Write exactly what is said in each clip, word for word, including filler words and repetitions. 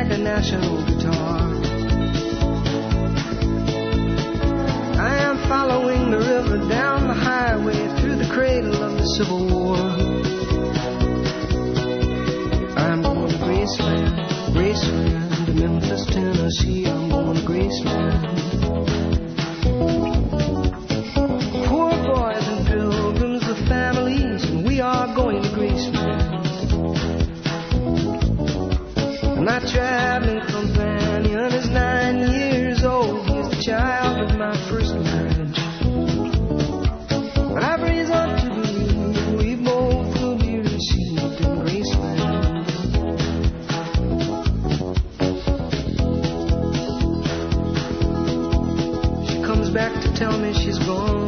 like a national guitar. I am following the river down the highway through the cradle of the Civil War. I'm going to Graceland, Graceland, to Memphis, Tennessee. I'm going to Graceland. Poor boys and pilgrims with families, and we are going to Graceland. My traveling companion is nine years old. He's the child of my first marriage. But I've reason to believe we both will be received in Graceland. She comes back to tell me she's gone.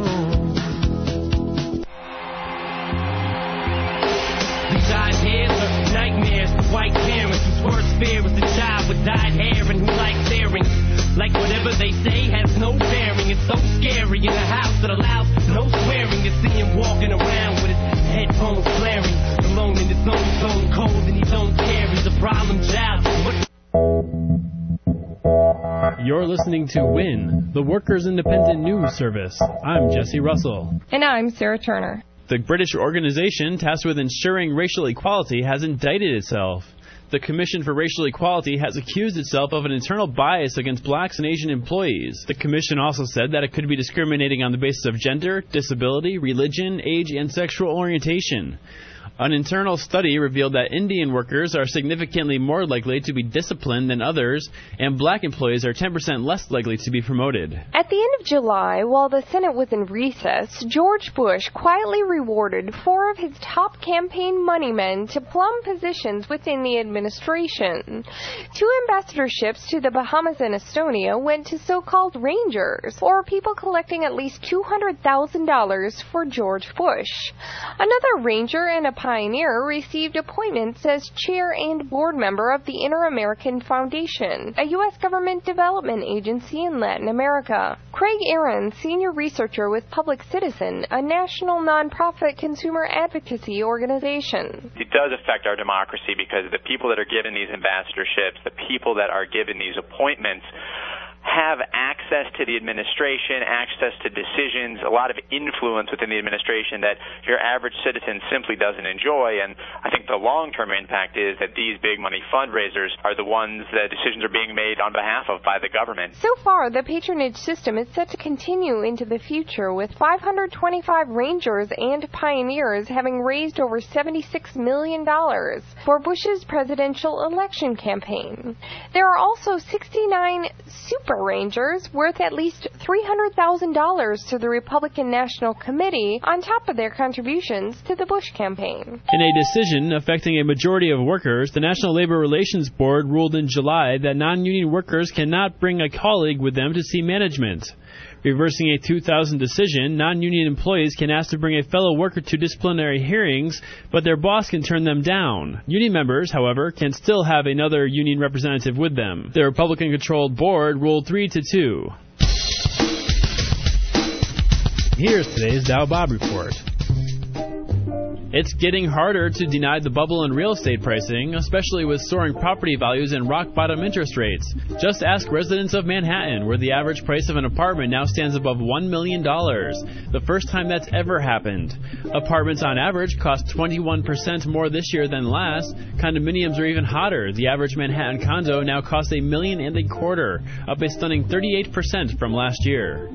These eyes here are nightmares for white parents. Worst fear is a child with dyed hair and who likes staring. Like whatever they say has no bearing. It's so scary in a house that allows no swearing. To see him walking around with his headphones blaring, alone in his own zone, cold and he don't care. He's a problem child. What? You're listening to WIN, the Workers' Independent News Service. I'm Jesse Russell. And I'm Sarah Turner. The British organization tasked with ensuring racial equality has indicted itself. The Commission for Racial Equality has accused itself of an internal bias against blacks and Asian employees. The Commission also said that it could be discriminating on the basis of gender, disability, religion, age, and sexual orientation. An internal study revealed that Indian workers are significantly more likely to be disciplined than others, and black employees are ten percent less likely to be promoted. At the end of July, while the Senate was in recess, George Bush quietly rewarded four of his top campaign moneymen to plum positions within the administration. Two ambassadorships to the Bahamas and Estonia went to so-called rangers, or people collecting at least two hundred thousand dollars for George Bush. Another ranger and a pioneer received appointments as chair and board member of the Inter-American Foundation, a U S government development agency in Latin America. Craig Aaron, senior researcher with Public Citizen, a national nonprofit consumer advocacy organization. It does affect our democracy because the people that are given these ambassadorships, the people that are given these appointments, have access to the administration, access to decisions, a lot of influence within the administration that your average citizen simply doesn't enjoy. And I think the long-term impact is that these big money fundraisers are the ones that decisions are being made on behalf of by the government. So far, the patronage system is set to continue into the future, with five hundred twenty-five rangers and pioneers having raised over seventy-six million dollars for Bush's presidential election campaign. There are also sixty-nine super Rangers worth at least three hundred thousand dollars to the Republican National Committee on top of their contributions to the Bush campaign. In a decision affecting a majority of workers, the National Labor Relations Board ruled in July that non-union workers cannot bring a colleague with them to see management. Reversing a two thousand decision, non-union employees can ask to bring a fellow worker to disciplinary hearings, but their boss can turn them down. Union members, however, can still have another union representative with them. The Republican-controlled board ruled three to two. Here's today's Dow Bob Report. It's getting harder to deny the bubble in real estate pricing, especially with soaring property values and rock-bottom interest rates. Just ask residents of Manhattan, where the average price of an apartment now stands above one million dollars, the first time that's ever happened. Apartments on average cost twenty-one percent more this year than last. Condominiums are even hotter. The average Manhattan condo now costs a million and a quarter, up a stunning thirty-eight percent from last year.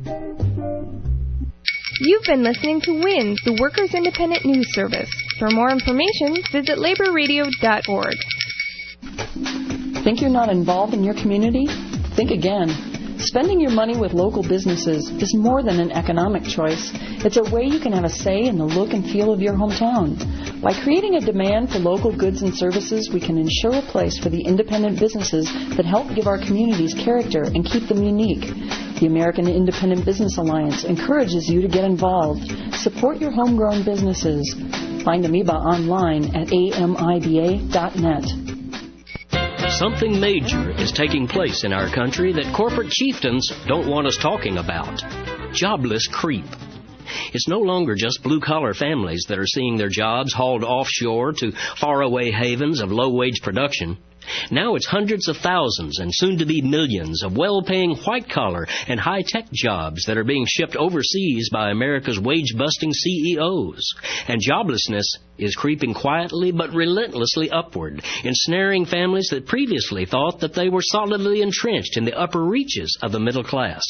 You've been listening to WIN, the Workers' Independent News Service. For more information, visit labor radio dot org. Think you're not involved in your community? Think again. Spending your money with local businesses is more than an economic choice. It's a way you can have a say in the look and feel of your hometown. By creating a demand for local goods and services, we can ensure a place for the independent businesses that help give our communities character and keep them unique. The American Independent Business Alliance encourages you to get involved. Support your homegrown businesses. Find Amoeba online at A M I B A dot net. Something major is taking place in our country that corporate chieftains don't want us talking about. Jobless creep. It's no longer just blue-collar families that are seeing their jobs hauled offshore to faraway havens of low-wage production. Now it's hundreds of thousands and soon to be millions of well-paying white-collar and high-tech jobs that are being shipped overseas by America's wage-busting C E Os. And joblessness is creeping quietly but relentlessly upward, ensnaring families that previously thought that they were solidly entrenched in the upper reaches of the middle class.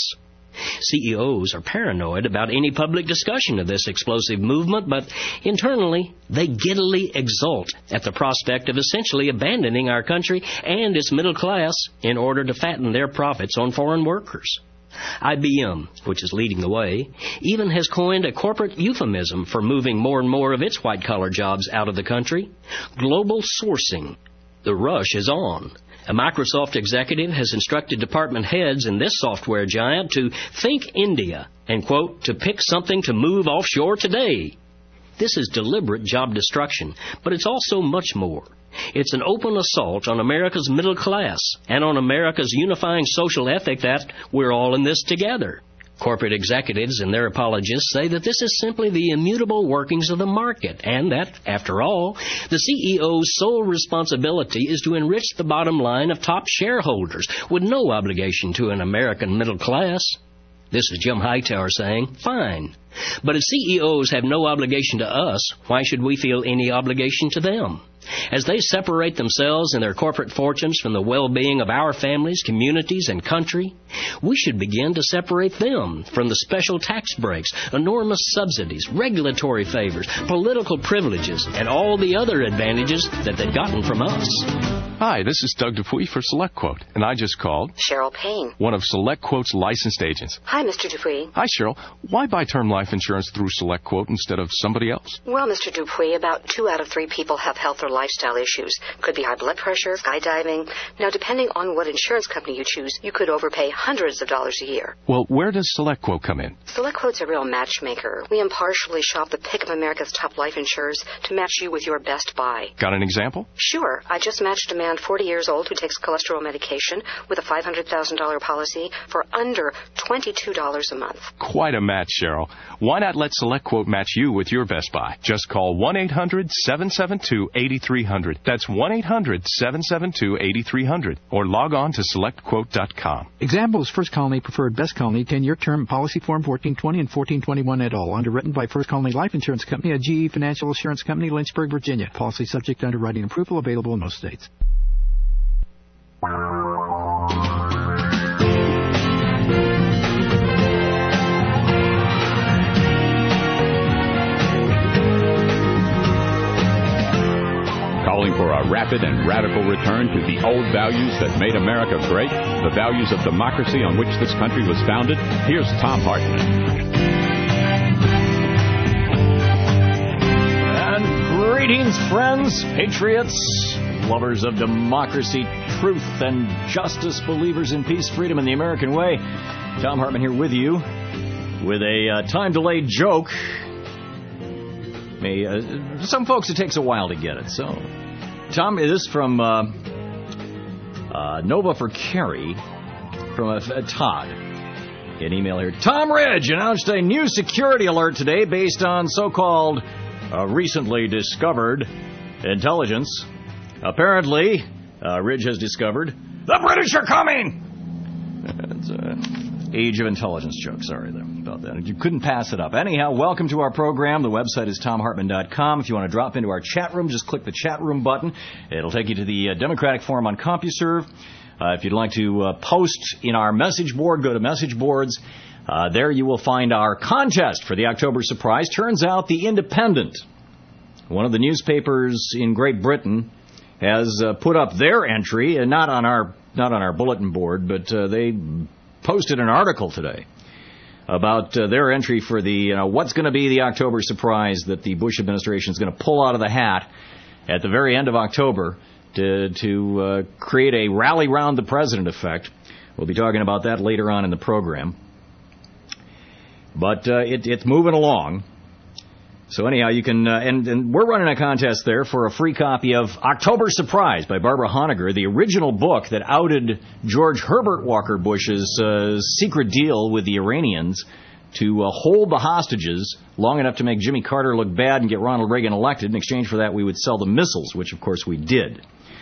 C E Os are paranoid about any public discussion of this explosive movement, but internally they giddily exult at the prospect of essentially abandoning our country and its middle class in order to fatten their profits on foreign workers. I B M, which is leading the way, even has coined a corporate euphemism for moving more and more of its white-collar jobs out of the country: global sourcing. The rush is on. A Microsoft executive has instructed department heads in this software giant to think India and, quote, to pick something to move offshore today. This is deliberate job destruction, but it's also much more. It's an open assault on America's middle class and on America's unifying social ethic that we're all in this together. Corporate executives and their apologists say that this is simply the immutable workings of the market and that, after all, the C E O's sole responsibility is to enrich the bottom line of top shareholders with no obligation to an American middle class. This is Jim Hightower saying, fine. But if C E Os have no obligation to us, why should we feel any obligation to them? As they separate themselves and their corporate fortunes from the well-being of our families, communities, and country, we should begin to separate them from the special tax breaks, enormous subsidies, regulatory favors, political privileges, and all the other advantages that they've gotten from us. Hi, this is Doug Dupuy for SelectQuote, and I just called Cheryl Payne, one of SelectQuote's licensed agents. Hi, Mister Dupuy. Hi, Cheryl. Why buy term life insurance through SelectQuote instead of somebody else? Well, Mister Dupuy, about two out of three people have health or lifestyle issues. Could be high blood pressure, skydiving. Now, depending on what insurance company you choose, you could overpay hundreds of dollars a year. Well, where does SelectQuote come in? SelectQuote's a real matchmaker. We impartially shop the pick of America's top life insurers to match you with your best buy. Got an example? Sure. I just matched a man forty years old who takes cholesterol medication with a five hundred thousand dollars policy for under twenty-two dollars a month. Quite a match, Cheryl. Why not let SelectQuote match you with your best buy? Just call one eight hundred seven seven two eight three zero zero. That's one eight hundred seven seven two eight three zero zero. Or log on to select quote dot com. Examples: First Colony Preferred Best Colony ten-year term policy form fourteen twenty and fourteen twenty-one et al. Underwritten by First Colony Life Insurance Company, a G E Financial Assurance Company, Lynchburg, Virginia. Policy subject to underwriting approval, available in most states. Calling for a rapid and radical return to the old values that made America great, the values of democracy on which this country was founded. Here's Thom Hartmann. And greetings, friends, patriots, lovers of democracy, truth, and justice, believers in peace, freedom, and the American way. Thom Hartmann here with you with a uh, time-delayed joke. May, uh, some folks, it takes a while to get it. So, Tom, this is from uh, uh, Nova for Kerry, from uh, Todd. An email here. Tom Ridge announced a new security alert today based on so-called uh, recently discovered intelligence. Apparently, uh, Ridge has discovered the British are coming. It's an age of intelligence joke. Sorry about that. You couldn't pass it up. Anyhow, welcome to our program. The website is tom hartmann dot com. If you want to drop into our chat room, just click the chat room button. It'll take you to the uh, Democratic Forum on CompuServe. Uh, if you'd like to uh, post in our message board, go to message boards. Uh, there you will find our contest for the October surprise. Turns out the Independent, one of the newspapers in Great Britain, has uh, put up their entry, and not on our not on our bulletin board, but uh, they posted an article today about uh, their entry for the, you know, what's going to be the October surprise that the Bush administration is going to pull out of the hat at the very end of October to to uh, create a rally round the president effect. We'll be talking about that later on in the program. But uh, it, it's moving along. So anyhow, you can, uh, and, and we're running a contest there for a free copy of October Surprise by Barbara Honegger, the original book that outed George Herbert Walker Bush's uh, secret deal with the Iranians to uh, hold the hostages long enough to make Jimmy Carter look bad and get Ronald Reagan elected. In exchange for that, we would sell the missiles, which of course we did.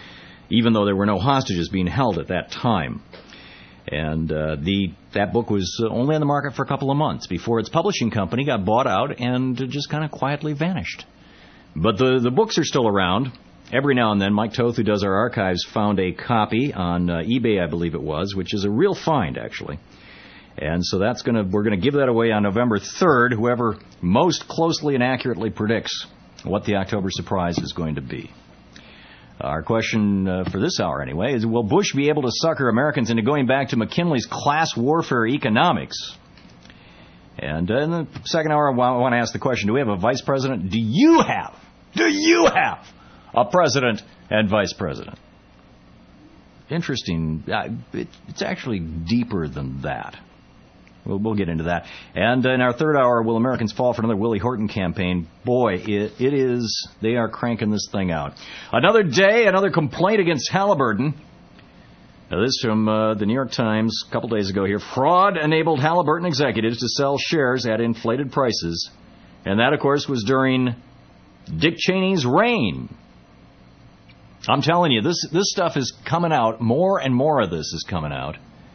even though there were no hostages being held at that time. And uh, the that book was only on the market for a couple of months before its publishing company got bought out and just kind of quietly vanished. But the, the books are still around. Every now and then, Mike Toth, who does our archives, found a copy on uh, eBay, I believe it was, which is a real find, actually. And so that's gonna we're going to give that away on November third, whoever most closely and accurately predicts what the October surprise is going to be. Our question uh, for this hour, anyway, is will Bush be able to sucker Americans into going back to McKinley's class warfare economics? And uh, in the second hour, I want to ask the question, do we have a vice president? Do you have, do you have a president and vice president? Interesting. Uh, it, it's actually deeper than that. We'll, we'll get into that. And in our third hour, will Americans fall for another Willie Horton campaign? Boy, it, it is. They are cranking this thing out. Another day, another complaint against Halliburton. Now, this from uh, the New York Times a couple days ago here. Fraud enabled Halliburton executives to sell shares at inflated prices. And that, of course, was during Dick Cheney's reign. I'm telling you, this this stuff is coming out. More and more of this is coming out.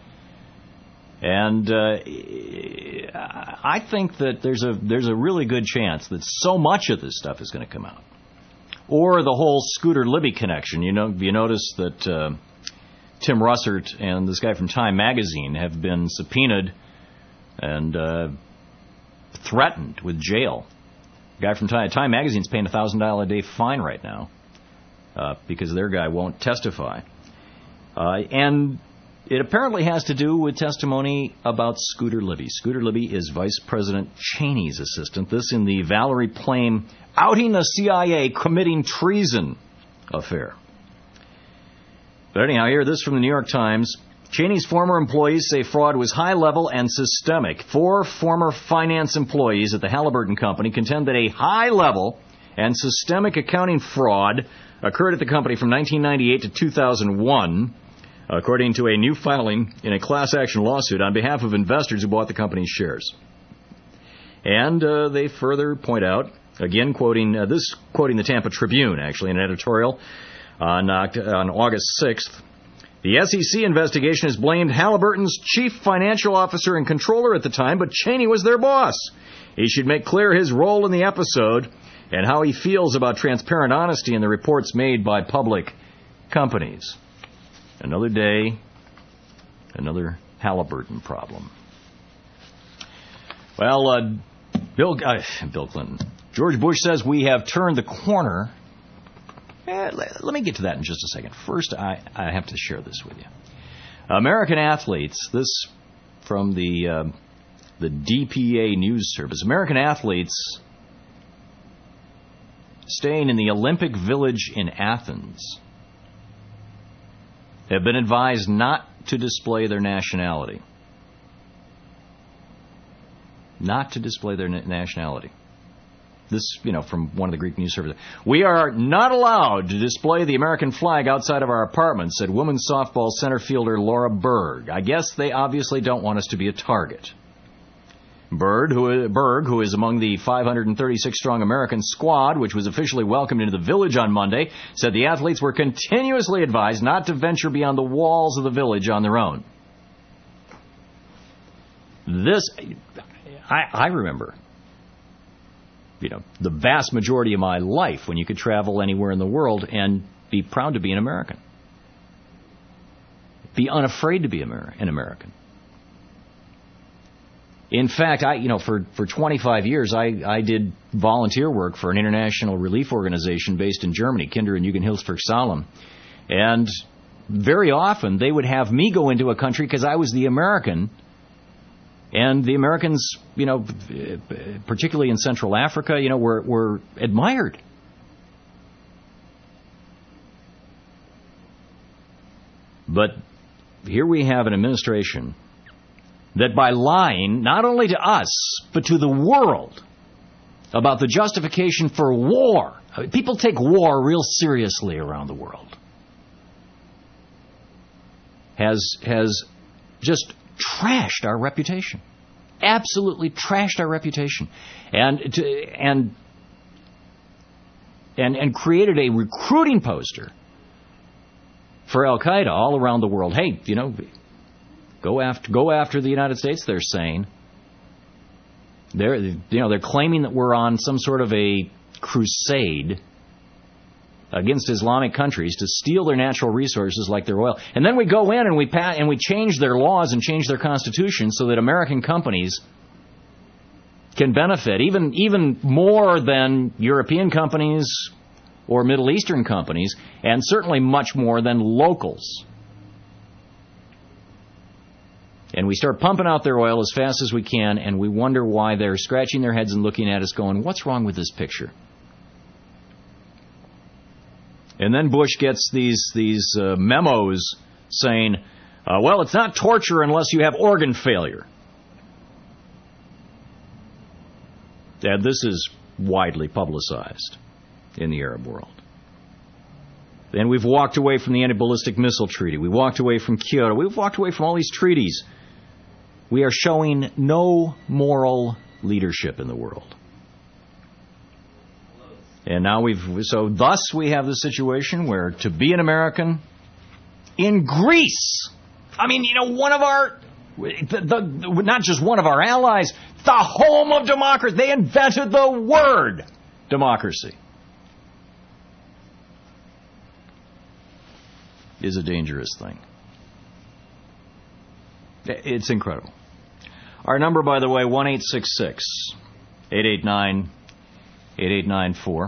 And uh, I think that there's a there's a really good chance that so much of this stuff is going to come out. Or the whole Scooter Libby connection. You know, you notice that uh, Tim Russert and this guy from Time Magazine have been subpoenaed and uh, threatened with jail. The guy from Time, Time Magazine's paying a one thousand dollars a day fine right now uh, because their guy won't testify. Uh, and it apparently has to do with testimony about Scooter Libby. Scooter Libby is Vice President Cheney's assistant. This in the Valerie Plame outing the C I A committing treason affair. But anyhow, here, this from the New York Times. Cheney's former employees say fraud was high-level and systemic. Four former finance employees at the Halliburton Company contend that a high-level and systemic accounting fraud occurred at the company from nineteen ninety-eight to two thousand one, according to a new filing in a class-action lawsuit on behalf of investors who bought the company's shares. And uh, they further point out, again quoting uh, this, quoting the Tampa Tribune, actually, in an editorial on, uh, on August sixth, the S E C investigation has blamed Halliburton's chief financial officer and controller at the time, but Cheney was their boss. He should make clear his role in the episode and how he feels about transparent honesty in the reports made by public companies. Another day, another Halliburton problem. Well, uh, Bill, uh, Bill Clinton, George Bush says we have turned the corner. Eh, let, let me get to that in just a second. First, I, I have to share this with you. American athletes, this from the uh, the D P A News Service. American athletes staying in the Olympic Village in Athens have been advised not to display their nationality. Not to display their nationality. This, you know, from one of the Greek news services. We are not allowed to display the American flag outside of our apartments, said women's softball center fielder Laura Berg. I guess they obviously don't want us to be a target. Berg, who, Berg, who is among the five hundred thirty-six strong American squad, which was officially welcomed into the village on Monday, said the athletes were continuously advised not to venture beyond the walls of the village on their own. This, I, I remember, you know, the vast majority of my life when you could travel anywhere in the world and be proud to be an American. Be unafraid to be Amer- an American. In fact, I, you know, for, for twenty-five years, I, I did volunteer work for an international relief organization based in Germany, Kinder and Jugendhilfswerk. And very often they would have me go into a country because I was the American. And the Americans, you know, particularly in Central Africa, you know, were, were admired. But here we have an administration that by lying, not only to us, but to the world, about the justification for war. I mean, people take war real seriously around the world. Has, has just trashed our reputation. Absolutely trashed our reputation. And, to, and, and, and created a recruiting poster for Al-Qaeda all around the world. Hey, you know, go after go after the United States, they're saying. They're, you know, they're claiming that we're on some sort of a crusade against Islamic countries to steal their natural resources like their oil. And then we go in and we pat, and we change their laws and change their constitution so that American companies can benefit even even more than European companies or Middle Eastern companies, and certainly much more than locals. And we start pumping out their oil as fast as we can, and we wonder why they're scratching their heads and looking at us going, what's wrong with this picture? And then Bush gets these these uh, memos saying, uh, well, it's not torture unless you have organ failure. And this is widely publicized in the Arab world. Then we've walked away from the anti-ballistic missile treaty. We walked away from Kyoto. We've walked away from all these treaties. We are showing no moral leadership in the world. And now we've, so thus we have the situation where to be an American in Greece, I mean, you know, one of our, the, the, not just one of our allies, the home of democracy. They invented the word democracy. Is a dangerous thing. It's incredible. Our number, by the way, one eight six six, eight eight nine, eight eight nine four.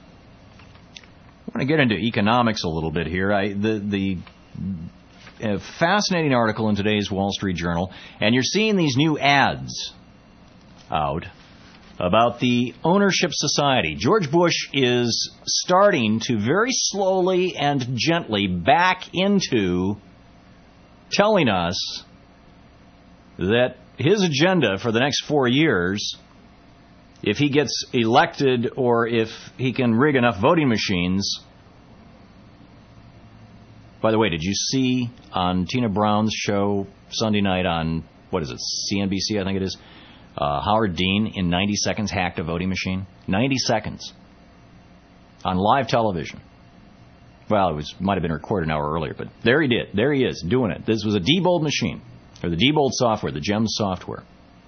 I want to get into economics a little bit here. I, the the a fascinating article in today's Wall Street Journal, and you're seeing these new ads out about the ownership society. George Bush is starting to very slowly and gently back into telling us that his agenda for the next four years, if he gets elected or if he can rig enough voting machines. By the way, did you see on Tina Brown's show Sunday night on, what is it, C N B C, I think it is, uh, Howard Dean in ninety seconds hacked a voting machine? ninety seconds. On live television. Well, it was might have been recorded an hour earlier, but there he did. There he is, doing it. This was a Diebold machine, or the Diebold software, the GEMS software.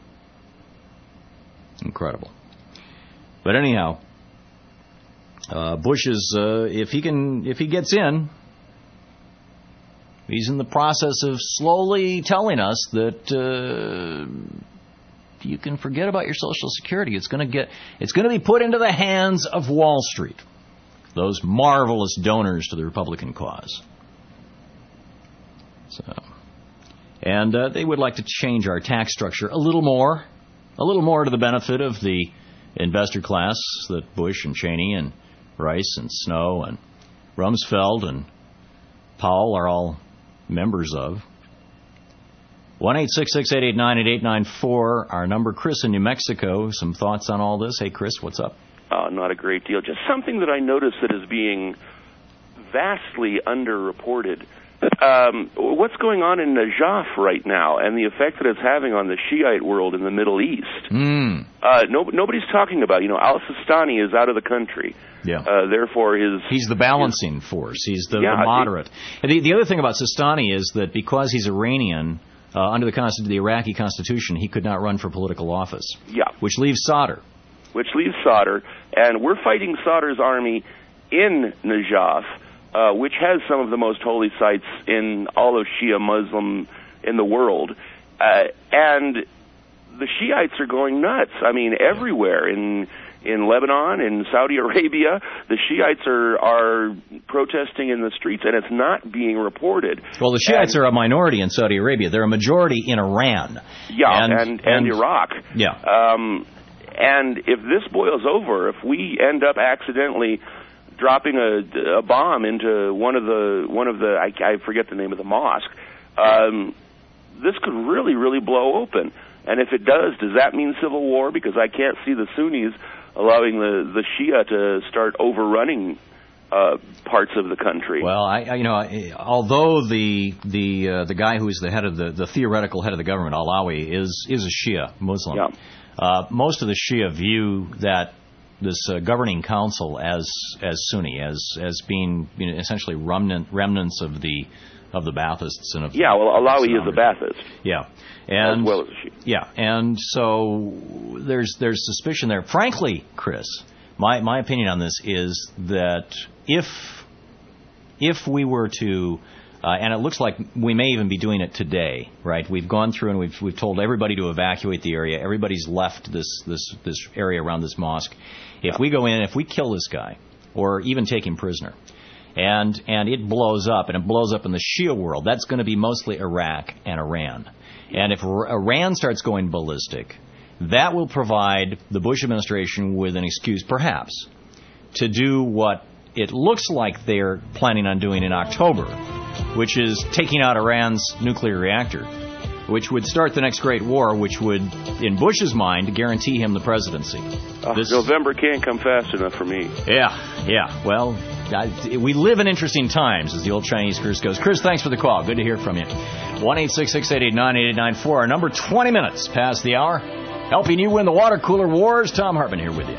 Incredible. But anyhow, uh, Bush is, uh, if he can, if he gets in, he's in the process of slowly telling us that uh, you can forget about your Social Security. It's going to get, it's going to be put into the hands of Wall Street, those marvelous donors to the Republican cause. So, and uh, they would like to change our tax structure a little more, a little more to the benefit of the investor class that Bush and Cheney and Rice and Snow and Rumsfeld and Powell are all members of. one eight six six, eight eight nine, eight eight nine four, our number. Chris in New Mexico, some thoughts on all this? Hey, Chris, what's up? Uh, not a great deal. Just something that I noticed that is being vastly underreported. Um, what's going on in Najaf right now and the effect that it's having on the Shiite world in the Middle East? Mm. Uh, no, nobody's talking about, you know, al-Sistani is out of the country. Yeah. Uh, therefore, his... He's the balancing his, force. He's the, yeah, the moderate. And the, the other thing about Sistani is that because he's Iranian, uh, under the, Consti- the Iraqi constitution, he could not run for political office. Yeah. Which leaves Sadr. Which leaves Sadr. And we're fighting Sadr's army in Najaf, Uh, which has some of the most holy sites in all of Shia Muslim in the world. Uh, and the Shiites are going nuts. I mean, everywhere in in Lebanon, in Saudi Arabia, the Shiites are, are protesting in the streets, and it's not being reported. Well, the Shiites and, are a minority in Saudi Arabia. They're a majority in Iran. Yeah, and, and, and, and Iraq. Yeah. Um, and if this boils over, if we end up accidentally dropping a, a bomb into one of the one of the I, I forget the name of the mosque, um, this could really really blow open. And if it does, does that mean civil war? Because I can't see the Sunnis allowing the the Shia to start overrunning uh, parts of the country. Well, I, I you know, I, although the the uh, the guy who is the head of the the theoretical head of the government, Alawi, is is a Shia Muslim. Yeah. Uh, most of the Shia view that this uh, governing council as as Sunni, as as being you know, essentially remnant remnants of the of the Baathists and of yeah. Well, Alawi is a Baathist. Yeah, and as well as she. Yeah, and so there's there's suspicion there. Frankly, Chris, my my opinion on this is that if if we were to Uh, and it looks like we may even be doing it today, right? We've gone through and we've we've told everybody to evacuate the area. Everybody's left this this this area around this mosque. If we go in, if we kill this guy, or even take him prisoner, and and it blows up, and it blows up in the Shia world, that's going to be mostly Iraq and Iran. And if Iran starts going ballistic, that will provide the Bush administration with an excuse, perhaps, to do what it looks like they're planning on doing in October, which is taking out Iran's nuclear reactor, which would start the next Great War, which would, in Bush's mind, guarantee him the presidency. Uh, this, November can't come fast enough for me. Yeah, yeah. Well, I, we live in interesting times, as the old Chinese curse goes. Chris, thanks for the call. Good to hear from you. one eight six six, eight eight nine, eight eight nine four. Our number, twenty minutes past the hour. Helping you win the water cooler wars. Tom Hartman here with you.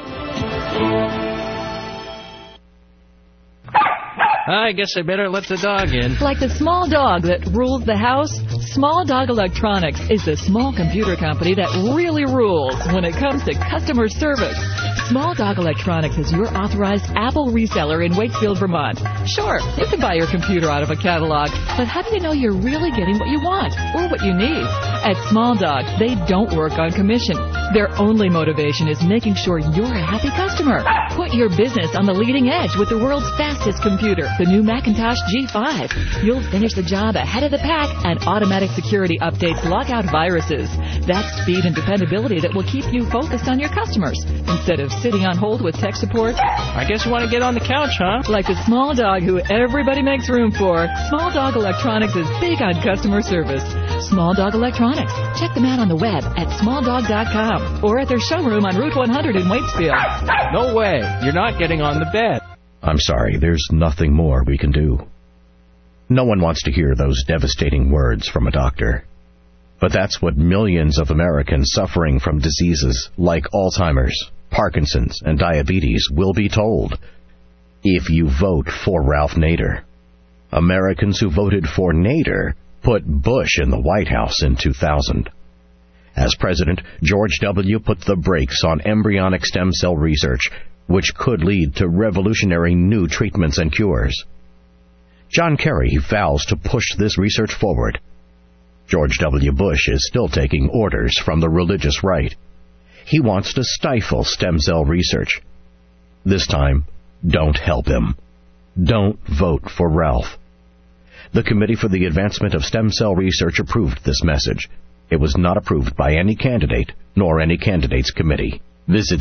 I guess I better let the dog in. Like the small dog that rules the house, Small Dog Electronics is the small computer company that really rules when it comes to customer service. Small Dog Electronics is your authorized Apple reseller in Waitsfield, Vermont. Sure, you can buy your computer out of a catalog, but how do you know you're really getting what you want or what you need? At Small Dog, they don't work on commission. Their only motivation is making sure you're a happy customer. Put your business on the leading edge with the world's fastest computer, the new Macintosh G five. You'll finish the job ahead of the pack, and automatic security updates lock out viruses. That's speed and dependability that will keep you focused on your customers instead of sitting on hold with tech support. I guess you want to get on the couch, huh? Like the small dog who everybody makes room for, Small Dog Electronics is big on customer service. Small Dog Electronics. Check them out on the web at small dog dot com or at their showroom on Route one hundred in Waitsfield. No way. You're not getting on the bed. I'm sorry, there's nothing more we can do. No one wants to hear those devastating words from a doctor. But that's what millions of Americans suffering from diseases like Alzheimer's, Parkinson's, and diabetes will be told if you vote for Ralph Nader. Americans who voted for Nader put Bush in the White House in two thousand. As president, George W. put the brakes on embryonic stem cell research, which could lead to revolutionary new treatments and cures. John Kerry vows to push this research forward. George W. Bush is still taking orders from the religious right. He wants to stifle stem cell research. This time, don't help him. Don't vote for Ralph. The Committee for the Advancement of Stem Cell Research approved this message. It was not approved by any candidate, nor any candidates committee. Visit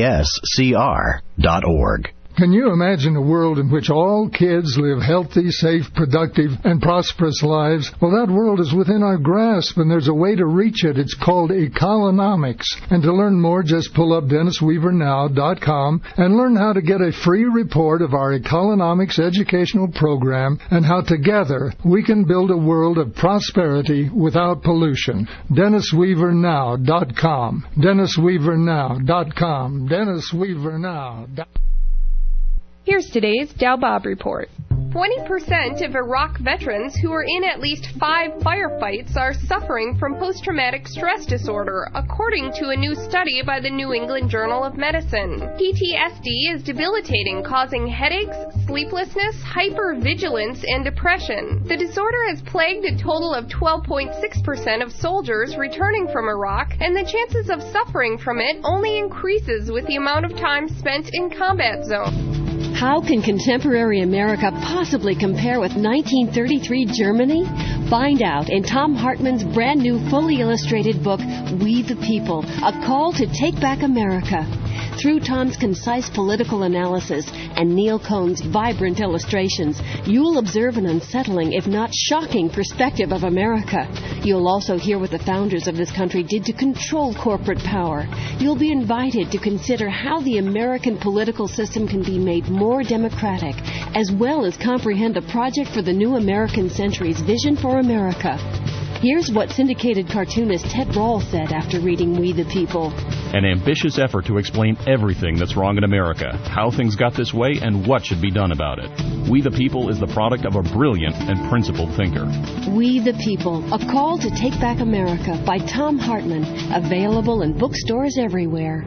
cascr dot org. Can you imagine a world in which all kids live healthy, safe, productive, and prosperous lives? Well, that world is within our grasp, and there's a way to reach it. It's called Economics. And to learn more, just pull up dennis weaver now dot com and learn how to get a free report of our Economics educational program and how together we can build a world of prosperity without pollution. dennis weaver now dot com. dennis weaver now dot com. dennis weaver now dot com. Here's today's Dow Bob Report. twenty percent of Iraq veterans who are in at least five firefights are suffering from post-traumatic stress disorder, according to a new study by the New England Journal of Medicine. P T S D is debilitating, causing headaches, sleeplessness, hypervigilance, and depression. The disorder has plagued a total of twelve point six percent of soldiers returning from Iraq, and the chances of suffering from it only increases with the amount of time spent in combat zones. How can contemporary America possibly compare with nineteen thirty-three Germany? Find out in Tom Hartman's brand new fully illustrated book, We the People, A Call to Take Back America. Through Tom's concise political analysis and Neil Cohn's vibrant illustrations, you'll observe an unsettling, if not shocking, perspective of America. You'll also hear what the founders of this country did to control corporate power. You'll be invited to consider how the American political system can be made more democratic, as well as comprehend the project for the new American century's vision for America. Here's what syndicated cartoonist Ted Rall said after reading We the People. An ambitious effort to explain everything that's wrong in America, how things got this way, and what should be done about it. We the People is the product of a brilliant and principled thinker. We the People, A Call to Take Back America by Thom Hartmann. Available in bookstores everywhere.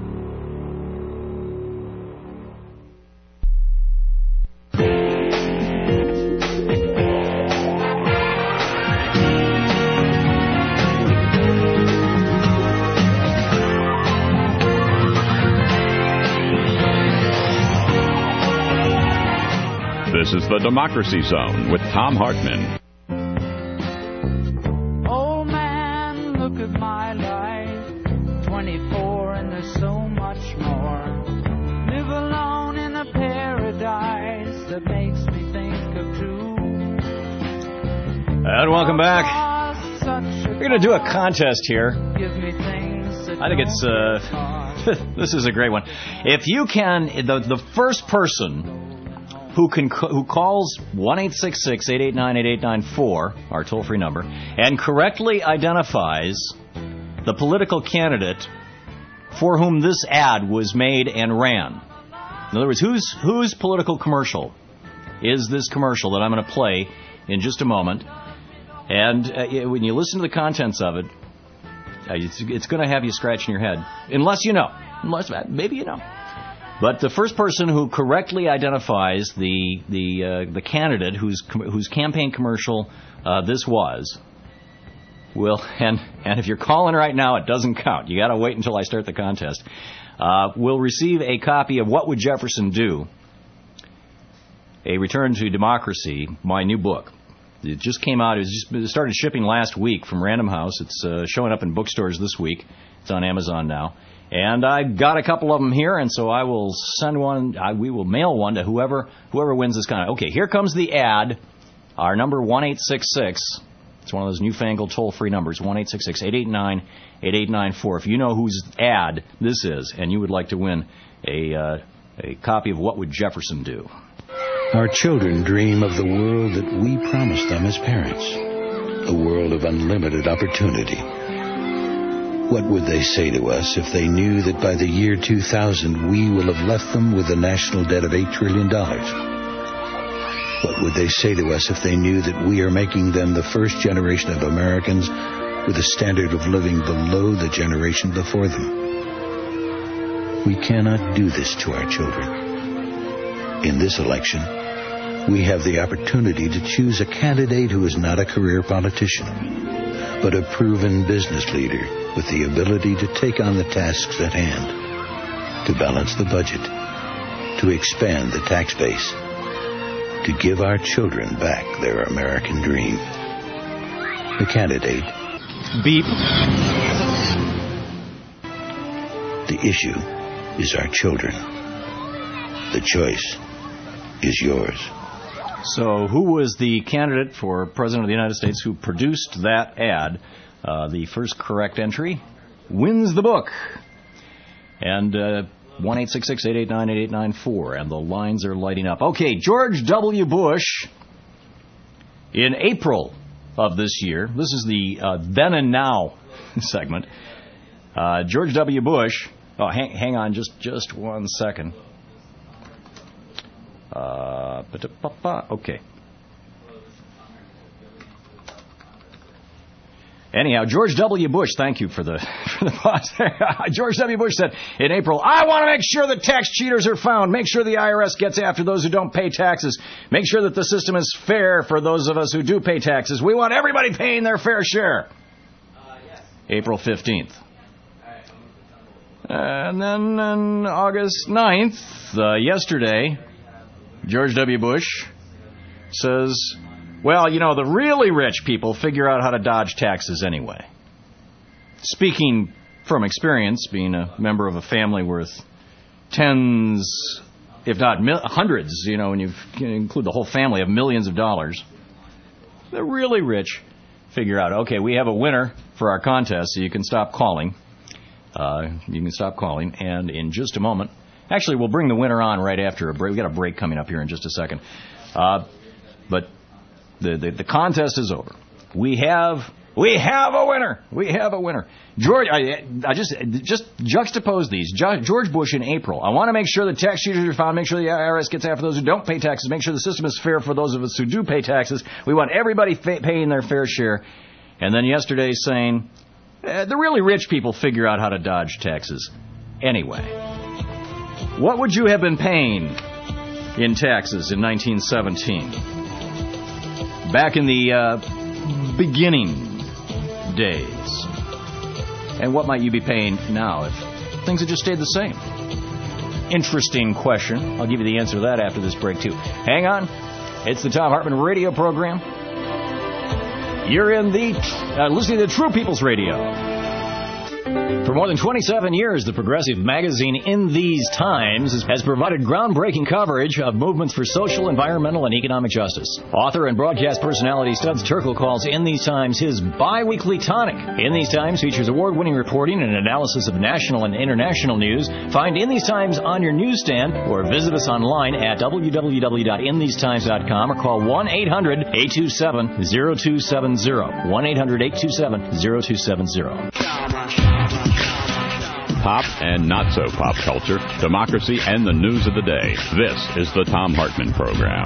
This is the Democracy Zone with Thom Hartmann. Old man, look at my life. twenty-four and there's so much more. Live alone in a paradise that makes me think of two. And welcome back. We're going to do a contest here. I think it's, uh, this is a great one. If you can, the, the first person who can who calls one eight six six, eight eight nine, eight eight nine four, our toll-free number, and correctly identifies the political candidate for whom this ad was made and ran. In other words, whose whose political commercial is this commercial that I'm going to play in just a moment? And uh, when you listen to the contents of it, uh, it's, it's going to have you scratching your head, unless you know. Unless maybe you know. But the first person who correctly identifies the the uh, the candidate whose whose campaign commercial uh, this was will, and and if you're calling right now, it doesn't count. You got to wait until I start the contest. Uh, will receive a copy of What Would Jefferson Do? A Return to Democracy, my new book. It just came out. It, was just, it started shipping last week from Random House. It's uh, showing up in bookstores this week. It's on Amazon now. And I got a couple of them here, and so I will send one. I, we will mail one to whoever whoever wins this contest. Okay, here comes the ad. Our number one eight six six. It's one of those newfangled toll-free numbers. one eight six six, eight eight nine, eight eight nine four. If you know whose ad this is, and you would like to win a uh, a copy of What Would Jefferson Do? Our children dream of the world that we promised them as parents. A world of unlimited opportunity. What would they say to us if they knew that by the year two thousand we will have left them with a national debt of eight trillion dollars? What would they say to us if they knew that we are making them the first generation of Americans with a standard of living below the generation before them? We cannot do this to our children. In this election, we have the opportunity to choose a candidate who is not a career politician, but a proven business leader with the ability to take on the tasks at hand, to balance the budget, to expand the tax base, to give our children back their American dream. The candidate. Beep. The issue is our children. The choice is yours. So who was the candidate for President of the United States who produced that ad? Uh, the first correct entry wins the book. And uh, one eight six six, eight eight nine, eight eight nine four. And the lines are lighting up. Okay, George W. Bush, in April of this year, this is the uh, then and now segment. Uh, George W. Bush, oh, hang, hang on just, just one second. Uh, okay. Anyhow, George W. Bush, thank you for the for the pause there. George W. Bush said in April, I want to make sure that tax cheaters are found. Make sure the I R S gets after those who don't pay taxes. Make sure that the system is fair for those of us who do pay taxes. We want everybody paying their fair share. Uh, yes. April fifteenth. And then on August ninth, uh, yesterday, George W. Bush says, well, you know, the really rich people figure out how to dodge taxes anyway. Speaking from experience, being a member of a family worth tens, if not mil- hundreds, you know, when you include the whole family of millions of dollars, the really rich figure out, okay, we have a winner for our contest, so you can stop calling. Uh, you can stop calling, and in just a moment, actually, we'll bring the winner on right after a break. We've got a break coming up here in just a second. Uh, but the, the, the contest is over. We have We have a winner. We have a winner. George, I, I just just juxtapose these. George Bush in April. I want to make sure that tax cheaters are found. Make sure the I R S gets after those who don't pay taxes. Make sure the system is fair for those of us who do pay taxes. We want everybody fa- paying their fair share. And then yesterday saying, eh, the really rich people figure out how to dodge taxes. Anyway, what would you have been paying in taxes in nineteen seventeen? Back in the uh, beginning days. And what might you be paying now if things had just stayed the same? Interesting question. I'll give you the answer to that after this break, too. Hang on. It's the Thom Hartmann radio program. You're in the, uh, listening to True People's Radio. For more than twenty-seven years, the progressive magazine In These Times has provided groundbreaking coverage of movements for social, environmental, and economic justice. Author and broadcast personality Studs Terkel calls In These Times his bi-weekly tonic. In These Times features award-winning reporting and analysis of national and international news. Find In These Times on your newsstand or visit us online at w w w dot in these times dot com or call one eight hundred eight two seven zero two seven zero. one eight hundred eight two seven zero two seven zero. Pop and not-so-pop culture, democracy, and the news of the day. This is the Thom Hartmann Program.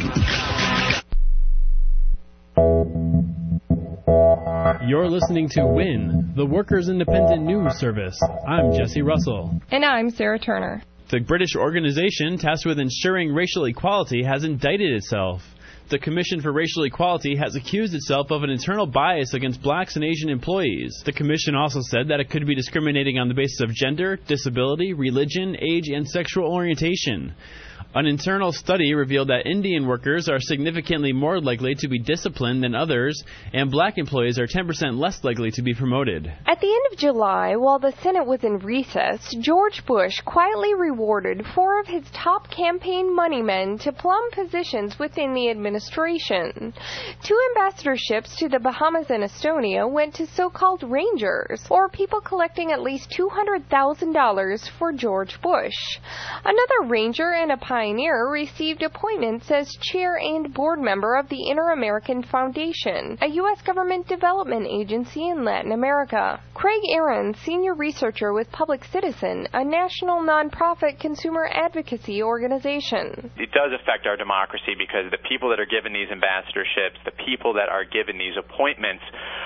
You're listening to WIN, the Workers' Independent News Service. I'm Jesse Russell. And I'm Sarah Turner. The British organization tasked with ensuring racial equality has indicted itself. The Commission for Racial Equality has accused itself of an internal bias against blacks and Asian employees. The Commission also said that it could be discriminating on the basis of gender, disability, religion, age, and sexual orientation. An internal study revealed that Indian workers are significantly more likely to be disciplined than others, and black employees are ten percent less likely to be promoted. At the end of July, while the Senate was in recess, George Bush quietly rewarded four of his top campaign moneymen to plum positions within the administration. Two ambassadorships to the Bahamas and Estonia went to so-called rangers, or people collecting at least two hundred thousand dollars for George Bush. Another ranger and a pioneer received appointments as chair and board member of the Inter-American Foundation, a U S government development agency in Latin America. Craig Aaron, senior researcher with Public Citizen, a national nonprofit consumer advocacy organization. It does affect our democracy because the people that are given these ambassadorships, the people that are given these appointments,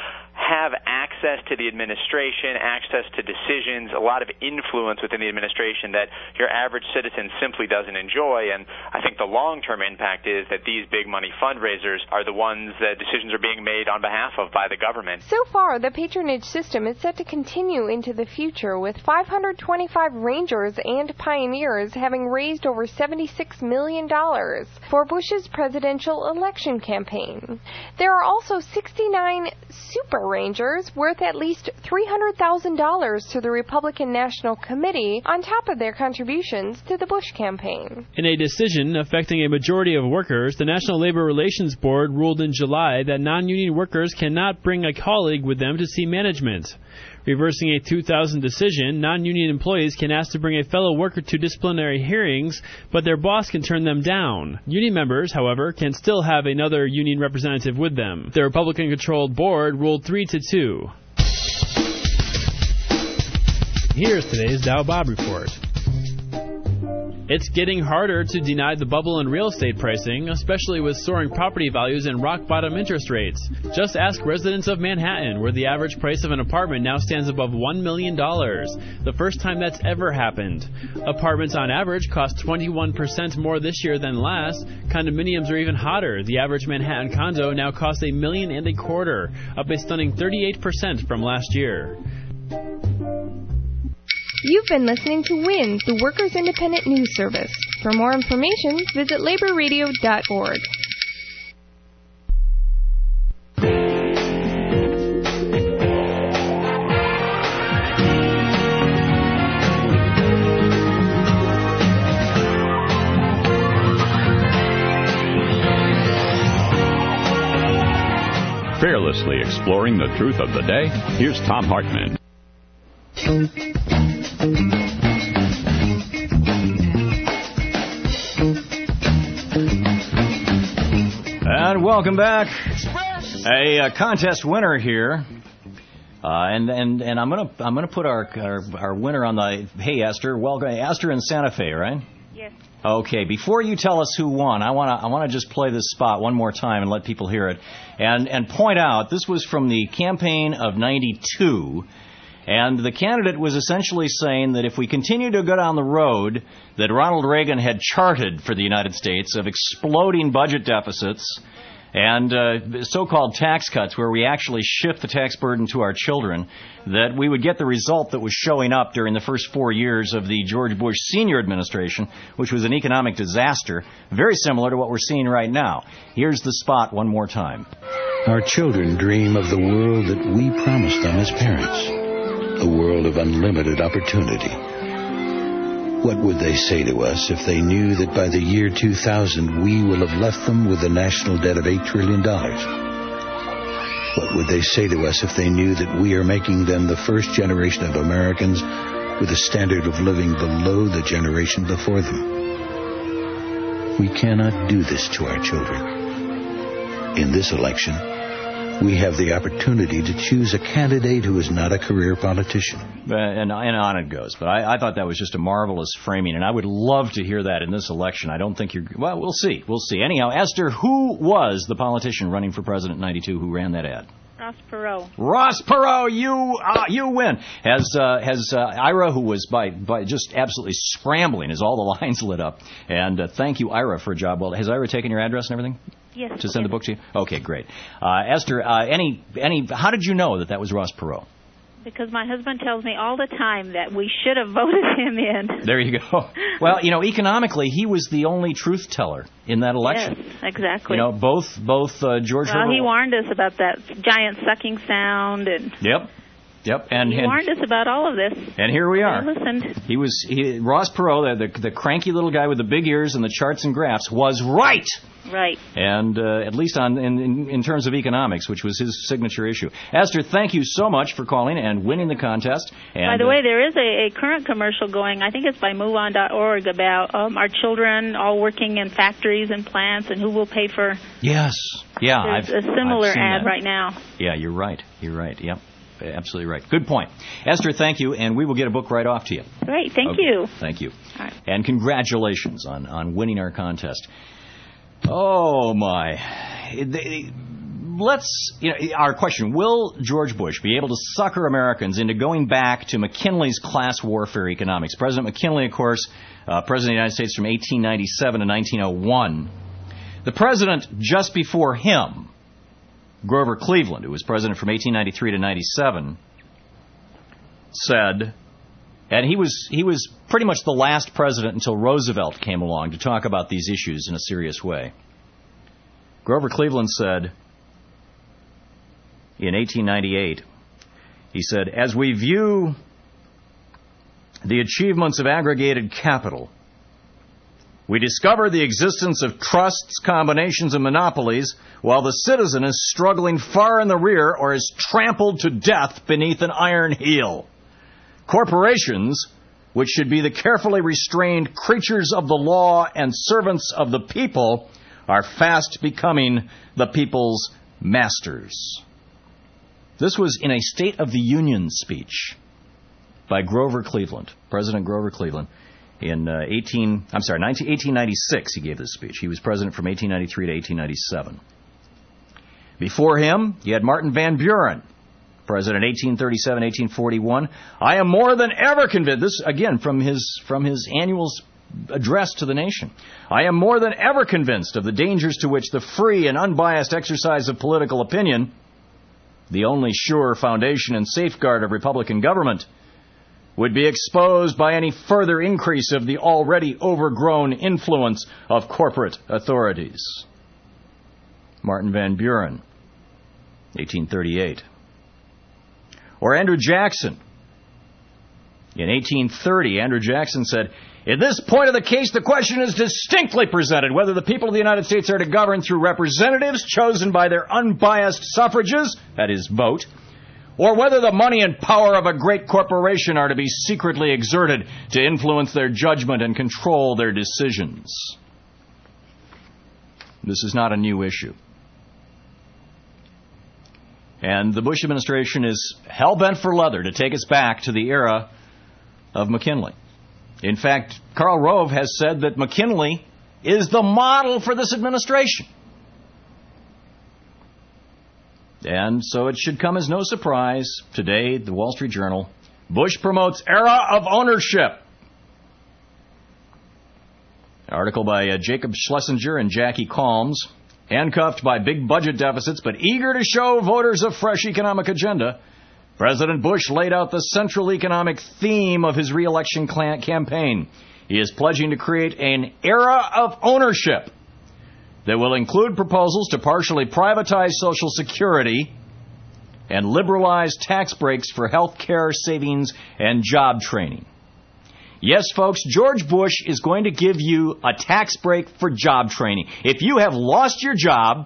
have access to the administration, access to decisions, a lot of influence within the administration that your average citizen simply doesn't enjoy. And I think the long-term impact is that these big money fundraisers are the ones that decisions are being made on behalf of by the government. So far, the patronage system is set to continue into the future, with five hundred twenty-five rangers and pioneers having raised over seventy-six million dollars for Bush's presidential election campaign. There are also sixty-nine super rangers worth at least three hundred thousand dollars to the Republican National Committee on top of their contributions to the Bush campaign. In a decision affecting a majority of workers, the National Labor Relations Board ruled in July that non-union workers cannot bring a colleague with them to see management. Reversing a two thousand decision, non-union employees can ask to bring a fellow worker to disciplinary hearings, but their boss can turn them down. Union members, however, can still have another union representative with them. The Republican-controlled board ruled three to two. Here's today's Dow Bob Report. It's getting harder to deny the bubble in real estate pricing, especially with soaring property values and rock-bottom interest rates. Just ask residents of Manhattan, where the average price of an apartment now stands above one million dollars, the first time that's ever happened. Apartments on average cost twenty-one percent more this year than last. Condominiums are even hotter. The average Manhattan condo now costs a million and a quarter, up a stunning thirty-eight percent from last year. You've been listening to WIN, the Workers' Independent News Service. For more information, visit labor radio dot org. Fearlessly exploring the truth of the day, here's Thom Hartmann. And welcome back. A, a contest winner here Uh, and, and and I'm gonna I'm gonna put our, our our winner on the. Hey, Esther, welcome, Esther in Santa Fe, right? Yes. Okay. Before you tell us who won, I wanna I wanna just play this spot one more time and let people hear it, and and point out this was from the campaign of ninety-two. And the candidate was essentially saying that if we continue to go down the road that Ronald Reagan had charted for the United States of exploding budget deficits and uh, so-called tax cuts where we actually shift the tax burden to our children, that we would get the result that was showing up during the first four years of the George Bush Senior administration, which was an economic disaster, very similar to what we're seeing right now. Here's the spot one more time. Our children dream of the world that we promised them as parents. A world of unlimited opportunity. What would they say to us if they knew that by the year two thousand we will have left them with a national debt of eight trillion dollars? What would they say to us if they knew that we are making them the first generation of Americans with a standard of living below the generation before them? We cannot do this to our children. In this election, we have the opportunity to choose a candidate who is not a career politician. Uh, and, and on it goes. But I, I thought that was just a marvelous framing, and I would love to hear that in this election. I don't think you're... Well, we'll see. We'll see. Anyhow, Esther, who was the politician running for president in ninety-two who ran that ad? Ross Perot. Ross Perot, you uh, you win. Has uh, has uh, Ira, who was by by just absolutely scrambling as all the lines lit up. And uh, thank you, Ira, for a job well. Has Ira taken your address and everything? Yes. To send the book to you? Okay, great. Uh, Esther, uh, any any? How did you know that that was Ross Perot? Because my husband tells me all the time that we should have voted him in. There you go. Well, you know, economically, he was the only truth teller in that election. Yes, exactly. You know, both both uh, George. Well, Herbert, he warned us about that giant sucking sound, and Yep. Yep, and he and, warned us about all of this. and here we are. I listened. He was he, Ross Perot, the, the the cranky little guy with the big ears and the charts and graphs, was right. Right. And uh, at least on in, in, in terms of economics, which was his signature issue. Esther, thank you so much for calling and winning the contest. And, by the uh, way, there is a, a current commercial going, I think it's by move on dot org, about um, our children all working in factories and plants and who will pay for... Yes. Yeah. There's I've, a similar I've seen ad that. right now. Yeah, you're right. You're right. Yep. Absolutely right. Good point. Esther, thank you, and we will get a book right off to you. Great. Thank Okay. you. Thank you. All right. And congratulations on, on winning our contest. Oh, my. Let's, you know, our question, will George Bush be able to sucker Americans into going back to McKinley's class warfare economics? President McKinley, of course, uh, President of the United States from eighteen ninety-seven to nineteen oh one. The president just before him, Grover Cleveland, who was president from eighteen ninety-three to ninety-seven, said, and he was he was pretty much the last president until Roosevelt came along to talk about these issues in a serious way. Grover Cleveland said in eighteen ninety-eight, he said, as we view the achievements of aggregated capital, we discover the existence of trusts, combinations, and monopolies, while the citizen is struggling far in the rear or is trampled to death beneath an iron heel. Corporations, which should be the carefully restrained creatures of the law and servants of the people, are fast becoming the people's masters. This was in a State of the Union speech by Grover Cleveland, President Grover Cleveland. In uh, eighteen, I'm sorry, eighteen ninety-six, he gave this speech. He was president from eighteen ninety-three to eighteen ninety-seven. Before him, you had Martin Van Buren, president eighteen thirty-seven, eighteen forty-one. I am more than ever convinced. This again from his from his annual address to the nation. I am more than ever convinced of the dangers to which the free and unbiased exercise of political opinion, the only sure foundation and safeguard of Republican government, would be exposed by any further increase of the already overgrown influence of corporate authorities. Martin Van Buren, eighteen thirty-eight. Or Andrew Jackson. In eighteen thirty, Andrew Jackson said, in this point of the case, the question is distinctly presented whether the people of the United States are to govern through representatives chosen by their unbiased suffrages, that is, vote, or whether the money and power of a great corporation are to be secretly exerted to influence their judgment and control their decisions. This is not a new issue. And the Bush administration is hell-bent for leather to take us back to the era of McKinley. In fact, Karl Rove has said that McKinley is the model for this administration. And so it should come as no surprise. Today, the Wall Street Journal, Bush promotes era of ownership. Article by uh, Jacob Schlesinger and Jackie Calms. Handcuffed by big budget deficits, but eager to show voters a fresh economic agenda, President Bush laid out the central economic theme of his re-election campaign. He is pledging to create an era of ownership that will include proposals to partially privatize Social Security and liberalize tax breaks for health care, savings, and job training. Yes, folks, George Bush is going to give you a tax break for job training. If you have lost your job,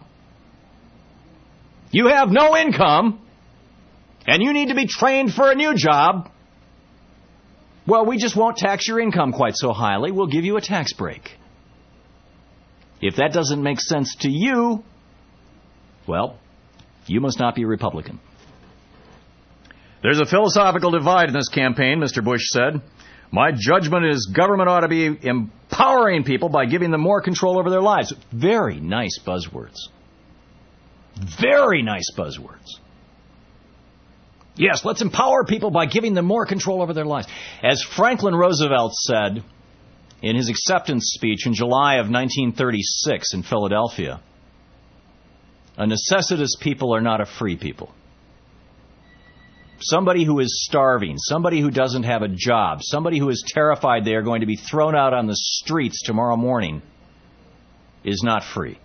you have no income, and you need to be trained for a new job, well, we just won't tax your income quite so highly. We'll give you a tax break. If that doesn't make sense to you, well, you must not be a Republican. There's a philosophical divide in this campaign, Mister Bush said. My judgment is government ought to be empowering people by giving them more control over their lives. Very nice buzzwords. Very nice buzzwords. Yes, let's empower people by giving them more control over their lives. As Franklin Roosevelt said in his acceptance speech in July of nineteen thirty-six in Philadelphia, a necessitous people are not a free people. Somebody who is starving, somebody who doesn't have a job, somebody who is terrified they are going to be thrown out on the streets tomorrow morning is not free.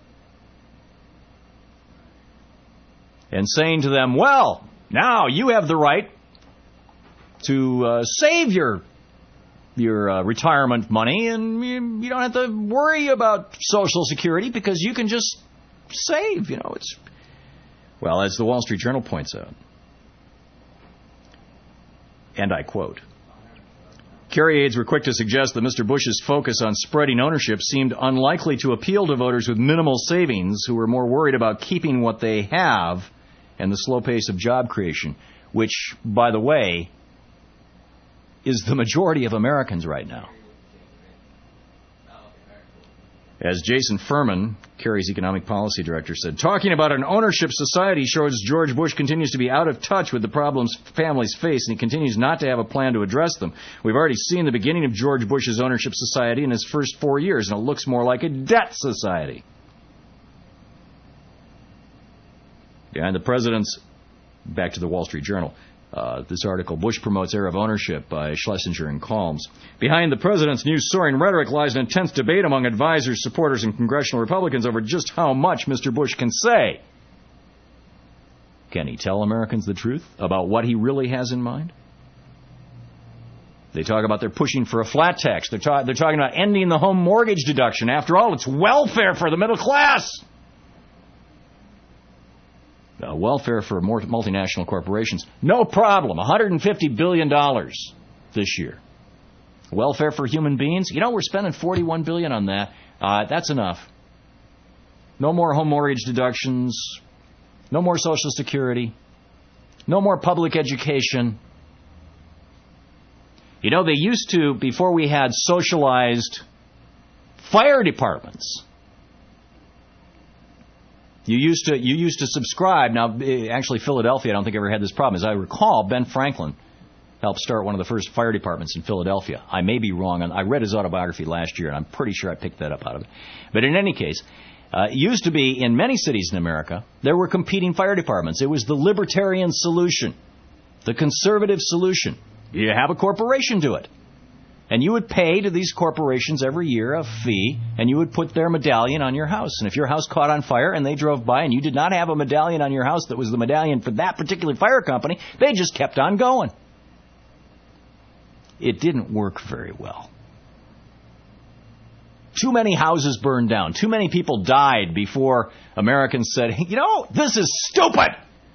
And saying to them, well, now you have the right to uh, save your your uh, retirement money, and you, you don't have to worry about Social Security because you can just save. You know, it's well, as the Wall Street Journal points out. And I quote, Kerry aides were quick to suggest that Mister Bush's focus on spreading ownership seemed unlikely to appeal to voters with minimal savings who were more worried about keeping what they have and the slow pace of job creation, which, by the way, is the majority of Americans right now. As Jason Furman, Kerry's economic policy director, said, talking about an ownership society shows George Bush continues to be out of touch with the problems families face, and he continues not to have a plan to address them. We've already seen the beginning of George Bush's ownership society in his first four years, and it looks more like a debt society. Yeah, and the president's, back to the Wall Street Journal, Uh, this article, Bush promotes era of ownership by Schlesinger and Calms. Behind the president's new soaring rhetoric lies an intense debate among advisors, supporters, and congressional Republicans over just how much Mister Bush can say. Can he tell Americans the truth about what he really has in mind? They talk about they're pushing for a flat tax. They're, ta- they're talking about ending the home mortgage deduction. After all, it's welfare for the middle class. Uh, welfare for multinational corporations, no problem. one hundred fifty billion dollars this year. Welfare for human beings, you know, we're spending forty-one billion dollars on that. Uh, that's enough. No more home mortgage deductions. No more Social Security. No more public education. You know, they used to, before we had socialized fire departments, You used to you used to subscribe. Now, actually, Philadelphia, I don't think ever had this problem. As I recall, Ben Franklin helped start one of the first fire departments in Philadelphia. I may be wrong. I read his autobiography last year, and I'm pretty sure I picked that up out of it. But in any case, uh, it used to be in many cities in America, there were competing fire departments. It was the libertarian solution, the conservative solution. You have a corporation do it. And you would pay to these corporations every year a fee, and you would put their medallion on your house. And if your house caught on fire and they drove by and you did not have a medallion on your house that was the medallion for that particular fire company, they just kept on going. It didn't work very well. Too many houses burned down. Too many people died before Americans said, hey, you know, this is stupid.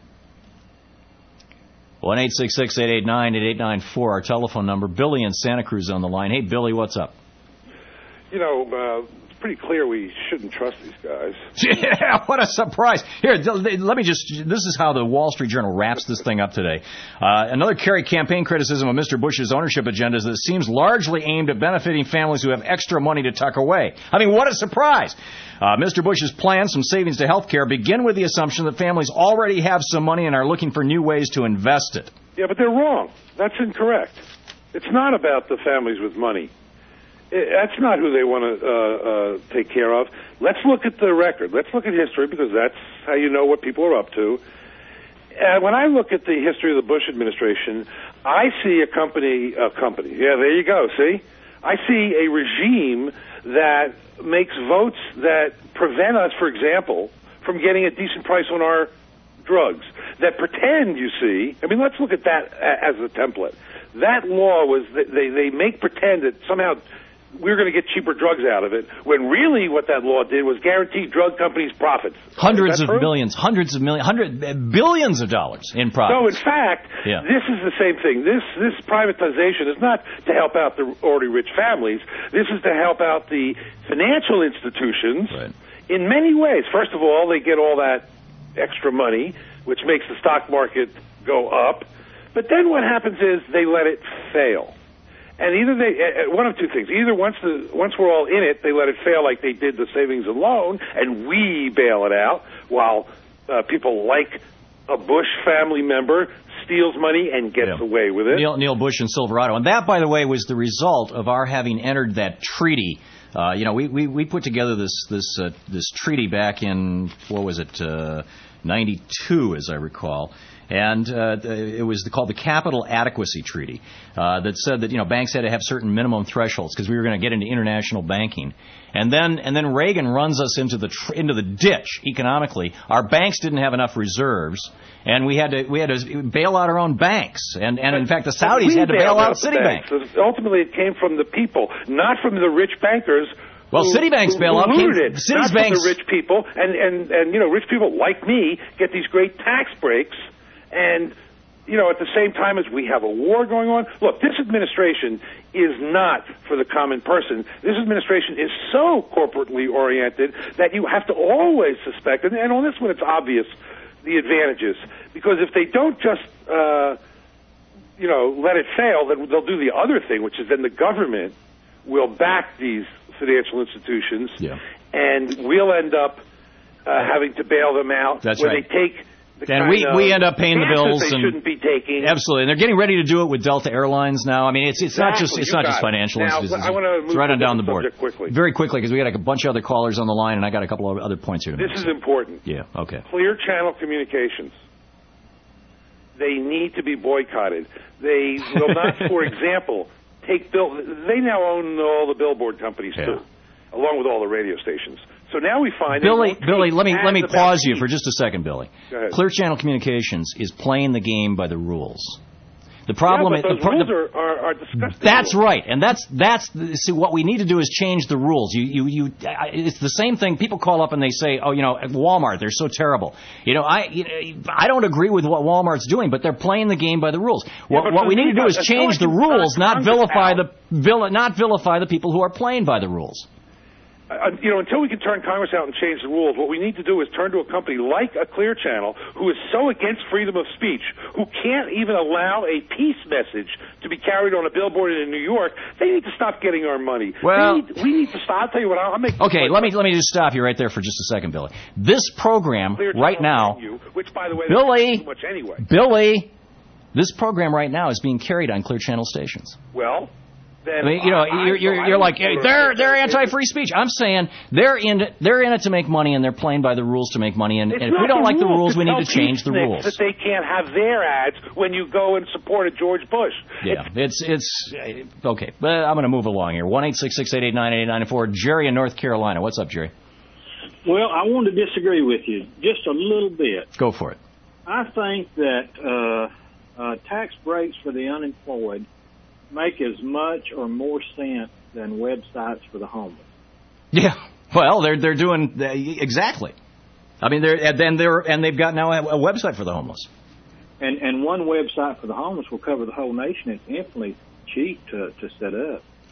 one eight six six, eight eight nine, eight eight nine four, our telephone number. Billy in Santa Cruz on the line. Hey, Billy, what's up? you know, uh, it's pretty clear we shouldn't trust these guys. Yeah, what a surprise. Here, let me just, this is how the Wall Street Journal wraps this thing up today. Uh, another Kerry campaign criticism of Mister Bush's ownership agenda is that it seems largely aimed at benefiting families who have extra money to tuck away. I mean, what a surprise. Uh, Mister Bush's plans from savings to health care begin with the assumption that families already have some money and are looking for new ways to invest it. Yeah, but they're wrong. That's incorrect. It's not about the families with money. That's not who they want to uh, uh, take care of. Let's look at the record. Let's look at history, because that's how you know what people are up to. And when I look at the history of the Bush administration, I see a company, a company. Yeah, there you go. See, I see a regime that makes votes that prevent us, for example, from getting a decent price on our drugs. That pretend, you see. I mean, let's look at that as a template. That law was that they they make pretend that somehow we're going to get cheaper drugs out of it, when really what that law did was guarantee drug companies profits. Hundreds of millions, hundreds of millions, hundred billions of dollars in profits. So, in fact, yeah. this is the same thing. This this privatization is not to help out the already rich families. This is to help out the financial institutions right. in many ways. First of all, they get all that extra money, which makes the stock market go up. But then what happens is they let it fail. And either they, uh, one of two things. Either once the once we're all in it, they let it fail like they did the savings and loan, and we bail it out, while uh, people like a Bush family member steals money and gets yeah. away with it. Neil, Neil Bush and Silverado. And that, by the way, was the result of our having entered that treaty. Uh, you know, we, we, we put together this this uh, this treaty back in, what was it, uh, ninety-two, as I recall. And uh, it was called the Capital Adequacy Treaty uh, that said that, you know, banks had to have certain minimum thresholds because we were going to get into international banking. And then and then Reagan runs us into the tr- into the ditch economically. Our banks didn't have enough reserves, and we had to we had to bail out our own banks. And, and in fact, the Saudis we had to bail out Citibank. Ultimately, it came from the people, not from the rich bankers. Well, who, Citibank's bailout came from not from the rich people, and, and, and you know, rich people like me get these great tax breaks. And, you know, at the same time as we have a war going on, look, this administration is not for the common person. This administration is so corporately oriented that you have to always suspect, and, and on this one it's obvious, the advantages. Because if they don't just, uh, you know, let it fail, then they'll do the other thing, which is then the government will back these financial institutions, yeah. and we'll end up uh, having to bail them out. That's where right. they take... The and we, we end up paying the bills, they and shouldn't be taking. Absolutely, and they're getting ready to do it with Delta Airlines now. I mean, it's it's exactly. not just it's you not just it. financial now, institutions. I want to move it's right on down the board quickly. Very quickly, because we got a bunch of other callers on the line, and I got a couple of other points here. This is important. Yeah. Okay. Clear Channel Communications. They need to be boycotted. They will not, for example, take bill. They now own all the billboard companies yeah. too, along with all the radio stations. So now we find Billy, Billy, let me let me pause you heat. for just a second, Billy. Go ahead. Clear Channel Communications is playing the game by the rules. The problem yeah, but is those the, rules the, are, are, are disgusting. That's rules. right, and that's that's see what we need to do is change the rules. You you you. It's the same thing. People call up and they say, oh, you know, at Walmart they're so terrible. You know, I you know, I don't agree with what Walmart's doing, but they're playing the game by the rules. Yeah, what what we need to do is change the rules, not vilify out. the vil, not vilify the people who are playing by the rules. Uh, you know, until we can turn Congress out and change the rules, what we need to do is turn to a company like a Clear Channel, who is so against freedom of speech, who can't even allow a peace message to be carried on a billboard in New York. They need to stop getting our money. Well, need, we need to stop. I'll tell you what. I'll make. Okay, let me let me just stop you right there for just a second, Billy. This program right now, you, which by the way, Billy, too much anyway. Billy, this program right now is being carried on Clear Channel stations. Well. Then I mean, you know, I, you're you're, you're like hey, they're they're anti-free speech. I'm saying they're in it, they're in it to make money, and they're playing by the rules to make money. And, and if we don't like the rules, we need to change the rules. That they can't have their ads when you go and support a George Bush. Yeah, it's it's, it's okay. But I'm going to move along here. One eight six six eight eight nine eight nine four. Jerry in North Carolina. What's up, Jerry? Well, I want to disagree with you just a little bit. Go for it. I think that uh, uh, tax breaks for the unemployed make as much or more sense than websites for the homeless. Yeah, well, they're they're doing uh, exactly. I mean, they're and then they're and they've got now a, a website for the homeless. And and one website for the homeless will cover the whole nation. It's infinitely cheap to to set up.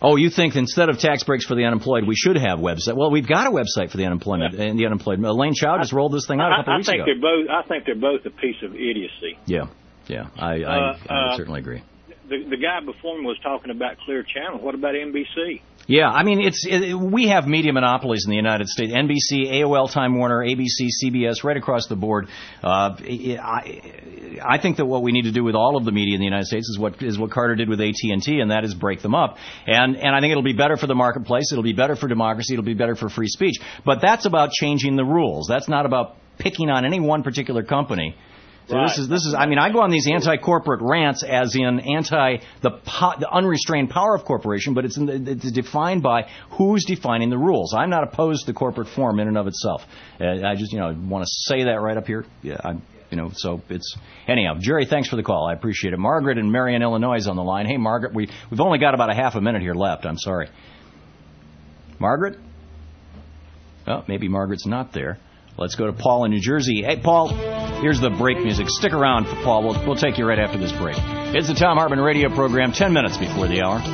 Oh, you think instead of tax breaks for the unemployed, we should have website? Well, we've got a website for the unemployment and the unemployed. Elaine Chao just rolled this thing out a couple I, I weeks think ago. They're both, I think they're both a piece of idiocy. Yeah, yeah, I, I, Uh, I would uh, certainly agree. The, the guy before me was talking about Clear Channel. What about N B C? Yeah, I mean, it's it, we have media monopolies in the United States. N B C, A O L, Time Warner, A B C, C B S, right across the board. Uh, I, I think that what we need to do with all of the media in the United States is what is what Carter did with A T and T, and that is break them up. And and I think it'll be better for the marketplace. It'll be better for democracy. It'll be better for free speech. But that's about changing the rules. That's not about picking on any one particular company. So Right. this is this is. I mean, I go on these anti-corporate rants as in anti the po- the unrestrained power of corporation, but it's in the, it's defined by who's defining the rules. I'm not opposed to corporate form in and of itself. Uh, I just you know want to say that right up here. Yeah, I'm, you know. So it's anyhow. Jerry, thanks for the call. I appreciate it. Margaret in Marion, Illinois, is on the line. Hey, Margaret, we we've only got about a half a minute here left. I'm sorry, Margaret. Oh, maybe Margaret's not there. Let's go to Paul in New Jersey. Hey, Paul, here's the break music. Stick around for Paul. We'll, we'll take you right after this break. It's the Thom Hartmann Radio Program, ten minutes before the hour.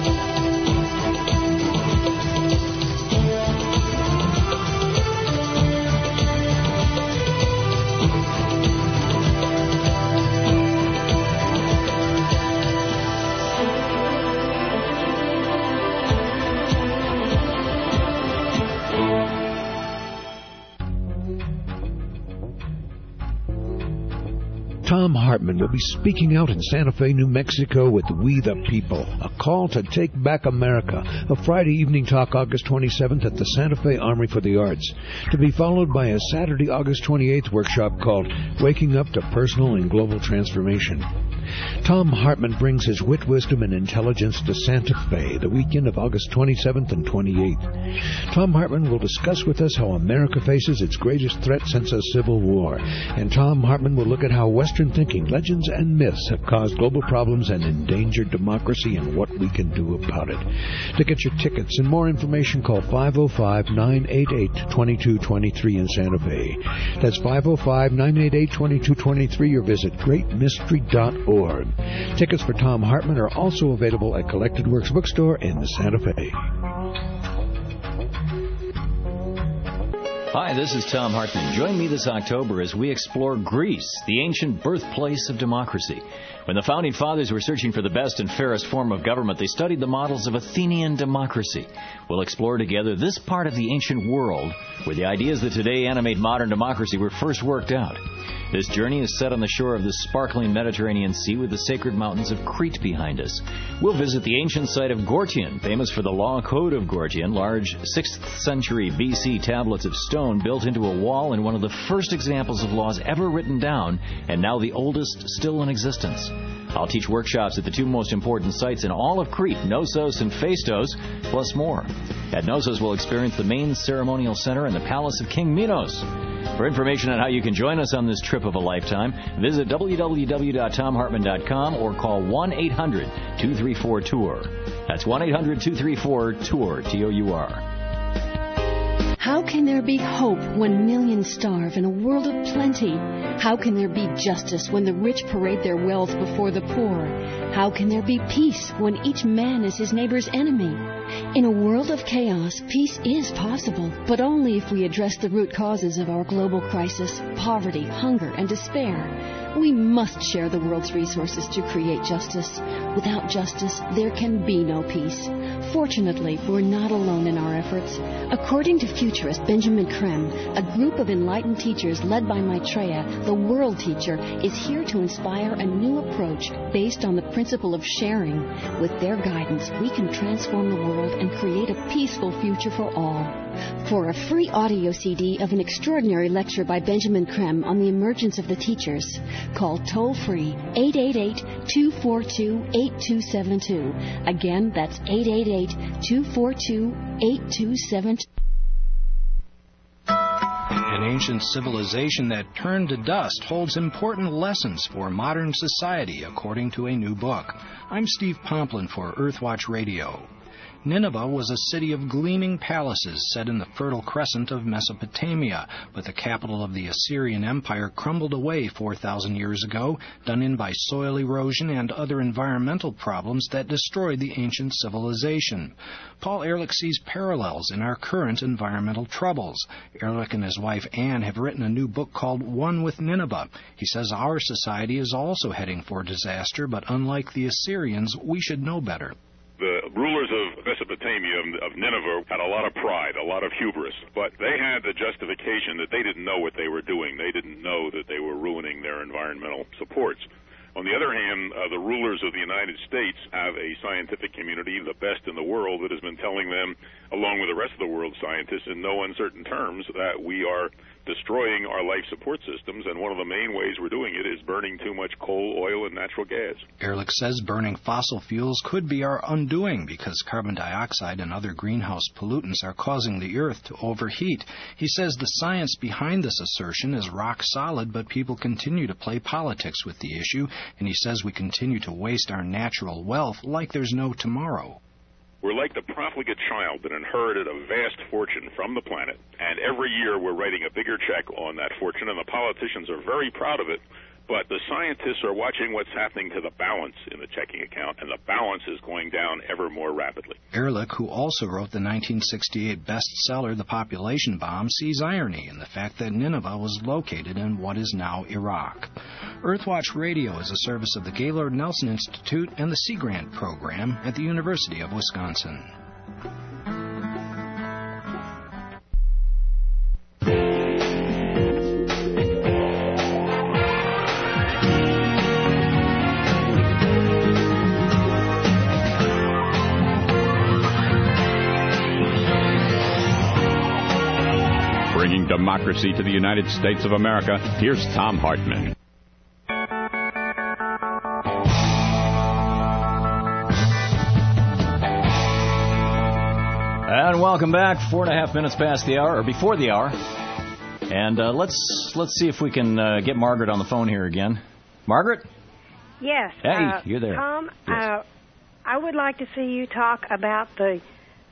Thom Hartmann will be speaking out in Santa Fe, New Mexico with We the People, a call to take back America, a Friday evening talk August twenty-seventh at the Santa Fe Armory for the Arts, to be followed by a Saturday, August twenty-eighth workshop called Waking Up to Personal and Global Transformation. Thom Hartmann brings his wit, wisdom, and intelligence to Santa Fe the weekend of August twenty-seventh and twenty-eighth. Thom Hartmann will discuss with us how America faces its greatest threat since the Civil War. And Thom Hartmann will look at how Western thinking, legends, and myths have caused global problems and endangered democracy and what we can do about it. To get your tickets and more information, call five oh five, nine eight eight, two two two three in Santa Fe. That's five oh five, nine eight eight, two two two three or visit great mystery dot org. Tickets for Thom Hartmann are also available at Collected Works Bookstore in Santa Fe. Hi, this is Thom Hartmann. Join me this October as we explore Greece, the ancient birthplace of democracy. When the Founding Fathers were searching for the best and fairest form of government, they studied the models of Athenian democracy. We'll explore together this part of the ancient world where the ideas that today animate modern democracy were first worked out. This journey is set on the shore of the sparkling Mediterranean Sea with the sacred mountains of Crete behind us. We'll visit the ancient site of Gortyon, famous for the Law Code of Gortyon, large sixth century B C tablets of stone built into a wall and one of the first examples of laws ever written down, and now the oldest still in existence. I'll teach workshops at the two most important sites in all of Crete, Knossos and Phaistos, plus more. At Knossos, we'll experience the main ceremonial center and the palace of King Minos. For information on how you can join us on this trip of a lifetime, visit w w w dot thom hartmann dot com or call one eight hundred, two three four, tour. That's one eight hundred, two three four, tour, T O U R. How can there be hope when millions starve in a world of plenty? How can there be justice when the rich parade their wealth before the poor? How can there be peace when each man is his neighbor's enemy? In a world of chaos, peace is possible, but only if we address the root causes of our global crisis, poverty, hunger, and despair. We must share the world's resources to create justice. Without justice, there can be no peace. Fortunately, we're not alone in our efforts. According to futurist Benjamin Creme, a group of enlightened teachers led by Maitreya, the world teacher, is here to inspire a new approach based on the principle of sharing. With their guidance, we can transform the world and create a peaceful future for all. For a free audio C D of an extraordinary lecture by Benjamin Creme on the emergence of the teachers, call toll-free eight eight eight, two four two, eight two seven two. Again, that's eight eight eight, two four two, eight two seven two. An ancient civilization that turned to dust holds important lessons for modern society, according to a new book. I'm Steve Pomplin for Earthwatch Radio. Nineveh was a city of gleaming palaces set in the fertile crescent of Mesopotamia, but the capital of the Assyrian Empire crumbled away four thousand years ago, done in by soil erosion and other environmental problems that destroyed the ancient civilization. Paul Ehrlich sees parallels in our current environmental troubles. Ehrlich and his wife Anne have written a new book called One with Nineveh. He says our society is also heading for disaster, but unlike the Assyrians, we should know better. The rulers of Mesopotamia, of Nineveh, had a lot of pride, a lot of hubris, but they had the justification that they didn't know what they were doing. They didn't know that they were ruining their environmental supports. On the other hand, uh, the rulers of the United States have a scientific community, the best in the world, that has been telling them, along with the rest of the world's scientists, in no uncertain terms, that we are destroying our life support systems, and one of the main ways we're doing it is burning too much coal, oil, and natural gas. Ehrlich says burning fossil fuels could be our undoing because carbon dioxide and other greenhouse pollutants are causing the Earth to overheat. He says the science behind this assertion is rock solid, but people continue to play politics with the issue, and he says we continue to waste our natural wealth like there's no tomorrow. We're like the profligate child that inherited a vast fortune from the planet, and every year we're writing a bigger check on that fortune, and the politicians are very proud of it, but the scientists are watching what's happening to the balance in the checking account, and the balance is going down ever more rapidly. Ehrlich, who also wrote the nineteen sixty-eight bestseller The Population Bomb, sees irony in the fact that Nineveh was located in what is now Iraq. Earthwatch Radio is a service of the Gaylord Nelson Institute and the Sea Grant Program at the University of Wisconsin. Bringing democracy to the United States of America, here's Thom Hartmann. And welcome back. Four and a half minutes past the hour, or before the hour. And uh, let's let's see if we can uh, get Margaret on the phone here again. Margaret? Yes. Hey, uh, you're there. Tom, yes. uh, I would like to see you talk about the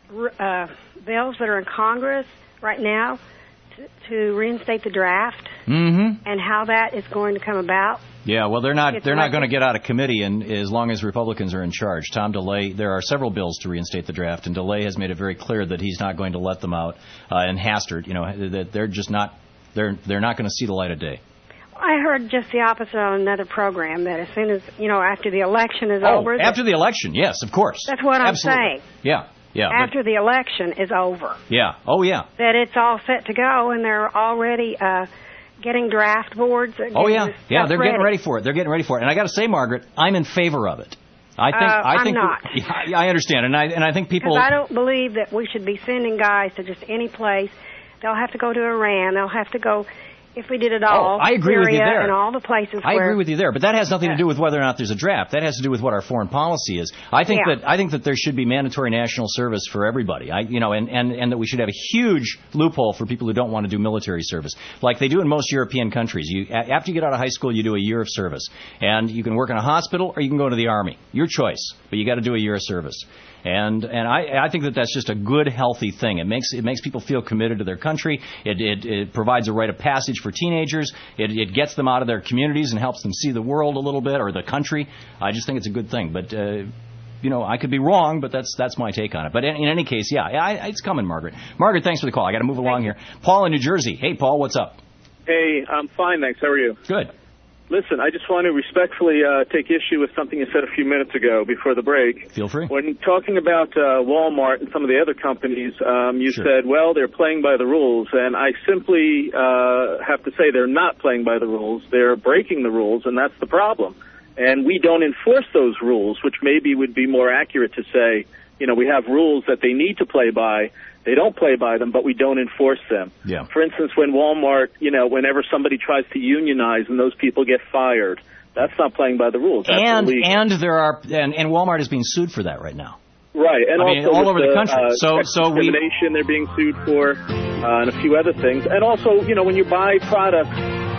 uh, bills that are in Congress right now to, to reinstate the draft, mm-hmm. and how that is going to come about. Yeah, well, they're not It's they're not like- going to get out of committee and as long as Republicans are in charge. Tom DeLay, there are several bills to reinstate the draft, and DeLay has made it very clear that he's not going to let them out. Uh, and Hastert, you know, that they're just not they're they're not going to see the light of day. I heard just the opposite on another program, that as soon as, you know, after the election is Oh, over... after the election, yes, of course. That's what I'm Absolutely. saying. Yeah, yeah. but- After the election is over. yeah. Oh, yeah. That it's all set to go, and they're already uh, getting draft boards. Oh, yeah. getting Yeah, stuff they're getting ready for it. They're getting ready for it. And I got to say, Margaret, I'm in favor of it. I think Uh, I I'm think not. Yeah, I understand, and I and I think people. Because I don't believe that we should be sending guys to just any place. They'll have to go to Iran. They'll have to go, if we did it all, Oh, I agree Syria with you there. and all the places I where... agree with you there, but that has nothing to do with whether or not there's a draft. That has to do with what our foreign policy is. I think Yeah. that I think that there should be mandatory national service for everybody. I, you know, and, and, and that we should have a huge loophole for people who don't want to do military service, like they do in most European countries. You a- after you get out of high school, you do a year of service, and you can work in a hospital or you can go to the army. Your choice, but you got to do a year of service. And and I, I think that that's just a good, healthy thing. It makes it makes people feel committed to their country. It it, it provides a rite of passage for teenagers. It it gets them out of their communities and helps them see the world a little bit, or the country. I just think it's a good thing. But uh, you know, I could be wrong, but that's that's my take on it. But in, in any case, yeah, I, it's coming, Margaret. Margaret, thanks for the call. I got to move along here. Paul in New Jersey. Hey, Paul, what's up? Hey, I'm fine, thanks. How are you? Good. Listen, I just want to respectfully uh, take issue with something you said a few minutes ago before the break. Feel free. When talking about uh, Walmart and some of the other companies, um, you Sure. said, well, they're playing by the rules. And I simply uh, have to say they're not playing by the rules. They're breaking the rules, and that's the problem. And we don't enforce those rules, which maybe would be more accurate to say, you know, we have rules that they need to play by. They don't play by them, but we don't enforce them. Yeah. For instance, when Walmart, you know, whenever somebody tries to unionize and those people get fired, that's not playing by the rules. That's And illegal. and there are and, and Walmart is being sued for that right now. Right, and I mean, also all with over the country. Uh, So- sex so we- discrimination they're being sued for, uh, and a few other things. And also, you know, when you buy products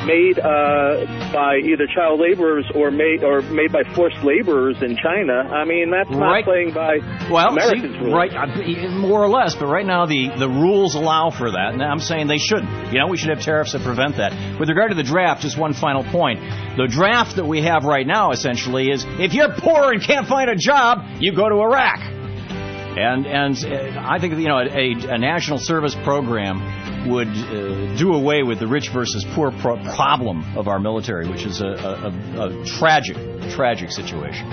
made uh, by either child laborers or made or made by forced laborers in China. I mean, that's not Right. playing by Well, Americans' see, rules. right, uh, more or less, but right now the, the rules allow for that, and I'm saying they shouldn't. You know, we should have tariffs that prevent that. With regard to the draft, just one final point. The draft that we have right now, essentially, is if you're poor and can't find a job, you go to Iraq. And and uh, I think, you know, a, a national service program would uh, do away with the rich versus poor pro- problem of our military, which is a, a, a, a tragic, tragic situation.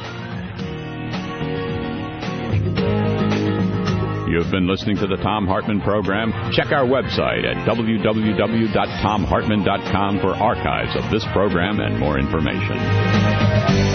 You've been listening to the Thom Hartmann Program. Check our website at w w w dot tom hartmann dot com for archives of this program and more information.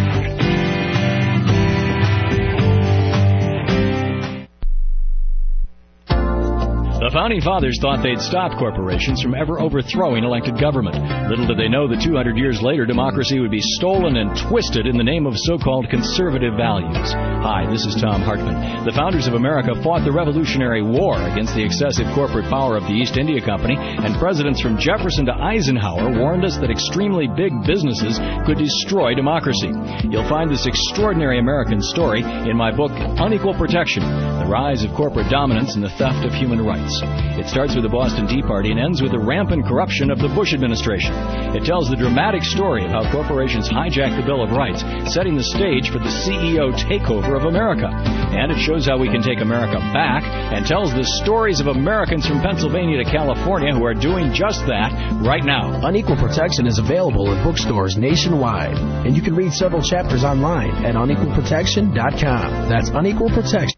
The Founding Fathers thought they'd stop corporations from ever overthrowing elected government. Little did they know that two hundred years later, democracy would be stolen and twisted in the name of so-called conservative values. Hi, this is Thom Hartmann. The founders of America fought the Revolutionary War against the excessive corporate power of the East India Company, and presidents from Jefferson to Eisenhower warned us that extremely big businesses could destroy democracy. You'll find this extraordinary American story in my book, Unequal Protection, The Rise of Corporate Dominance and the Theft of Human Rights. It starts with the Boston Tea Party and ends with the rampant corruption of the Bush administration. It tells the dramatic story of how corporations hijacked the Bill of Rights, setting the stage for the C E O takeover of America. And it shows how we can take America back and tells the stories of Americans from Pennsylvania to California who are doing just that right now. Unequal Protection is available in bookstores nationwide, and you can read several chapters online at unequal protection dot com. That's Unequal Protection.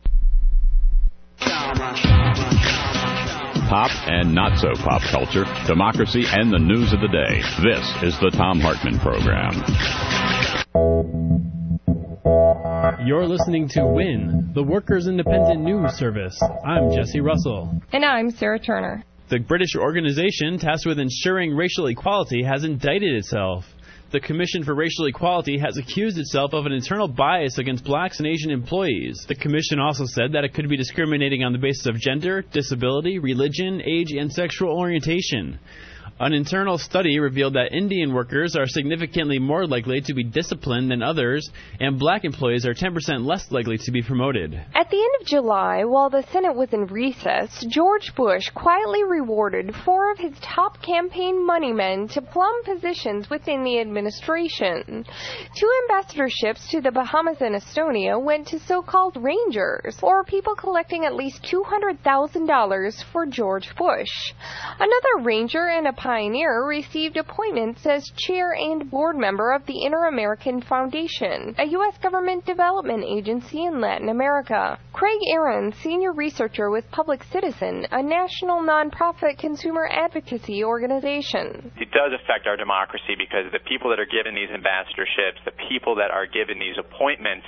Pop and not so pop culture, democracy, and the news of the day. This is the Thom Hartmann Program. You're listening to WIN, the Workers' Independent News Service. I'm Jesse Russell. And I'm Sarah Turner. The British organization tasked with ensuring racial equality has indicted itself. The Commission for Racial Equality has accused itself of an internal bias against blacks and Asian employees. The Commission also said that it could be discriminating on the basis of gender, disability, religion, age, and sexual orientation. An internal study revealed that Indian workers are significantly more likely to be disciplined than others, and black employees are ten percent less likely to be promoted. At the end of July, while the Senate was in recess, George Bush quietly rewarded four of his top campaign moneymen to plum positions within the administration. Two ambassadorships to the Bahamas and Estonia went to so-called rangers, or people collecting at least two hundred thousand dollars for George Bush. Another ranger and a pioneer received appointments as chair and board member of the Inter-American Foundation, a U S government development agency in Latin America. Craig Aaron, senior researcher with Public Citizen, a national nonprofit consumer advocacy organization. It does affect our democracy because the people that are given these ambassadorships, the people that are given these appointments,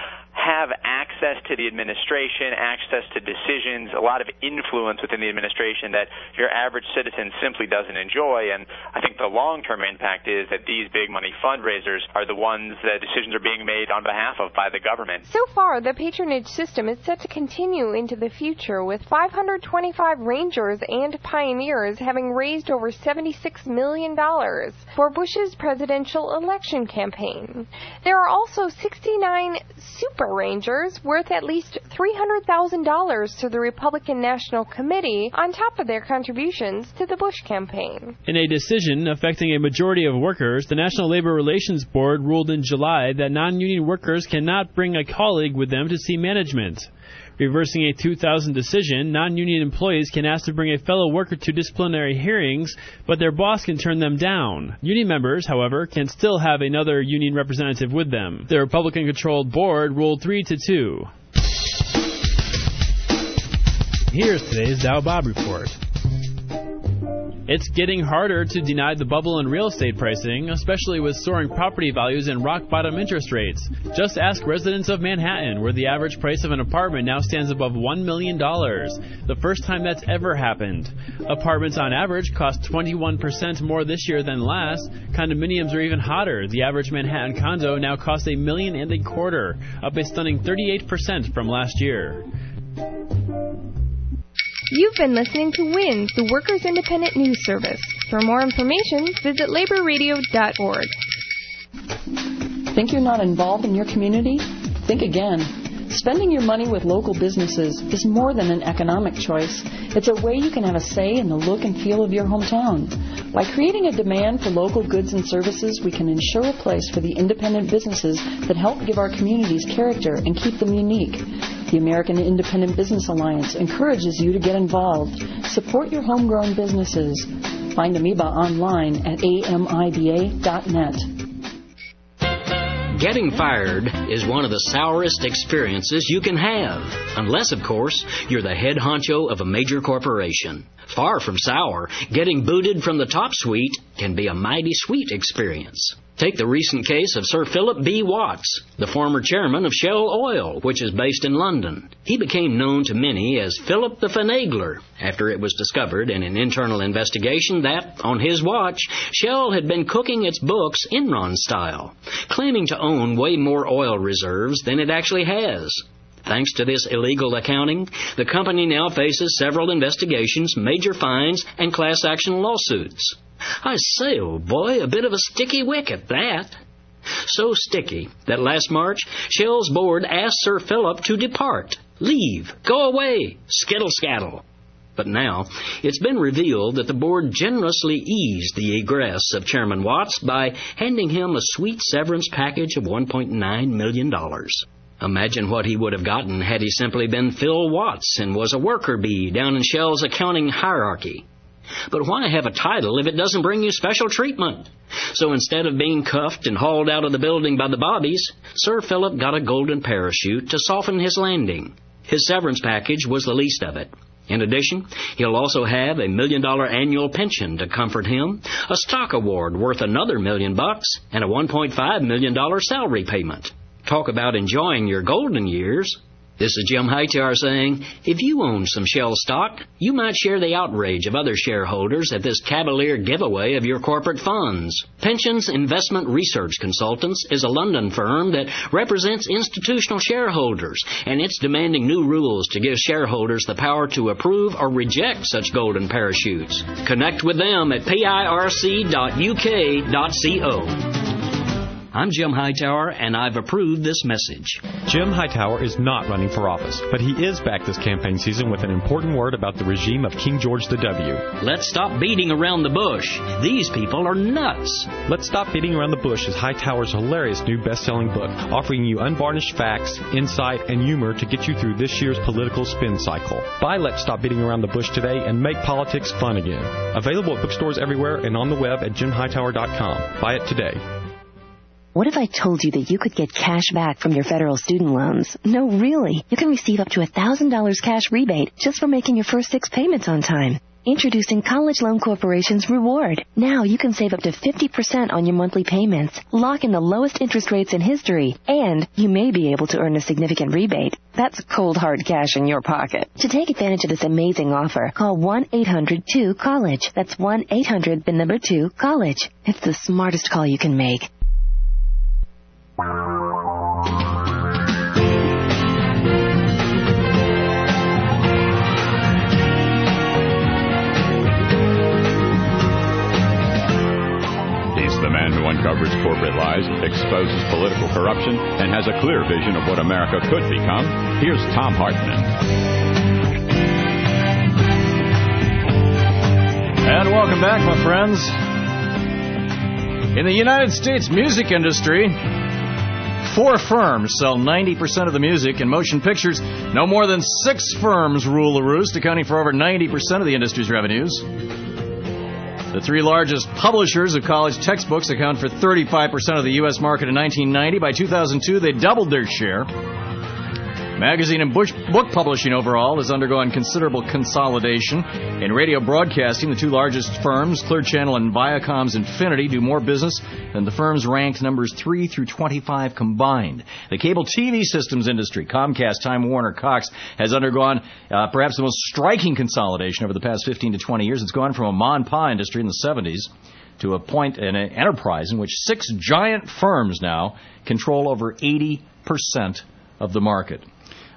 have access to the administration, access to decisions, a lot of influence within the administration that your average citizen simply doesn't enjoy. And I think the long-term impact is that these big money fundraisers are the ones that decisions are being made on behalf of by the government. So far, the patronage system is set to continue into the future, with five hundred twenty-five rangers and pioneers having raised over seventy-six million dollars for Bush's presidential election campaign. There are also sixty-nine super rangers worth at least three hundred thousand dollars to the Republican National Committee on top of their contributions to the Bush campaign. In a decision affecting a majority of workers, the National Labor Relations Board ruled in July that non-union workers cannot bring a colleague with them to see management. Reversing a two thousand decision, non-union employees can ask to bring a fellow worker to disciplinary hearings, but their boss can turn them down. Union members, however, can still have another union representative with them. The Republican-controlled board ruled three to two. Here's today's Dow Bob Report. It's getting harder to deny the bubble in real estate pricing, especially with soaring property values and rock-bottom interest rates. Just ask residents of Manhattan, where the average price of an apartment now stands above one million dollars, the first time that's ever happened. Apartments on average cost twenty-one percent more this year than last. Condominiums are even hotter. The average Manhattan condo now costs a million and a quarter, up a stunning thirty-eight percent from last year. You've been listening to WINS, the Workers' Independent News Service. For more information, visit labor radio dot org. Think you're not involved in your community? Think again. Spending your money with local businesses is more than an economic choice. It's a way you can have a say in the look and feel of your hometown. By creating a demand for local goods and services, we can ensure a place for the independent businesses that help give our communities character and keep them unique. The American Independent Business Alliance encourages you to get involved. Support your homegrown businesses. Find Amoeba online at A M I B A dot net. Getting fired is one of the sourest experiences you can have, unless, of course, you're the head honcho of a major corporation. Far from sour, getting booted from the top suite can be a mighty sweet experience. Take the recent case of Sir Philip B. Watts, the former chairman of Shell Oil, which is based in London. He became known to many as Philip the Finagler after it was discovered in an internal investigation that, on his watch, Shell had been cooking its books Enron style, claiming to own way more oil reserves than it actually has. Thanks to this illegal accounting, the company now faces several investigations, major fines, and class action lawsuits. I say, old boy, a bit of a sticky wicket, that. So sticky that last March, Shell's board asked Sir Philip to depart, leave, go away, skittle-scattle. But now, it's been revealed that the board generously eased the egress of Chairman Watts by handing him a sweet severance package of one point nine million dollars. Imagine what he would have gotten had he simply been Phil Watts and was a worker bee down in Shell's accounting hierarchy. But why have a title if it doesn't bring you special treatment? So instead of being cuffed and hauled out of the building by the bobbies, Sir Philip got a golden parachute to soften his landing. His severance package was the least of it. In addition, he'll also have a million-dollar annual pension to comfort him, a stock award worth another million bucks, and a one point five million dollars salary payment. Talk about enjoying your golden years. This is Jim Hightower saying, if you own some Shell stock, you might share the outrage of other shareholders at this cavalier giveaway of your corporate funds. Pensions Investment Research Consultants is a London firm that represents institutional shareholders, and it's demanding new rules to give shareholders the power to approve or reject such golden parachutes. Connect with them at P I R C dot U K dot co. I'm Jim Hightower, and I've approved this message. Jim Hightower is not running for office, but he is back this campaign season with an important word about the regime of King George the W. Let's stop beating around the bush. These people are nuts. Let's Stop Beating Around the Bush is Hightower's hilarious new best-selling book, offering you unvarnished facts, insight, and humor to get you through this year's political spin cycle. Buy Let's Stop Beating Around the Bush today and make politics fun again. Available at bookstores everywhere and on the web at jim hightower dot com. Buy it today. What if I told you that you could get cash back from your federal student loans? No, really. You can receive up to one thousand dollars cash rebate just for making your first six payments on time. Introducing College Loan Corporation's Reward. Now you can save up to fifty percent on your monthly payments, lock in the lowest interest rates in history, and you may be able to earn a significant rebate. That's cold, hard cash in your pocket. To take advantage of this amazing offer, call one eight hundred two college. That's one eight hundred, the number two, college. It's the smartest call you can make. He's the man who uncovers corporate lies, exposes political corruption, and has a clear vision of what America could become. Here's Thom Hartmann. And welcome back, my friends. In the United States music industry, four firms sell ninety percent of the music in motion pictures. No more than six firms rule the roost, accounting for over ninety percent of the industry's revenues. The three largest publishers of college textbooks account for thirty-five percent of the U S market in nineteen ninety. By two thousand two, they doubled their share. Magazine and book publishing overall has undergone considerable consolidation. In radio broadcasting, the two largest firms, Clear Channel and Viacom's Infinity, do more business than the firms ranked numbers three through twenty-five combined. The cable T V systems industry, Comcast, Time Warner, Cox, has undergone uh, perhaps the most striking consolidation over the past fifteen to twenty years. It's gone from a ma and pa industry in the seventies to a point in an enterprise in which six giant firms now control over eighty percent of the market.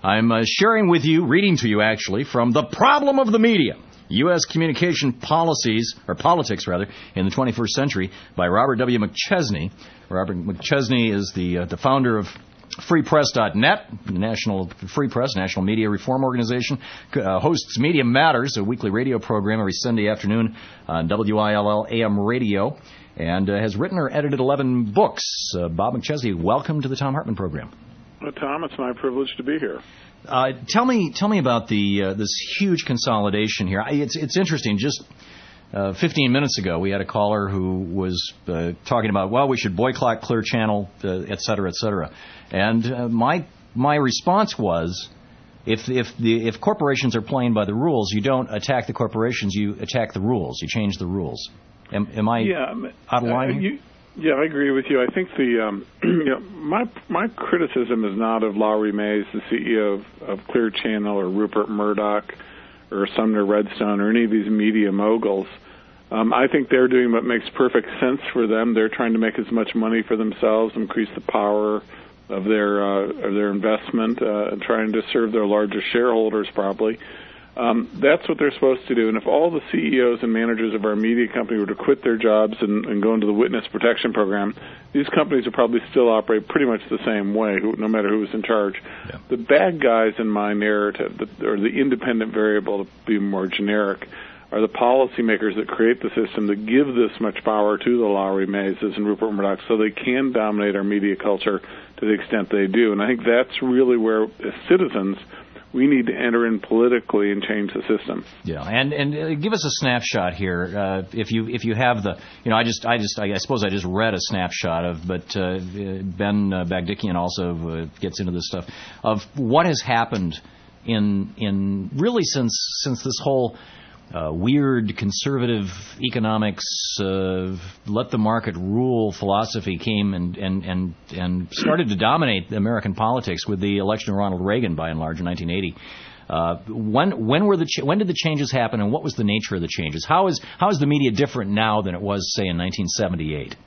I'm uh, sharing with you, reading to you actually, from The Problem of the Media, U S Communication Policies, or Politics rather, in the twenty-first Century by Robert W. McChesney. Robert McChesney is the uh, the founder of Free Press dot net, the National Free Press, National Media Reform Organization, uh, hosts Media Matters, a weekly radio program every Sunday afternoon on W I L L A M radio, and uh, has written or edited eleven books. Uh, Bob McChesney, welcome to the Thom Hartmann program. Well, Tom, it's my privilege to be here. Uh, tell me, tell me about the uh, this huge consolidation here. I, it's it's interesting. Just uh, fifteen minutes ago, we had a caller who was uh, talking about, well, we should boycott Clear Channel, uh, et cetera, et cetera. And uh, my my response was, if if the if corporations are playing by the rules, you don't attack the corporations, you attack the rules. You change the rules. Am, am I yeah, out of line? Uh, you, yeah, I agree with you. I think the um, you know my my criticism is not of Lowry Mays, the C E O of, of Clear Channel, or Rupert Murdoch, or Sumner Redstone, or any of these media moguls. Um, I think they're doing what makes perfect sense for them. They're trying to make as much money for themselves, increase the power of their uh, of their investment, uh, and trying to serve their largest shareholders probably. Um, that's what they're supposed to do. And if all the C E Os and managers of our media company were to quit their jobs and, and go into the witness protection program, these companies would probably still operate pretty much the same way, who, no matter who was in charge. Yeah. The bad guys in my narrative, the, or the independent variable, to be more generic, are the policymakers that create the system that give this much power to the Lowry Mayses and Rupert Murdoch so they can dominate our media culture to the extent they do. And I think that's really where, as citizens, we need to enter in politically and change the system. Yeah, and and uh, give us a snapshot here, uh, if you if you have the, you know, I just I just I suppose I just read a snapshot of, but uh, Ben uh, Bagdikian also uh, gets into this stuff of what has happened in in really since since this whole Uh, weird conservative economics, uh, let the market rule philosophy came and, and, and, and started to dominate American politics with the election of Ronald Reagan, by and large, in nineteen eighty. Uh, when when were the ch- when did the changes happen, and what was the nature of the changes? How is how is the media different now than it was, say, in nineteen seventy-eight?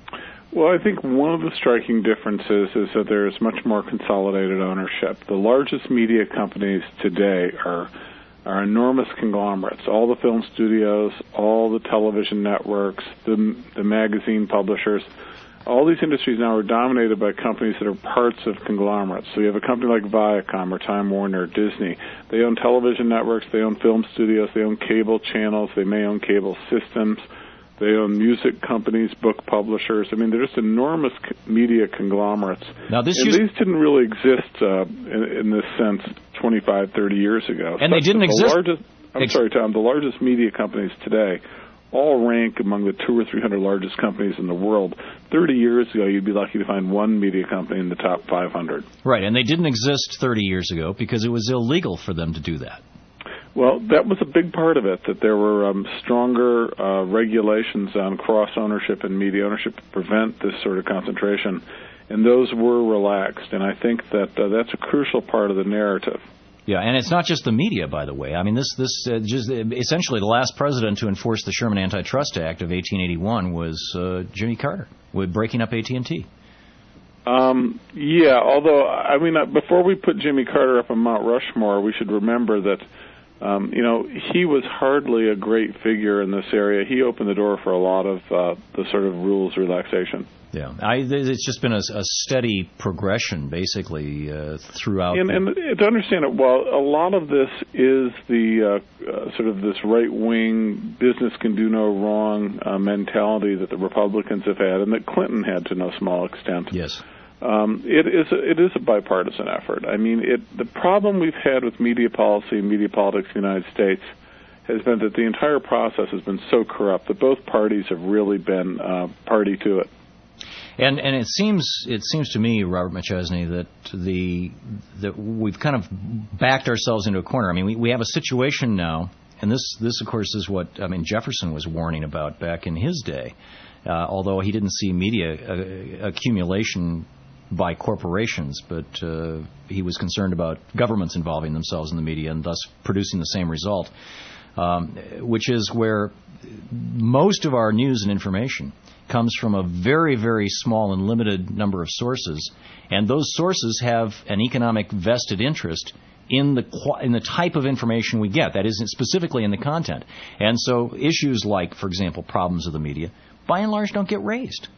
Well, I think one of the striking differences is that there is much more consolidated ownership. The largest media companies today are are enormous conglomerates. All the film studios, all the television networks, the, the magazine publishers, all these industries now are dominated by companies that are parts of conglomerates. So you have a company like Viacom or Time Warner or Disney. They own television networks, they own film studios, they own cable channels, they may own cable systems, they own music companies, book publishers. I mean, they're just enormous media conglomerates. Now, this and used- these didn't really exist uh, in, in this sense twenty-five, thirty years ago. And they didn't the exist? Largest, I'm Ex- sorry, Tom. The largest media companies today all rank among the two or three hundred largest companies in the world. Thirty years ago, you'd be lucky to find one media company in the top five hundred. Right, and they didn't exist thirty years ago because it was illegal for them to do that. Well, that was a big part of it, that there were um, stronger uh, regulations on cross-ownership and media ownership to prevent this sort of concentration, and those were relaxed, and I think that uh, that's a crucial part of the narrative. Yeah, and it's not just the media, by the way. I mean, this this uh, just essentially the last president to enforce the Sherman Antitrust Act of eighteen eighty-one was uh, Jimmy Carter, with breaking up A T and T. Um, yeah, although, I mean, uh, before we put Jimmy Carter up on Mount Rushmore, we should remember that Um, you know, he was hardly a great figure in this area. He opened the door for a lot of uh, the sort of rules relaxation. Yeah, I, it's just been a, a steady progression, basically, uh, throughout. And, the... and to understand it well, a lot of this is the uh, uh, sort of this right-wing business can do no wrong uh, mentality that the Republicans have had, and that Clinton had to no small extent. Yes. Um, it is a, it is a bipartisan effort. I mean, it, the problem we've had with media policy and media politics in the United States has been that the entire process has been so corrupt that both parties have really been uh, party to it. And and it seems it seems to me, Robert McChesney, that the that we've kind of backed ourselves into a corner. I mean, we, we have a situation now, and this this of course is what I mean Jefferson was warning about back in his day, uh, although he didn't see media uh, accumulation by corporations, but uh, he was concerned about governments involving themselves in the media and thus producing the same result. um, which is where most of our news and information comes from a very, very small and limited number of sources, and those sources have an economic vested interest in the in the type of information we get, that is, specifically in the content. And so issues like, for example, problems of the media, by and large, don't get raised.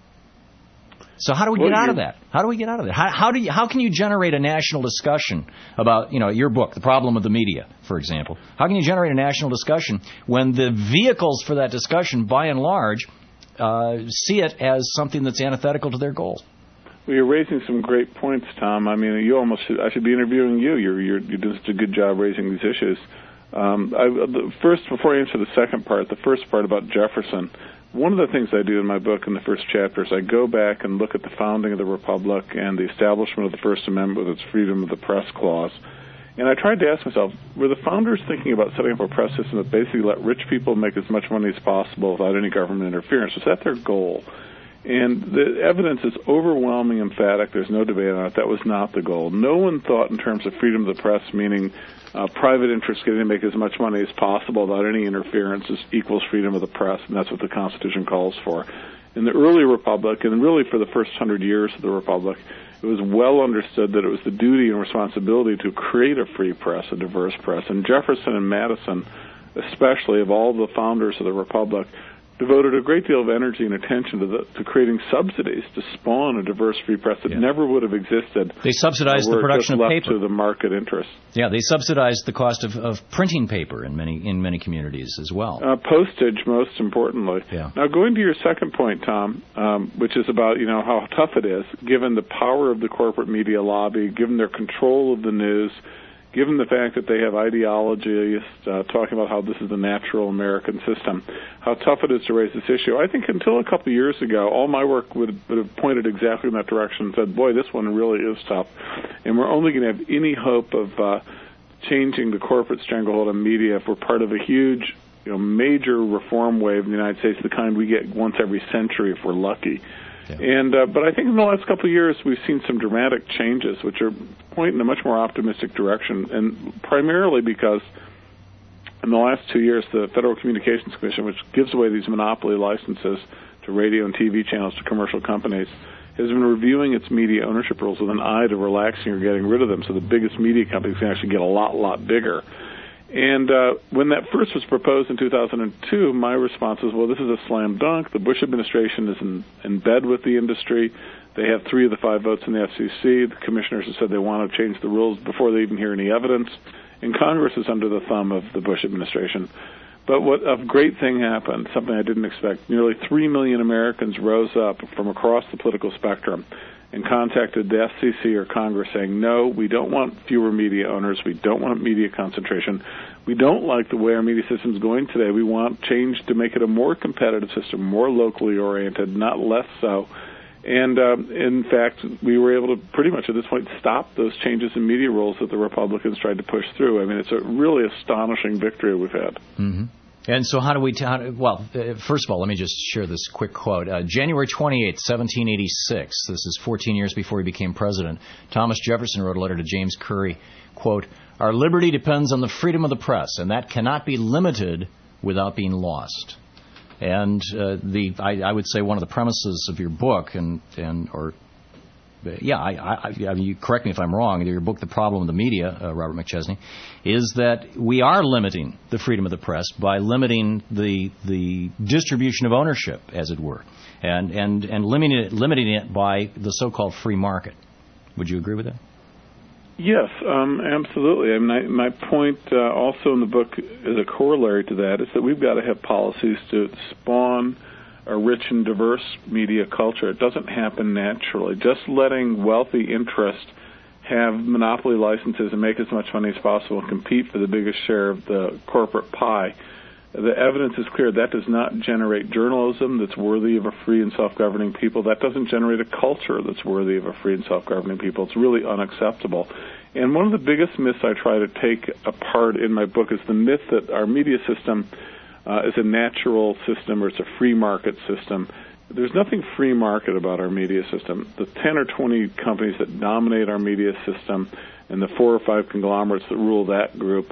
So how do we get well, out of that? How do we get out of that? How, how do you, how can you generate a national discussion about, you know, your book, The Problem of the Media, for example? How can you generate a national discussion when the vehicles for that discussion, by and large, uh, see it as something that's antithetical to their goals? Well, you're raising some great points, Tom. I mean, you almost should, I should be interviewing you. You're you're you do such a good job raising these issues. Um, I, the first, before I answer the second part, the first part about Jefferson. One of the things I do in my book in the first chapter is I go back and look at the founding of the Republic and the establishment of the First Amendment with its freedom of the press clause. And I tried to ask myself, were the founders thinking about setting up a press system that basically let rich people make as much money as possible without any government interference? Was that their goal? And the evidence is overwhelming, emphatic. There's no debate on it. That was not the goal. No one thought in terms of freedom of the press, meaning uh, private interests getting to make as much money as possible without any interference is equals freedom of the press, and that's what the Constitution calls for. In the early Republic, and really for the first hundred years of the Republic, it was well understood that it was the duty and responsibility to create a free press, a diverse press. And Jefferson and Madison, especially, of all the founders of the Republic, devoted a great deal of energy and attention to, the, to creating subsidies to spawn a diverse free press that yeah. never would have existed. They subsidized uh, the production of paper to the market interest. Yeah, they subsidized the cost of, of printing paper in many in many communities as well. Uh, postage, most importantly. Yeah. Now, going to your second point, Tom, um, which is about you know how tough it is, given the power of the corporate media lobby, given their control of the news, given the fact that they have ideologies uh, talking about how this is the natural American system, how tough it is to raise this issue. I think until a couple of years ago, all my work would, would have pointed exactly in that direction and said, boy, this one really is tough. And we're only going to have any hope of uh, changing the corporate stranglehold on media if we're part of a huge, you know, major reform wave in the United States, the kind we get once every century if we're lucky. And uh, but I think in the last couple of years we've seen some dramatic changes, which are pointing in a much more optimistic direction, and primarily because in the last two years the Federal Communications Commission, which gives away these monopoly licenses to radio and T V channels to commercial companies, has been reviewing its media ownership rules with an eye to relaxing or getting rid of them, so the biggest media companies can actually get a lot, lot bigger. And uh, when that first was proposed in two thousand two, my response was, well, this is a slam dunk. The Bush administration is in, in bed with the industry. They have three of the five votes in the F C C. The commissioners have said they want to change the rules before they even hear any evidence. And Congress is under the thumb of the Bush administration. But what a great thing happened, something I didn't expect. Nearly three million Americans rose up from across the political spectrum and contacted the F C C or Congress saying, no, we don't want fewer media owners. We don't want media concentration. We don't like the way our media system is going today. We want change to make it a more competitive system, more locally oriented, not less so. And, um, in fact, we were able to pretty much at this point stop those changes in media rules that the Republicans tried to push through. I mean, it's a really astonishing victory we've had. Mm-hmm. And so how do we, t- how do, well, uh, first of all, let me just share this quick quote. Uh, January twenty-eighth, seventeen eighty-six, this is fourteen years before he became president, Thomas Jefferson wrote a letter to James Curry, quote, our liberty depends on the freedom of the press, and that cannot be limited without being lost. And uh, the I, I would say one of the premises of your book, and, and or yeah, I, I, I mean, you correct me if I'm wrong, your book, The Problem of the Media, uh, Robert McChesney, is that we are limiting the freedom of the press by limiting the the distribution of ownership, as it were, and and, and limiting it, limiting it by the so-called free market. Would you agree with that? Yes, um, absolutely. I mean, I, my point uh, also in the book as a corollary to that is that we've got to have policies to spawn a rich and diverse media culture. It doesn't happen naturally. Just letting wealthy interests have monopoly licenses and make as much money as possible and compete for the biggest share of the corporate pie, the evidence is clear that does not generate journalism that's worthy of a free and self-governing people. That doesn't generate a culture that's worthy of a free and self-governing people. It's really unacceptable. And one of the biggest myths I try to take apart in my book is the myth that our media system uh, is a natural system or it's a free market system. There's nothing free market about our media system. The ten or twenty companies that dominate our media system and the four or five conglomerates that rule that group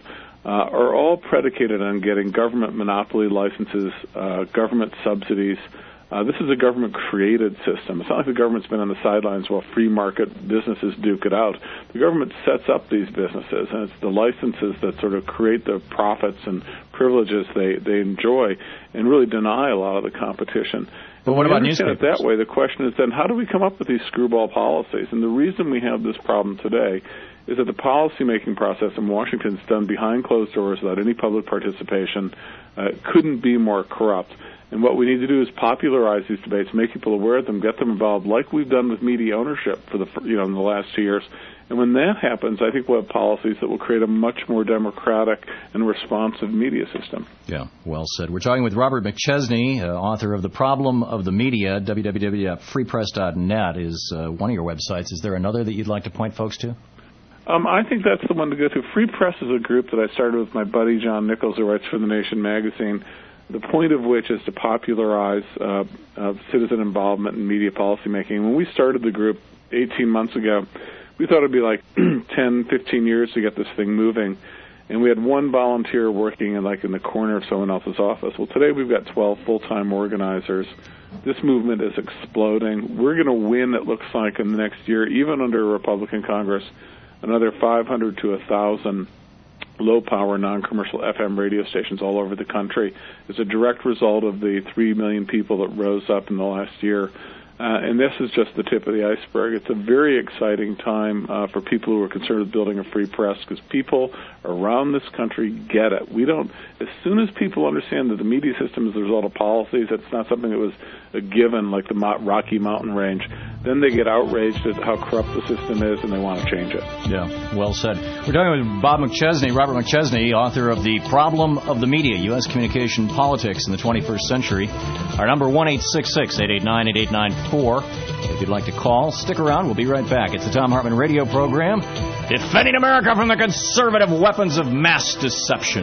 uh, are all predicated on getting government monopoly licenses, uh, government subsidies. Uh, this is a government-created system. It's not like the government's been on the sidelines while free market businesses duke it out. The government sets up these businesses, and it's the licenses that sort of create the profits and privileges they, they enjoy and really deny a lot of the competition. But what about newspapers? It that way, the question is then, how do we come up with these screwball policies? And the reason we have this problem today is that the policymaking process in Washington is done behind closed doors without any public participation. Uh, it couldn't be more corrupt. And what we need to do is popularize these debates, make people aware of them, get them involved, like we've done with media ownership for the you know in the last two years. And when that happens, I think we'll have policies that will create a much more democratic and responsive media system. Yeah, well said. We're talking with Robert McChesney, uh, author of The Problem of the Media. w w w dot free press dot net is uh, one of your websites. Is there another that you'd like to point folks to? Um, I think that's the one to go to. Free Press is a group that I started with my buddy John Nichols, who writes for The Nation magazine, the point of which is to popularize uh, uh, citizen involvement in media policymaking. When we started the group eighteen months ago, we thought it would be like ten, fifteen years to get this thing moving. And we had one volunteer working in like in the corner of someone else's office. Well, today we've got twelve full-time organizers. This movement is exploding. We're going to win, it looks like, in the next year, even under a Republican Congress, another five hundred to one thousand low-power, non-commercial F M radio stations all over the country. It's a direct result of the three million people that rose up in the last year. Uh, and this is just the tip of the iceberg. It's a very exciting time uh, for people who are concerned with building a free press, because people around this country get it. We don't. As soon as people understand that the media system is the result of policies, it's not something that was a given like the Rocky Mountain Range, then they get outraged at how corrupt the system is and they want to change it. Yeah, well said. We're talking with Bob McChesney, Robert McChesney, author of The Problem of the Media, U S Communication Politics in the twenty-first Century. Our number one eight six six, eight eight nine, eight eight nine four. If you'd like to call, stick around. We'll be right back. It's the Thom Hartmann Radio Program, defending America from the conservative weapons of mass deception.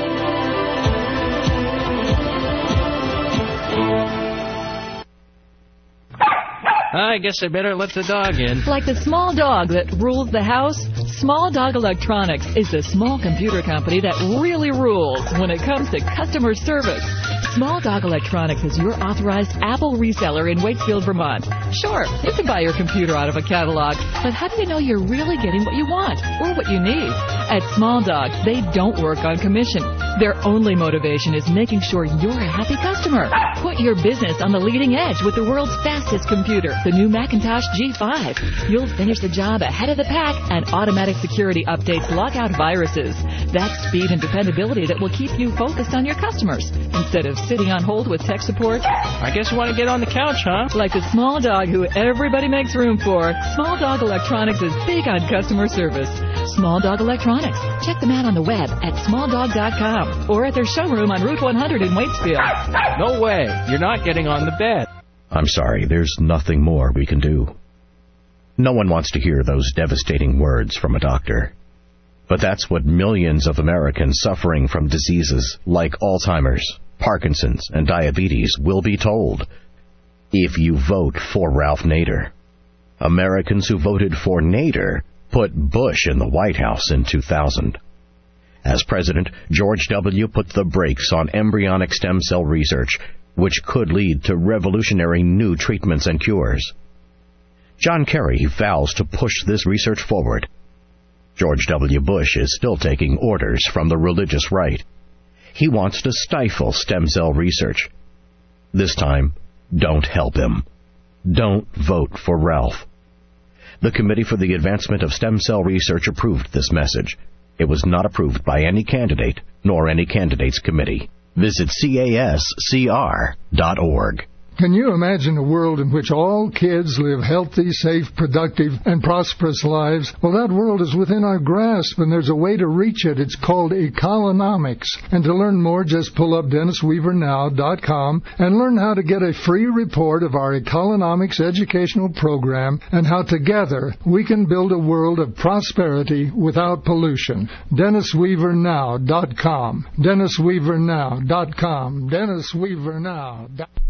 I guess I better let the dog in. Like the small dog that rules the house, Small Dog Electronics is the small computer company that really rules when it comes to customer service. Small Dog Electronics is your authorized Apple reseller in Waitsfield, Vermont. Sure, you can buy your computer out of a catalog, but how do you know you're really getting what you want or what you need? At Small Dog, they don't work on commission. Their only motivation is making sure you're a happy customer. Put your business on the leading edge with the world's fastest computer, the new Macintosh G five. You'll finish the job ahead of the pack, and automatic security updates lock out viruses. That's speed and dependability that will keep you focused on your customers instead of sitting on hold with tech support. I guess you want to get on the couch, huh? Like the small dog who everybody makes room for, Small Dog Electronics is big on customer service. Small Dog Electronics. Check them out on the web at small dog dot com or at their showroom on Route one hundred in Waitsfield. No way. You're not getting on the bed. I'm sorry, there's nothing more we can do. No one wants to hear those devastating words from a doctor. But that's what millions of Americans suffering from diseases like Alzheimer's, Parkinson's, and diabetes will be told if you vote for Ralph Nader. Americans who voted for Nader put Bush in the White House in two thousand. As president, George W. put the brakes on embryonic stem cell research, which could lead to revolutionary new treatments and cures. John Kerry vows to push this research forward. George W. Bush is still taking orders from the religious right. He wants to stifle stem cell research. This time, don't help him. Don't vote for Ralph. The Committee for the Advancement of Stem Cell Research approved this message. It was not approved by any candidate, nor any candidate's committee. Visit cascr dot org. Can you imagine a world in which all kids live healthy, safe, productive, and prosperous lives? Well, that world is within our grasp, and there's a way to reach it. It's called Economics. And to learn more, just pull up dennis weaver now dot com and learn how to get a free report of our Economics educational program and how together we can build a world of prosperity without pollution. dennis weaver now dot com. dennis weaver now dot com. dennis weaver now dot com.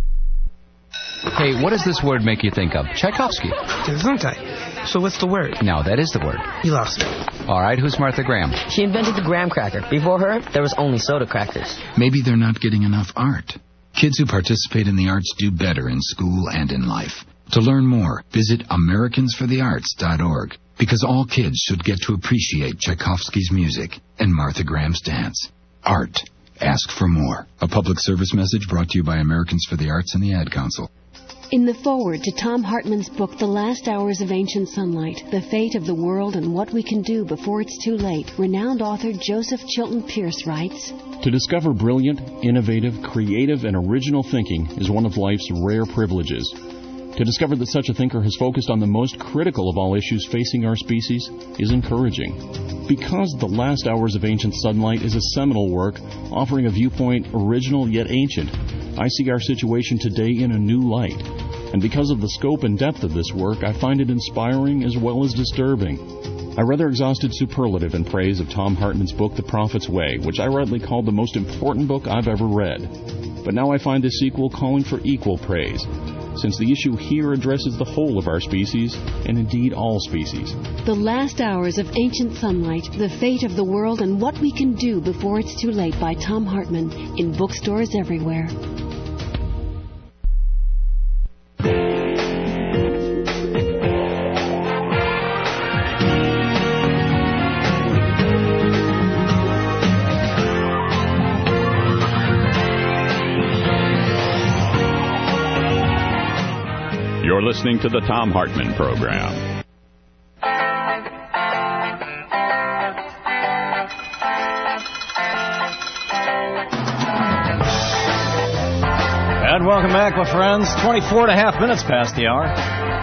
Hey, what does this word make you think of? Tchaikovsky. Gesundheit. So what's the word? No, that is the word. You lost me. All right, who's Martha Graham? She invented the graham cracker. Before her, there was only soda crackers. Maybe they're not getting enough art. Kids who participate in the arts do better in school and in life. To learn more, visit Americans for the Arts dot org, because all kids should get to appreciate Tchaikovsky's music and Martha Graham's dance. Art. Ask for more. A public service message brought to you by Americans for the Arts and the Ad Council. In the foreword to Tom Hartman's book, The Last Hours of Ancient Sunlight, The Fate of the World and What We Can Do Before It's Too Late, renowned author Joseph Chilton Pierce writes, To discover brilliant, innovative, creative, and original thinking is one of life's rare privileges. To discover that such a thinker has focused on the most critical of all issues facing our species is encouraging. Because The Last Hours of Ancient Sunlight is a seminal work offering a viewpoint original yet ancient, I see our situation today in a new light. And because of the scope and depth of this work, I find it inspiring as well as disturbing. I rather exhausted superlative in praise of Tom Hartman's book, The Prophet's Way, which I rightly called the most important book I've ever read. But now I find this sequel calling for equal praise, since the issue here addresses the whole of our species, and indeed all species. The Last Hours of Ancient Sunlight, The Fate of the World and What We Can Do Before It's Too Late by Tom Hartman, in bookstores everywhere. You're listening to the Tom Hartman Program. And welcome back, my friends. twenty-four and a half minutes past the hour.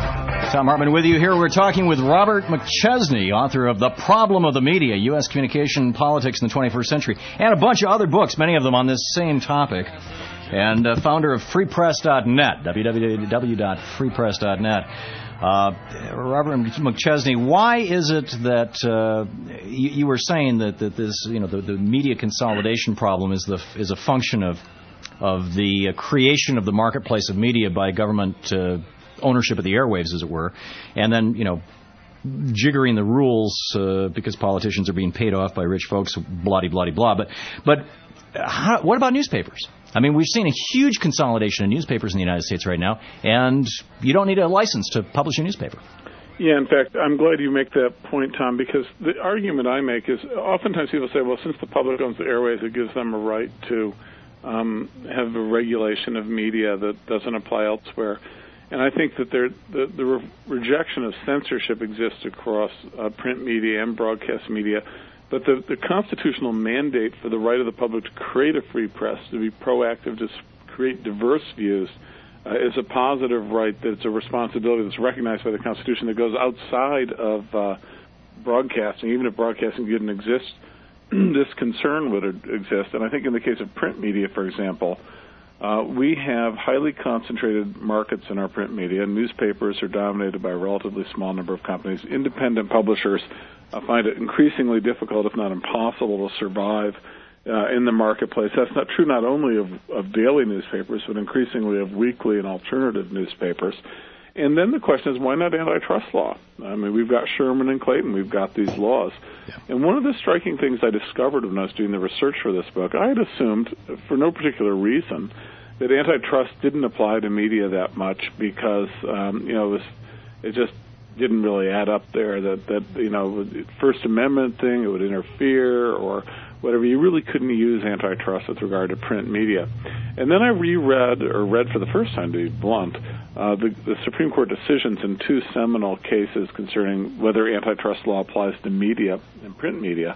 Tom Hartman with you here. We're talking with Robert McChesney, author of The Problem of the Media, U S Communication and Politics in the twenty-first Century, and a bunch of other books, many of them on this same topic. And uh, founder of free press dot net, w w w dot free press dot net. Uh, Robert McChesney, why is it that uh, you, you were saying that, that this, you know, the, the media consolidation problem is the is a function of of the creation of the marketplace of media by government uh, ownership of the airwaves, as it were, and then, you know, jiggering the rules uh, because politicians are being paid off by rich folks, blah, blah, blah. But but how, what about newspapers? I mean, we've seen a huge consolidation of newspapers in the United States right now, and you don't need a license to publish a newspaper. Yeah, in fact, I'm glad you make that point, Tom, because the argument I make is oftentimes people say, well, since the public owns the airways, it gives them a right to um, have a regulation of media that doesn't apply elsewhere. And I think that there, the, the re- rejection of censorship exists across uh, print media and broadcast media. But the, the constitutional mandate for the right of the public to create a free press, to be proactive, to create diverse views, uh, is a positive right that's a responsibility that's recognized by the Constitution that goes outside of uh, broadcasting. Even if broadcasting didn't exist, this concern would exist. And I think in the case of print media, for example, uh, we have highly concentrated markets in our print media. Newspapers are dominated by a relatively small number of companies. Independent publishers I find it increasingly difficult, if not impossible, to survive uh, in the marketplace. That's not true not only of, of daily newspapers, but increasingly of weekly and alternative newspapers. And then the question is, why not antitrust law? I mean, we've got Sherman and Clayton. We've got these laws. Yeah. And one of the striking things I discovered when I was doing the research for this book, I had assumed, for no particular reason, that antitrust didn't apply to media that much because, um, you know, it, was, it just didn't really add up there, that, that you know, First Amendment thing, it would interfere or whatever. You really couldn't use antitrust with regard to print media. And then I reread, or read for the first time, to be blunt, uh, the, the Supreme Court decisions in two seminal cases concerning whether antitrust law applies to media and print media.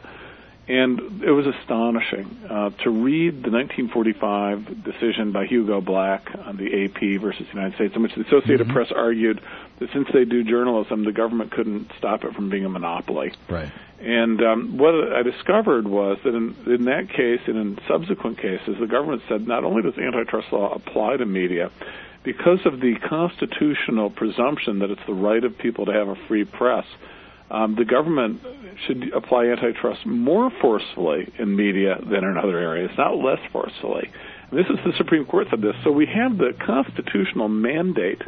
And it was astonishing uh, to read the nineteen forty-five decision by Hugo Black on the A P versus the United States, in which the Associated mm-hmm. Press argued that since they do journalism, the government couldn't stop it from being a monopoly. Right. And um, what I discovered was that in, in that case and in subsequent cases, the government said not only does antitrust law apply to media, because of the constitutional presumption that it's the right of people to have a free press, Um, the government should apply antitrust more forcefully in media than in other areas, not less forcefully. And this is the Supreme Court said this. So we have the constitutional mandate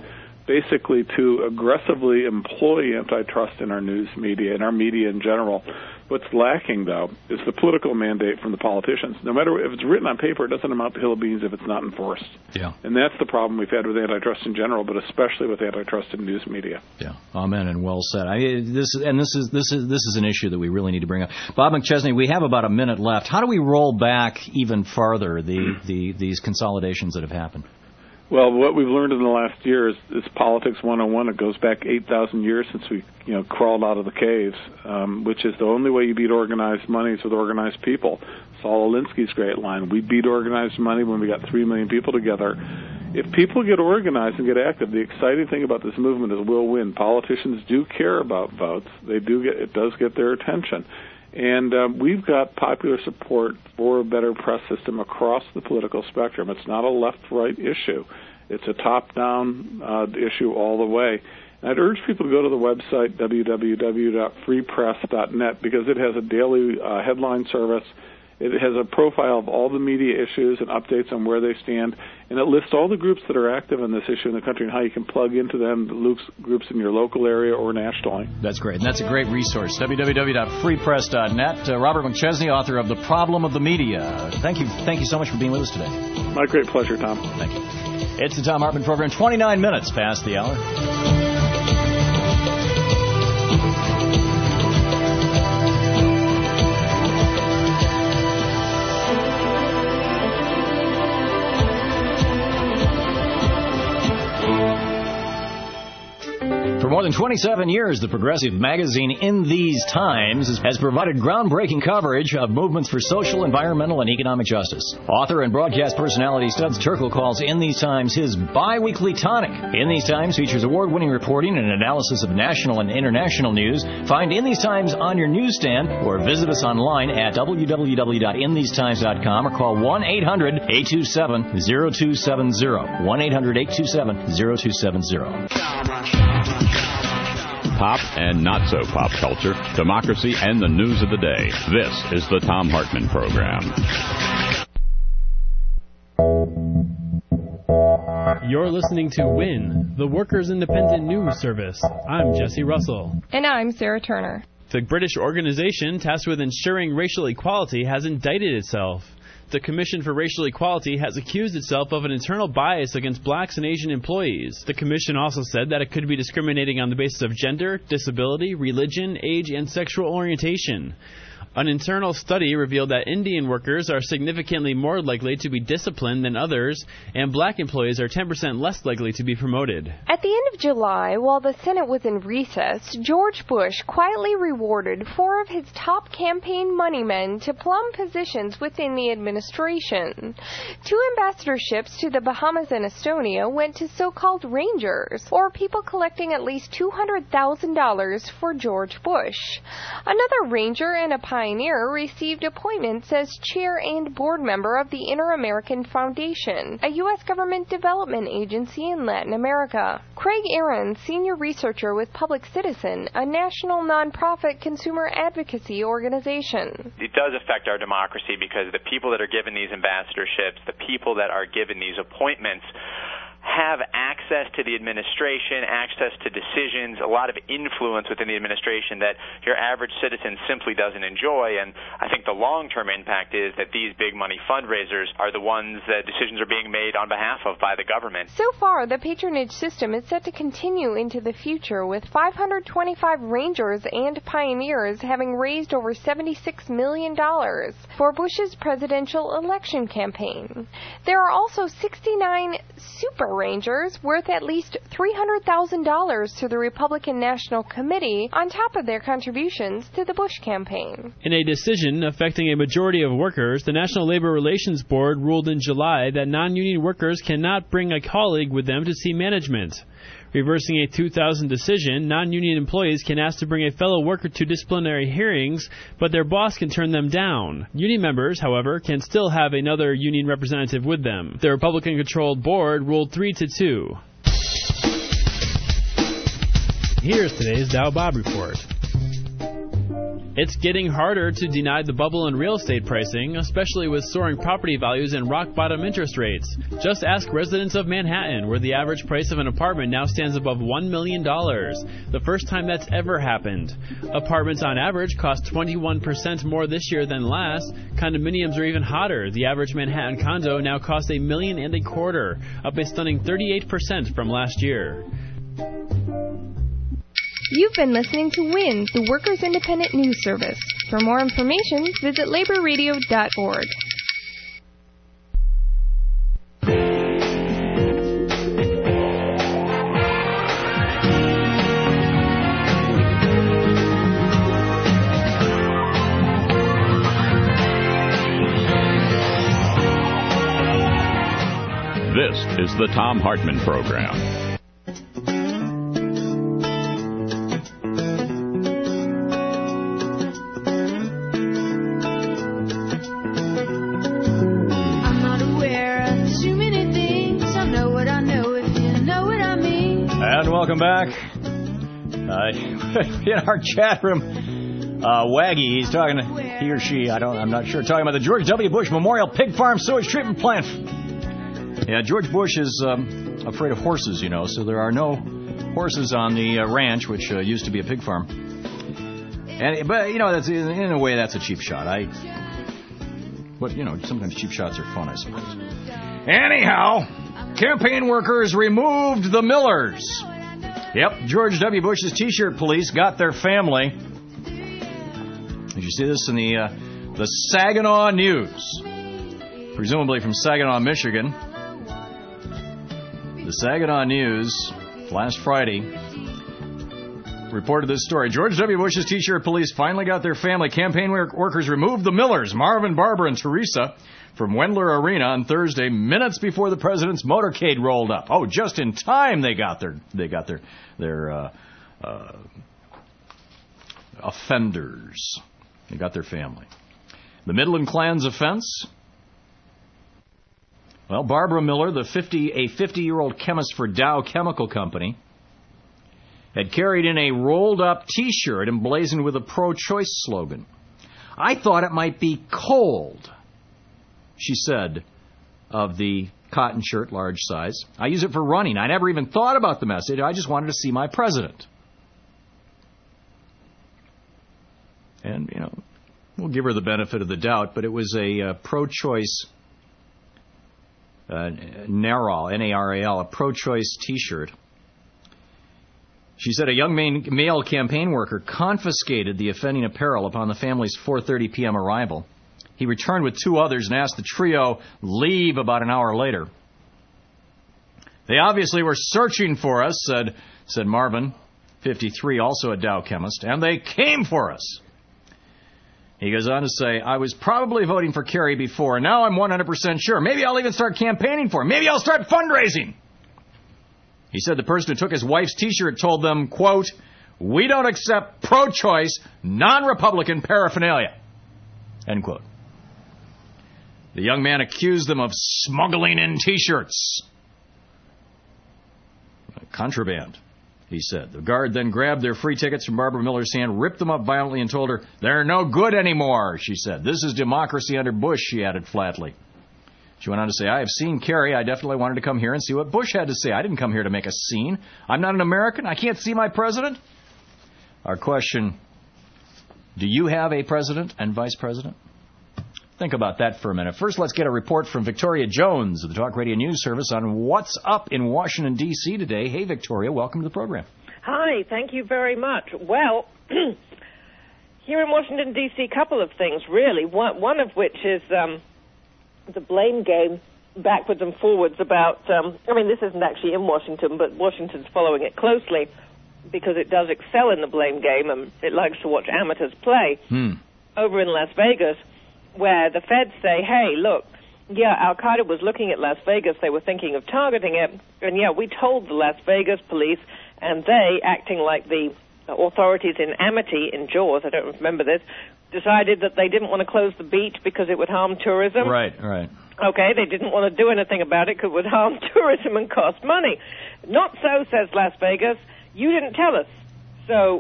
basically to aggressively employ antitrust in our news media and our media in general. What's lacking, though, is the political mandate from the politicians. No matter if it's written on paper, it doesn't amount to hill of beans if it's not enforced. Yeah. And that's the problem we've had with antitrust in general, but especially with antitrust in news media. Yeah. Amen, and well said. I, this and this is this is this is an issue that we really need to bring up. Bob McChesney, we have about a minute left. How do we roll back even farther the, the these consolidations that have happened? Well, what we've learned in the last year is, is politics one oh one. It goes back eight thousand years since we, you know, crawled out of the caves, um, which is the only way you beat organized money is with organized people. Saul Alinsky's great line, we beat organized money when we got three million people together. If people get organized and get active, the exciting thing about this movement is we'll win. Politicians do care about votes. They do get, it does get their attention. And um, we've got popular support for a better press system across the political spectrum. It's not a left-right issue. It's a top-down uh, issue all the way. And I'd urge people to go to the website, w w w dot free press dot net, because it has a daily uh, headline service. It has a profile of all the media issues and updates on where they stand, and it lists all the groups that are active on this issue in the country and how you can plug into them, the groups in your local area or nationally. That's great, and that's a great resource, w w w dot free press dot net. Uh, Robert McChesney, author of The Problem of the Media. Thank you, thank you so much for being with us today. My great pleasure, Tom. Thank you. It's the Tom Hartman Program, twenty-nine minutes past the hour. For more than twenty-seven years, the progressive magazine In These Times has provided groundbreaking coverage of movements for social, environmental, and economic justice. Author and broadcast personality Studs Terkel calls In These Times his bi-weekly tonic. In These Times features award-winning reporting and analysis of national and international news. Find In These Times on your newsstand or visit us online at w w w dot in these times dot com or call one eight hundred eight two seven zero two seven zero. one eight hundred eight two seven zero two seven zero. Pop and not so pop culture, democracy, and the news of the day. This is the Tom Hartman Program. You're listening to W I N, the Workers' Independent News Service. I'm Jesse Russell. And I'm Sarah Turner. The British organization tasked with ensuring racial equality has indicted itself. The Commission for Racial Equality has accused itself of an internal bias against blacks and Asian employees. The Commission also said that it could be discriminating on the basis of gender, disability, religion, age, and sexual orientation. An internal study revealed that Indian workers are significantly more likely to be disciplined than others, and black employees are ten percent less likely to be promoted. At the end of July, while the Senate was in recess, George Bush quietly rewarded four of his top campaign moneymen to plum positions within the administration. Two ambassadorships to the Bahamas and Estonia went to so-called Rangers, or people collecting at least two hundred thousand dollars for George Bush. Another Ranger and a pioneer received appointments as chair and board member of the Inter-American Foundation, a U S government development agency in Latin America. Craig Aaron, senior researcher with Public Citizen, a national nonprofit consumer advocacy organization. It does affect our democracy because the people that are given these ambassadorships, the people that are given these appointments, have access to the administration, access to decisions, a lot of influence within the administration that your average citizen simply doesn't enjoy. And I think the long-term impact is that these big money fundraisers are the ones that decisions are being made on behalf of by the government. So far, the patronage system is set to continue into the future, with five hundred twenty-five Rangers and pioneers having raised over seventy-six million dollars for Bush's presidential election campaign. There are also sixty-nine Super Rangers worth at least three hundred thousand dollars to the Republican National Committee on top of their contributions to the Bush campaign. In a decision affecting a majority of workers, the National Labor Relations Board ruled in July that non-union workers cannot bring a colleague with them to see management. Reversing a two thousand decision, non-union employees can ask to bring a fellow worker to disciplinary hearings, but their boss can turn them down. Union members, however, can still have another union representative with them. The Republican-controlled board ruled three to two. Here's today's Dow Bob Report. It's getting harder to deny the bubble in real estate pricing, especially with soaring property values and rock-bottom interest rates. Just ask residents of Manhattan, where the average price of an apartment now stands above one million dollars, the first time that's ever happened. Apartments on average cost twenty-one percent more this year than last. Condominiums are even hotter. The average Manhattan condo now costs a million and a quarter, up a stunning thirty-eight percent from last year. You've been listening to WINS, the Workers' Independent News Service. For more information, visit labor radio dot org. This is the Thom Hartmann Program. Welcome back. Uh, in our chat room, uh, Waggy, he's talking, he or she, I don't, I'm not sure, talking about the George W. Bush Memorial Pig Farm Sewage Treatment Plant. Yeah, George Bush is um, afraid of horses, you know, so there are no horses on the uh, ranch, which uh, used to be a pig farm. And but you know, that's in a way that's a cheap shot. I, but you know, sometimes cheap shots are fun, I suppose. Anyhow, campaign workers removed the Millers. Yep, George W. Bush's T-shirt police got their family. Did you see this in the uh, the Saginaw News? Presumably from Saginaw, Michigan. The Saginaw News last Friday reported this story. George W. Bush's T-shirt police finally got their family. Campaign workers removed the Millers, Marvin, Barbara, and Teresa, from Wendler Arena on Thursday, minutes before the president's motorcade rolled up. Oh, just in time they got their they got their their uh, uh, offenders. They got their family. The Midland Klan's offense. Well, Barbara Miller, the fifty a fifty-year-old chemist for Dow Chemical Company, had carried in a rolled-up T-shirt emblazoned with a pro-choice slogan. I thought it might be cold, she said, of the cotton shirt, large size. I use it for running. I never even thought about the message. I just wanted to see my president. And, you know, we'll give her the benefit of the doubt, but it was a uh, pro-choice uh, Naral, N A R A L, a pro-choice T-shirt. She said a young male campaign worker confiscated the offending apparel upon the family's four thirty p.m. arrival. He returned with two others and asked the trio leave about an hour later. They obviously were searching for us, said said Marvin, fifty-three, also a Dow chemist, and they came for us. He goes on to say, I was probably voting for Kerry before, and now I'm one hundred percent sure. Maybe I'll even start campaigning for him. Maybe I'll start fundraising. He said the person who took his wife's T-shirt told them, quote, we don't accept pro-choice, non-Republican paraphernalia, end quote. The young man accused them of smuggling in T-shirts. Contraband, he said. The guard then grabbed their free tickets from Barbara Miller's hand, ripped them up violently, and told her, they're no good anymore, she said. This is democracy under Bush, she added flatly. She went on to say, I have seen Kerry. I definitely wanted to come here and see what Bush had to say. I didn't come here to make a scene. I'm not an American. I can't see my president. Our question, do you have a president and vice president? Think about that for a minute. First, let's get a report from Victoria Jones of the Talk Radio News Service on what's up in Washington, D C today. Hey, Victoria, welcome to the program. Hi, thank you very much. Well, here in Washington, D C, a couple of things, really. One, one of which is um, the blame game backwards and forwards about, um, I mean, this isn't actually in Washington, but Washington's following it closely because it does excel in the blame game and it likes to watch amateurs play. Hmm. Over in Las Vegas, where the feds say, hey, look, yeah, Al-Qaeda was looking at Las Vegas. They were thinking of targeting it. And, yeah, we told the Las Vegas police, and they, acting like the authorities in Amity, in Jaws, I don't remember this, decided that they didn't want to close the beach because it would harm tourism. Right, right. Okay, they didn't want to do anything about it because it would harm tourism and cost money. Not so, says Las Vegas. You didn't tell us. So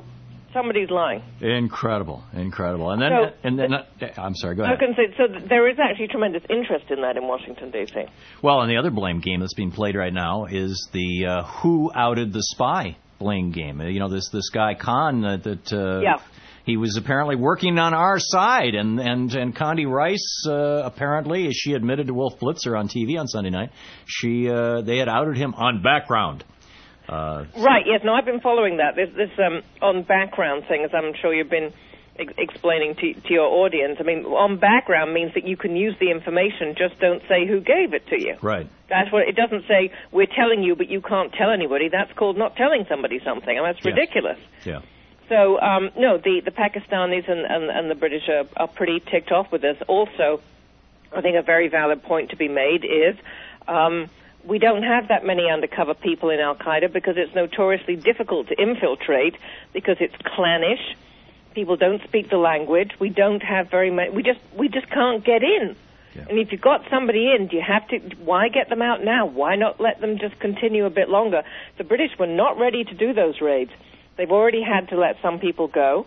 Somebody's lying. Incredible, incredible. And then, So- and then, uh, I'm sorry, go I was ahead. going to say, so th- there is actually tremendous interest in that in Washington, D C. Well, and the other blame game that's being played right now is the uh, who outed the spy blame game. Uh, You know, this this guy Khan uh, that uh, Yeah. he was apparently working on our side, and and and Condi Rice uh, apparently, as she admitted to Wolf Blitzer on T V on Sunday night, she uh, they had outed him on background. Uh, Right, yes, no, I've been following that. This, this um, on background thing, as I'm sure you've been ex- explaining to, to your audience. I mean, on background means that you can use the information, just don't say who gave it to you. Right. That's what, it doesn't say, we're telling you, but you can't tell anybody. That's called not telling somebody something, and that's Yes. ridiculous. Yeah. So, um, no, the, the Pakistanis and, and, and the British are, are pretty ticked off with this. Also, I think a very valid point to be made is um, we don't have that many undercover people in Al-Qaeda because it's notoriously difficult to infiltrate because it's clannish. People don't speak the language. We don't have very many. We just we just can't get in. And if you've got somebody in, do you have to? Why get them out now? Why not let them just continue a bit longer? The British were not ready to do those raids. They've already had to let some people go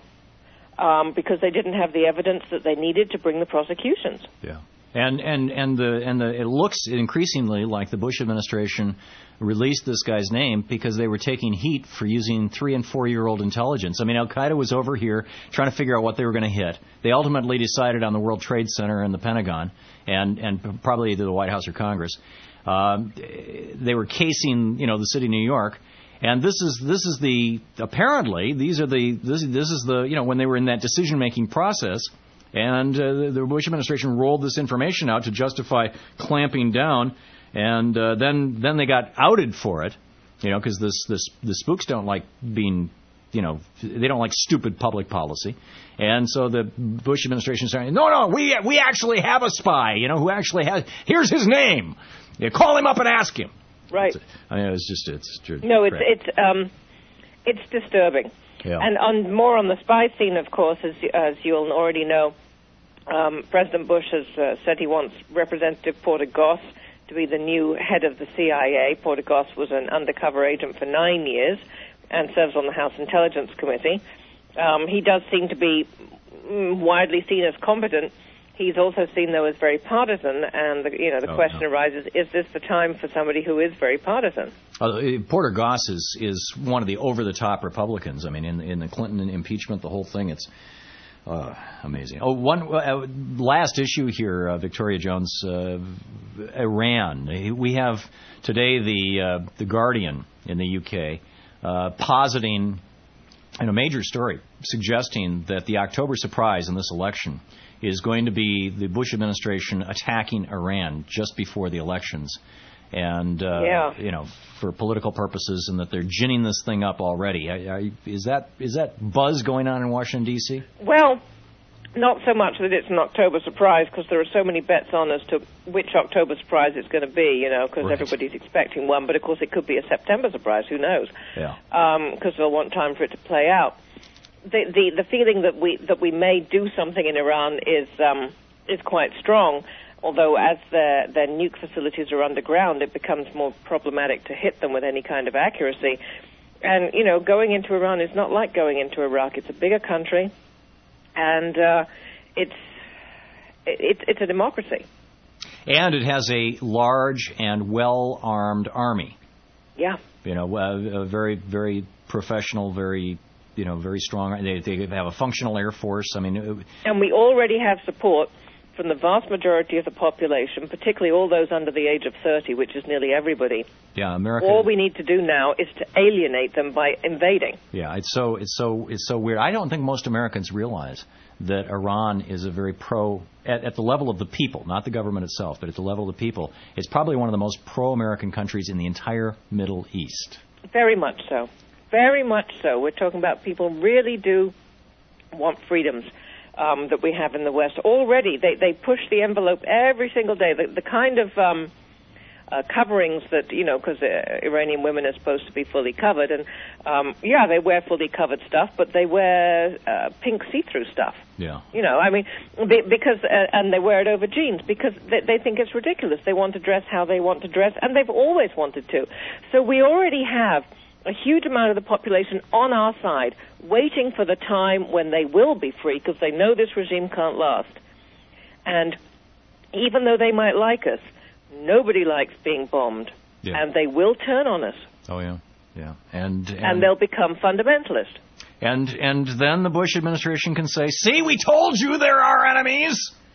um, because they didn't have the evidence that they needed to bring the prosecutions. Yeah. And and and the and the it looks increasingly like the Bush administration released this guy's name because they were taking heat for using three and four year old intelligence. I mean, Al Qaeda was over here trying to figure out what they were going to hit. They ultimately decided on the World Trade Center and the Pentagon, and and probably either the White House or Congress. Um, they were casing, you know, the city of New York. And this is this is the apparently these are the this this is the you know when they were in that decision making process. And uh, the Bush administration rolled this information out to justify clamping down, and uh, then then they got outed for it, you know, because this this the spooks don't like being, you know, they don't like stupid public policy, and so the Bush administration started, no, no, we we actually have a spy, you know, who actually has. Here's his name. You call him up and ask him. Right. I mean, it's just it's true. No, it's it's um, it's disturbing. Yeah. And on more on the spy scene, of course, as as you'll already know, um, President Bush has uh, said he wants Representative Porter Goss to be the new head of the C I A. Porter Goss was an undercover agent for nine years and serves on the House Intelligence Committee. Um, he does seem to be widely seen as competent. He's also seen, though, as very partisan, and the, you know the Oh, question no. arises: is this the time for somebody who is very partisan? Uh, Porter Goss is, is one of the over-the-top Republicans. I mean, in, in the Clinton impeachment, the whole thing, it's uh, amazing. Oh, one uh, last issue here, uh, Victoria Jones, uh, Iran. We have today the uh, the Guardian in the U K uh, positing in a major story suggesting that the October surprise in this election is going to be the Bush administration attacking Iran just before the elections. And, uh, Yeah. you know, for political purposes, and that they're ginning this thing up already. Are, are, is that is that buzz going on in Washington, D C? Well, not so much that it's an October surprise, because there are so many bets on as to which October surprise it's going to be, you know, because Right. everybody's expecting one. But, of course, it could be a September surprise. Who knows? Yeah. Because they'll want time for it to play out. The, the the feeling that we that we may do something in Iran is um, is quite strong. Although as their their nuke facilities are underground, it becomes more problematic to hit them with any kind of accuracy. And you know, going into Iran is not like going into Iraq. It's a bigger country, and uh, it's it's it's a democracy. And it has a large and well-armed army. Yeah. You know, a, a very, very professional, very, you know, very strong. They, they have a functional air force. I mean, it, And we already have support from the vast majority of the population, particularly all those under the age of thirty, which is nearly everybody. yeah, America. All we need to do now is to alienate them by invading. Yeah, it's so it's so it's so weird. I don't think most Americans realize that Iran is a very pro at, at the level of the people, not the government itself, but at the level of the people. It's probably one of the most pro-American countries in the entire Middle East. Very much so. Very much so. We're talking about people really do want freedoms um, that we have in the West. Already, they, they push the envelope every single day. The, the kind of um, uh, coverings that, you know, because uh, Iranian women are supposed to be fully covered. And, um, yeah, they wear fully covered stuff, but they wear uh, pink see-through stuff. Yeah. You know, I mean, be, because, uh, and they wear it over jeans because they, they think it's ridiculous. They want to dress how they want to dress, and they've always wanted to. So we already have a huge amount of the population on our side, waiting for the time when they will be free, because they know this regime can't last. And even though they might like us, nobody likes being bombed, yeah. and they will turn on us. Oh, yeah, yeah. And, and, and they'll become fundamentalist. And, and then the Bush administration can say, see, we told you they're our enemies!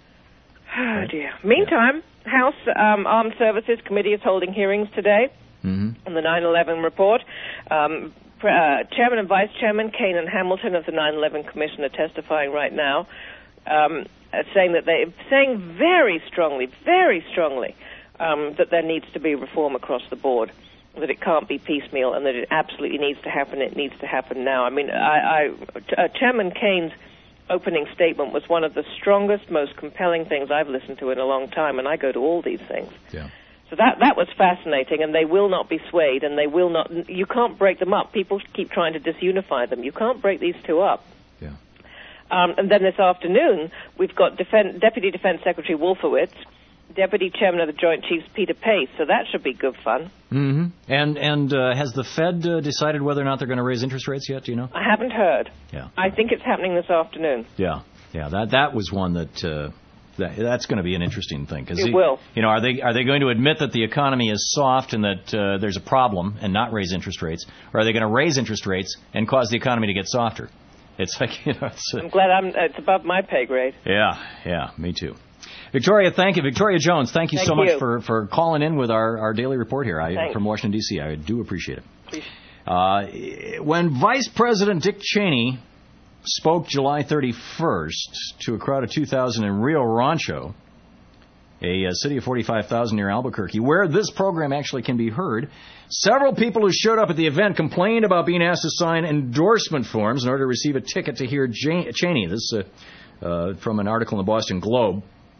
Oh, dear. Meantime, yeah. House um, Armed Services Committee is holding hearings today. Mm-hmm. On the nine eleven report. Um, uh, Chairman and Vice Chairman Kaine and Hamilton of the nine eleven Commission are testifying right now, um, uh, saying that they saying very strongly, very strongly, um, that there needs to be reform across the board, that it can't be piecemeal, and that it absolutely needs to happen. It needs to happen now. I mean, I, I, uh, Chairman Kaine's opening statement was one of the strongest, most compelling things I've listened to in a long time, and I go to all these things. Yeah. So that that was fascinating, and they will not be swayed, and they will not. You can't break them up. People keep trying to disunify them. You can't break these two up. Yeah. Um, and then this afternoon, we've got Defen- Deputy Defense Secretary Wolfowitz, Deputy Chairman of the Joint Chiefs Peter Pace. So that should be good fun. Mm-hmm. And and uh, has the Fed uh, decided whether or not they're going to raise interest rates yet? Do you know? I haven't heard. Yeah. I think it's happening this afternoon. Yeah. Yeah. That that was one that. Uh, That, that's going to be an interesting thing. Cause it he, will. You know, are they are they going to admit that the economy is soft and that uh, there's a problem and not raise interest rates, or are they going to raise interest rates and cause the economy to get softer? It's like, you know, it's, uh, I'm glad I'm. It's above my pay grade. Yeah, yeah, me too. Victoria, thank you, Victoria Jones. Thank you thank so you. much for, for calling in with our, our daily report here I, from Washington D C. I do appreciate it. Uh, when Vice President Dick Cheney spoke July thirty-first to a crowd of two thousand in Rio Rancho, a, a city of forty-five thousand near Albuquerque, where this program actually can be heard, several people who showed up at the event complained about being asked to sign endorsement forms in order to receive a ticket to hear Jan- Cheney. This is uh, uh, from an article in the Boston Globe.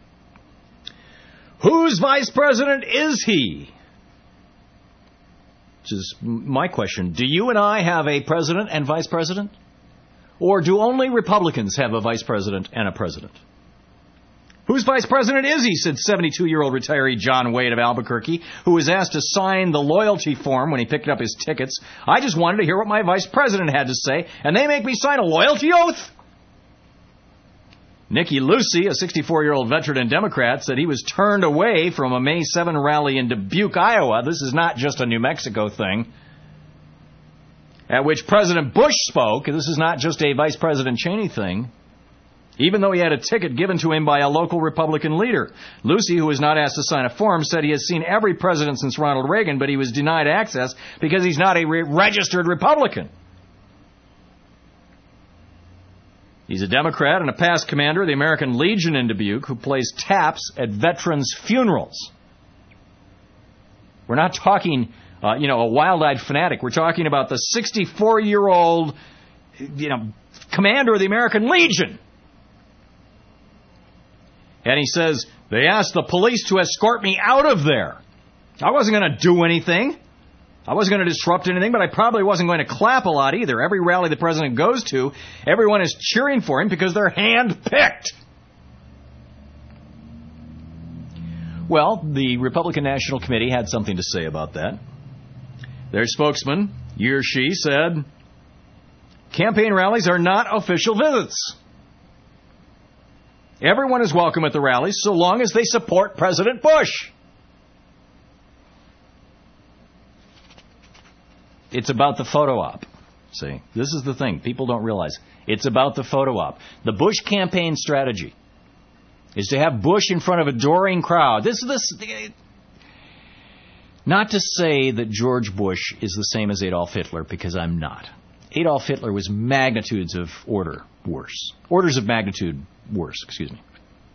Whose vice president is he? Which is my question. Do you and I have a president and vice president? Or do only Republicans have a vice president and a president? Whose vice president is he, said seventy-two-year-old retiree John Wade of Albuquerque, who was asked to sign the loyalty form when he picked up his tickets. I just wanted to hear what my vice president had to say, and they make me sign a loyalty oath? Nikki Lucy, a sixty-four-year-old veteran and Democrat, said he was turned away from a May seventh rally in Dubuque, Iowa. This is not just a New Mexico thing. At which President Bush spoke. This is not just a Vice President Cheney thing. Even though he had a ticket given to him by a local Republican leader. Lucy, who was not asked to sign a form, said he has seen every president since Ronald Reagan, but he was denied access because he's not a re- registered Republican. He's a Democrat and a past commander of the American Legion in Dubuque who plays taps at veterans' funerals. We're not talking... Uh, you know, a wild-eyed fanatic. We're talking about the sixty-four-year-old, you know, commander of the American Legion. And he says, they asked the police to escort me out of there. I wasn't going to do anything. I wasn't going to disrupt anything, but I probably wasn't going to clap a lot either. Every rally the president goes to, everyone is cheering for him because they're hand-picked. Well, the Republican National Committee had something to say about that. Their spokesman, he or she, said, campaign rallies are not official visits. Everyone is welcome at the rallies so long as they support President Bush. It's about the photo op. See, this is the thing. People don't realize. It's about the photo op. The Bush campaign strategy is to have Bush in front of a adoring crowd. This is this. Not to say that George Bush is the same as Adolf Hitler, because I'm not. Adolf Hitler was magnitudes of order worse. Orders of magnitude worse, excuse me.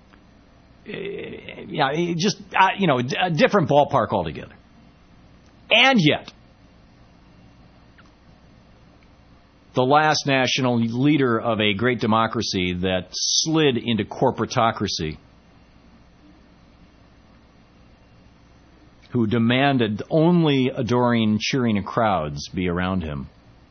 Uh, yeah, just, uh, you know, a different ballpark altogether. And yet, the last national leader of a great democracy that slid into corporatocracy, who demanded only adoring, cheering crowds be around him.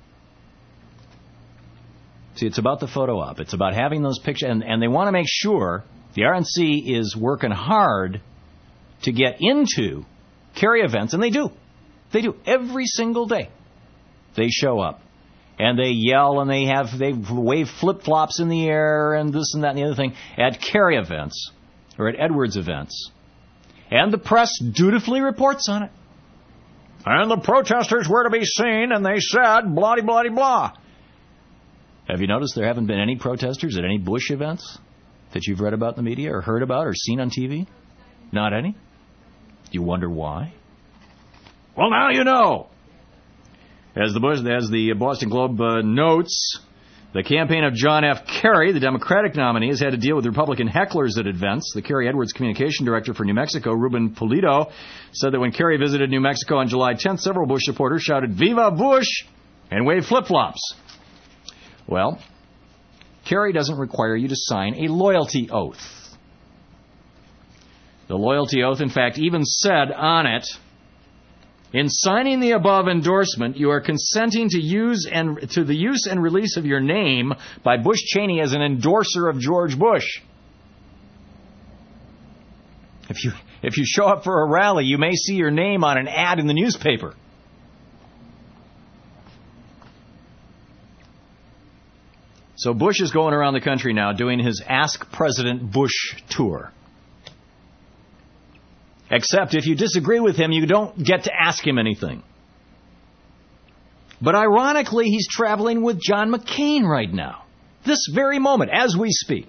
See, it's about the photo op. It's about having those pictures, and, and they want to make sure the R N C is working hard to get into Kerry events, and they do. They do every single day. they show up. And they yell and they have they wave flip-flops in the air and this and that and the other thing at Kerry events or at Edwards events. And the press dutifully reports on it. And the protesters were to be seen and they said blah, blah, blah, blah. Have you noticed there haven't been any protesters at any Bush events that you've read about in the media or heard about or seen on T V? Not any? You wonder why? Well, now you know. As the, Bush, as the Boston Globe uh, notes, the campaign of John F. Kerry, the Democratic nominee, has had to deal with Republican hecklers at events. The Kerry Edwards communication director for New Mexico, Ruben Pulido, said that when Kerry visited New Mexico on July tenth, several Bush supporters shouted, "Viva Bush!" and waved flip-flops. Well, Kerry doesn't require you to sign a loyalty oath. The loyalty oath, in fact, even said on it, in signing the above endorsement, you are consenting to use and to the use and release of your name by Bush Cheney as an endorser of George Bush. If you if you show up for a rally, you may see your name on an ad in the newspaper. So Bush is going around the country now doing his Ask President Bush tour. Except if you disagree with him, you don't get to ask him anything. But ironically, he's traveling with John McCain right now. This very moment, as we speak.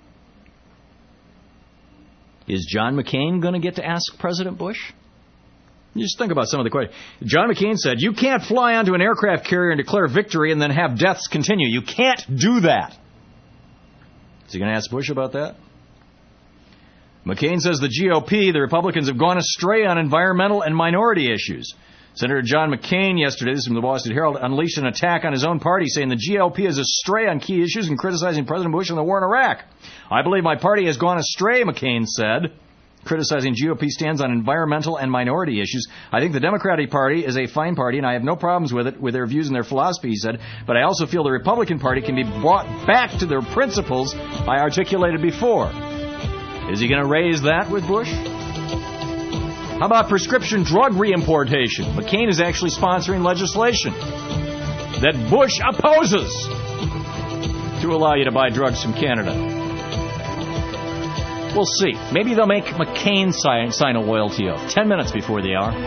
Is John McCain going to get to ask President Bush? You just think about some of the questions. John McCain said, you can't fly onto an aircraft carrier and declare victory and then have deaths continue. You can't do that. Is he going to ask Bush about that? McCain says the G O P, the Republicans, have gone astray on environmental and minority issues. Senator John McCain yesterday, this is from the Boston Herald, unleashed an attack on his own party, saying the G O P is astray on key issues and criticizing President Bush and the war in Iraq. I believe my party has gone astray, McCain said, criticizing G O P stands on environmental and minority issues. I think the Democratic Party is a fine party, and I have no problems with it, with their views and their philosophy, he said, but I also feel the Republican Party can be brought back to their principles I articulated before. Is he going to raise that with Bush? How about prescription drug reimportation? McCain is actually sponsoring legislation that Bush opposes to allow you to buy drugs from Canada. We'll see. Maybe they'll make McCain sign, sign a loyalty oath. Ten minutes before the hour.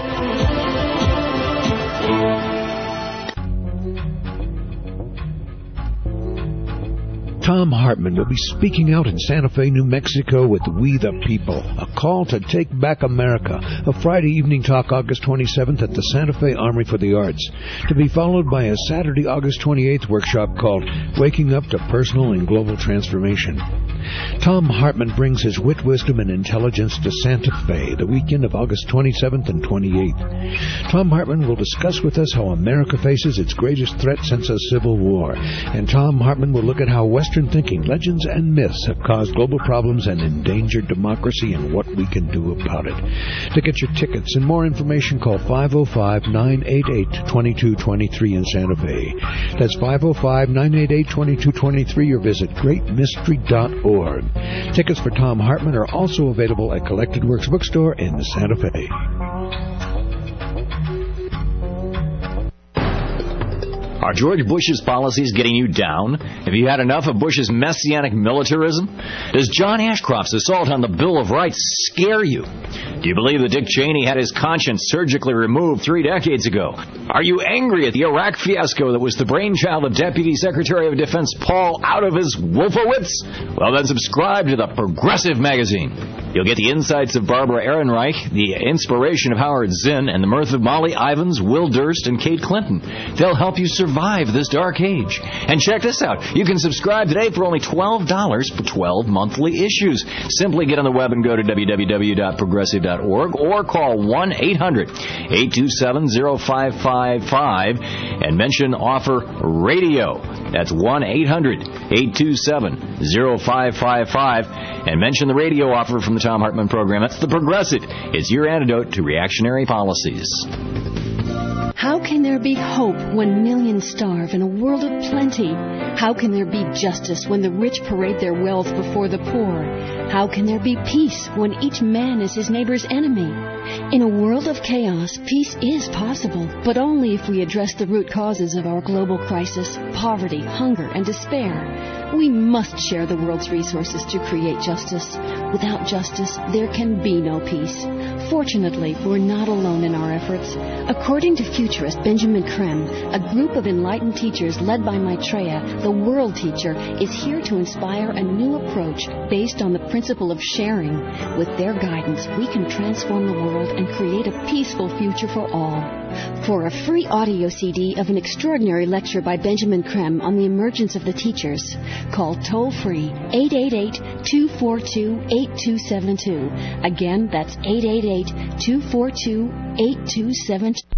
Thom Hartmann will be speaking out in Santa Fe, New Mexico with We the People, a call to take back America, a Friday evening talk August twenty-seventh at the Santa Fe Armory for the Arts, to be followed by a Saturday, August twenty-eighth workshop called Waking Up to Personal and Global Transformation. Thom Hartmann brings his wit, wisdom, and intelligence to Santa Fe the weekend of August twenty-seventh and twenty-eighth. Thom Hartmann will discuss with us how America faces its greatest threat since the Civil War, and Thom Hartmann will look at how Western thinking, legends, and myths have caused global problems and endangered democracy and what we can do about it. To get your tickets and more information, call five oh five, nine eight eight, two two two three in Santa Fe. That's five oh five, nine eight eight, two two two three or visit great mystery dot org. Tickets for Thom Hartmann are also available at Collected Works Bookstore in Santa Fe. Are George Bush's policies getting you down? Have you had enough of Bush's messianic militarism? Does John Ashcroft's assault on the Bill of Rights scare you? Do you believe that Dick Cheney had his conscience surgically removed three decades ago? Are you angry at the Iraq fiasco that was the brainchild of Deputy Secretary of Defense Paul out of his Wolfowitz? Well, then subscribe to the Progressive Magazine. You'll get the insights of Barbara Ehrenreich, the inspiration of Howard Zinn, and the mirth of Molly Ivins, Will Durst, and Kate Clinton. They'll help you survive this dark age. And check this out. You can subscribe today for only twelve dollars for twelve monthly issues. Simply get on the web and go to w w w dot progressive dot org or call one eight hundred, eight two seven, oh five five five and mention offer radio. That's one eight hundred, eight two seven, oh five five five and mention the radio offer from the Thom Hartmann program. That's The Progressive. It's your antidote to reactionary policies. How can there be hope when millions starve in a world of plenty? How can there be justice when the rich parade their wealth before the poor? How can there be peace when each man is his neighbor's enemy? In a world of chaos, peace is possible, but only if we address the root causes of our global crisis, poverty, hunger, and despair. We must share the world's resources to create justice. Without justice, there can be no peace. Fortunately, we're not alone in our efforts. According to futurist Benjamin Creme, a group of enlightened teachers led by Maitreya, the world teacher, is here to inspire a new approach based on the principle of sharing. With their guidance, we can transform the world and create a peaceful future for all. For a free audio C D of an extraordinary lecture by Benjamin Creme on the emergence of the teachers, call toll-free eight eight eight, two four two, eight two seven two. Again, that's eight eight eight, two four two, eight two seven two.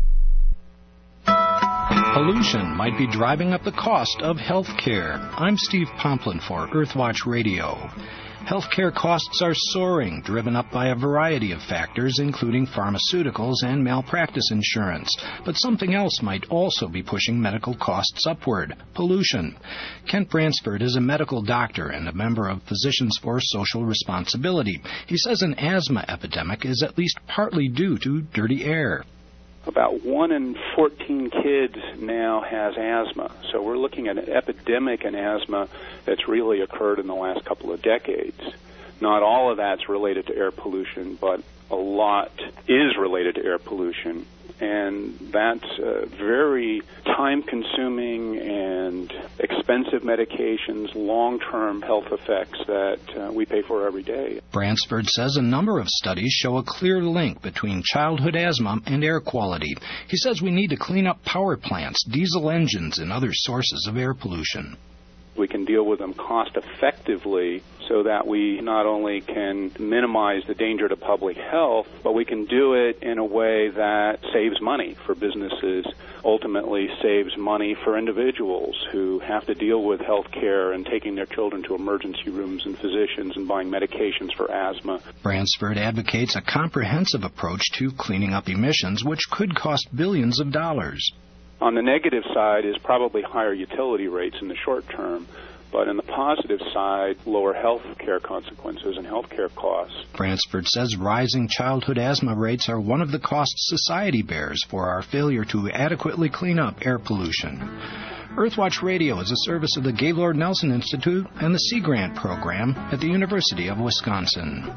Pollution might be driving up the cost of health care. I'm Steve Pomplin for Earthwatch Radio. Healthcare costs are soaring, driven up by a variety of factors, including pharmaceuticals and malpractice insurance. But something else might also be pushing medical costs upward: pollution. Kent Bransford is a medical doctor and a member of Physicians for Social Responsibility. He says an asthma epidemic is at least partly due to dirty air. About one in fourteen kids now has asthma. So we're looking at an epidemic in asthma that's really occurred in the last couple of decades. Not all of that's related to air pollution, but a lot is related to air pollution. And that's uh, very time-consuming and expensive medications, long-term health effects that uh, we pay for every day. Bransford says a number of studies show a clear link between childhood asthma and air quality. He says we need to clean up power plants, diesel engines, and other sources of air pollution. We can deal with them cost-effectively so that we not only can minimize the danger to public health, but we can do it in a way that saves money for businesses, ultimately saves money for individuals who have to deal with health care and taking their children to emergency rooms and physicians and buying medications for asthma. Bransford advocates a comprehensive approach to cleaning up emissions, which could cost billions of dollars. On the negative side is probably higher utility rates in the short term, but on the positive side, lower health care consequences and health care costs. Bransford says rising childhood asthma rates are one of the costs society bears for our failure to adequately clean up air pollution. Earthwatch Radio is a service of the Gaylord Nelson Institute and the Sea Grant Program at the University of Wisconsin.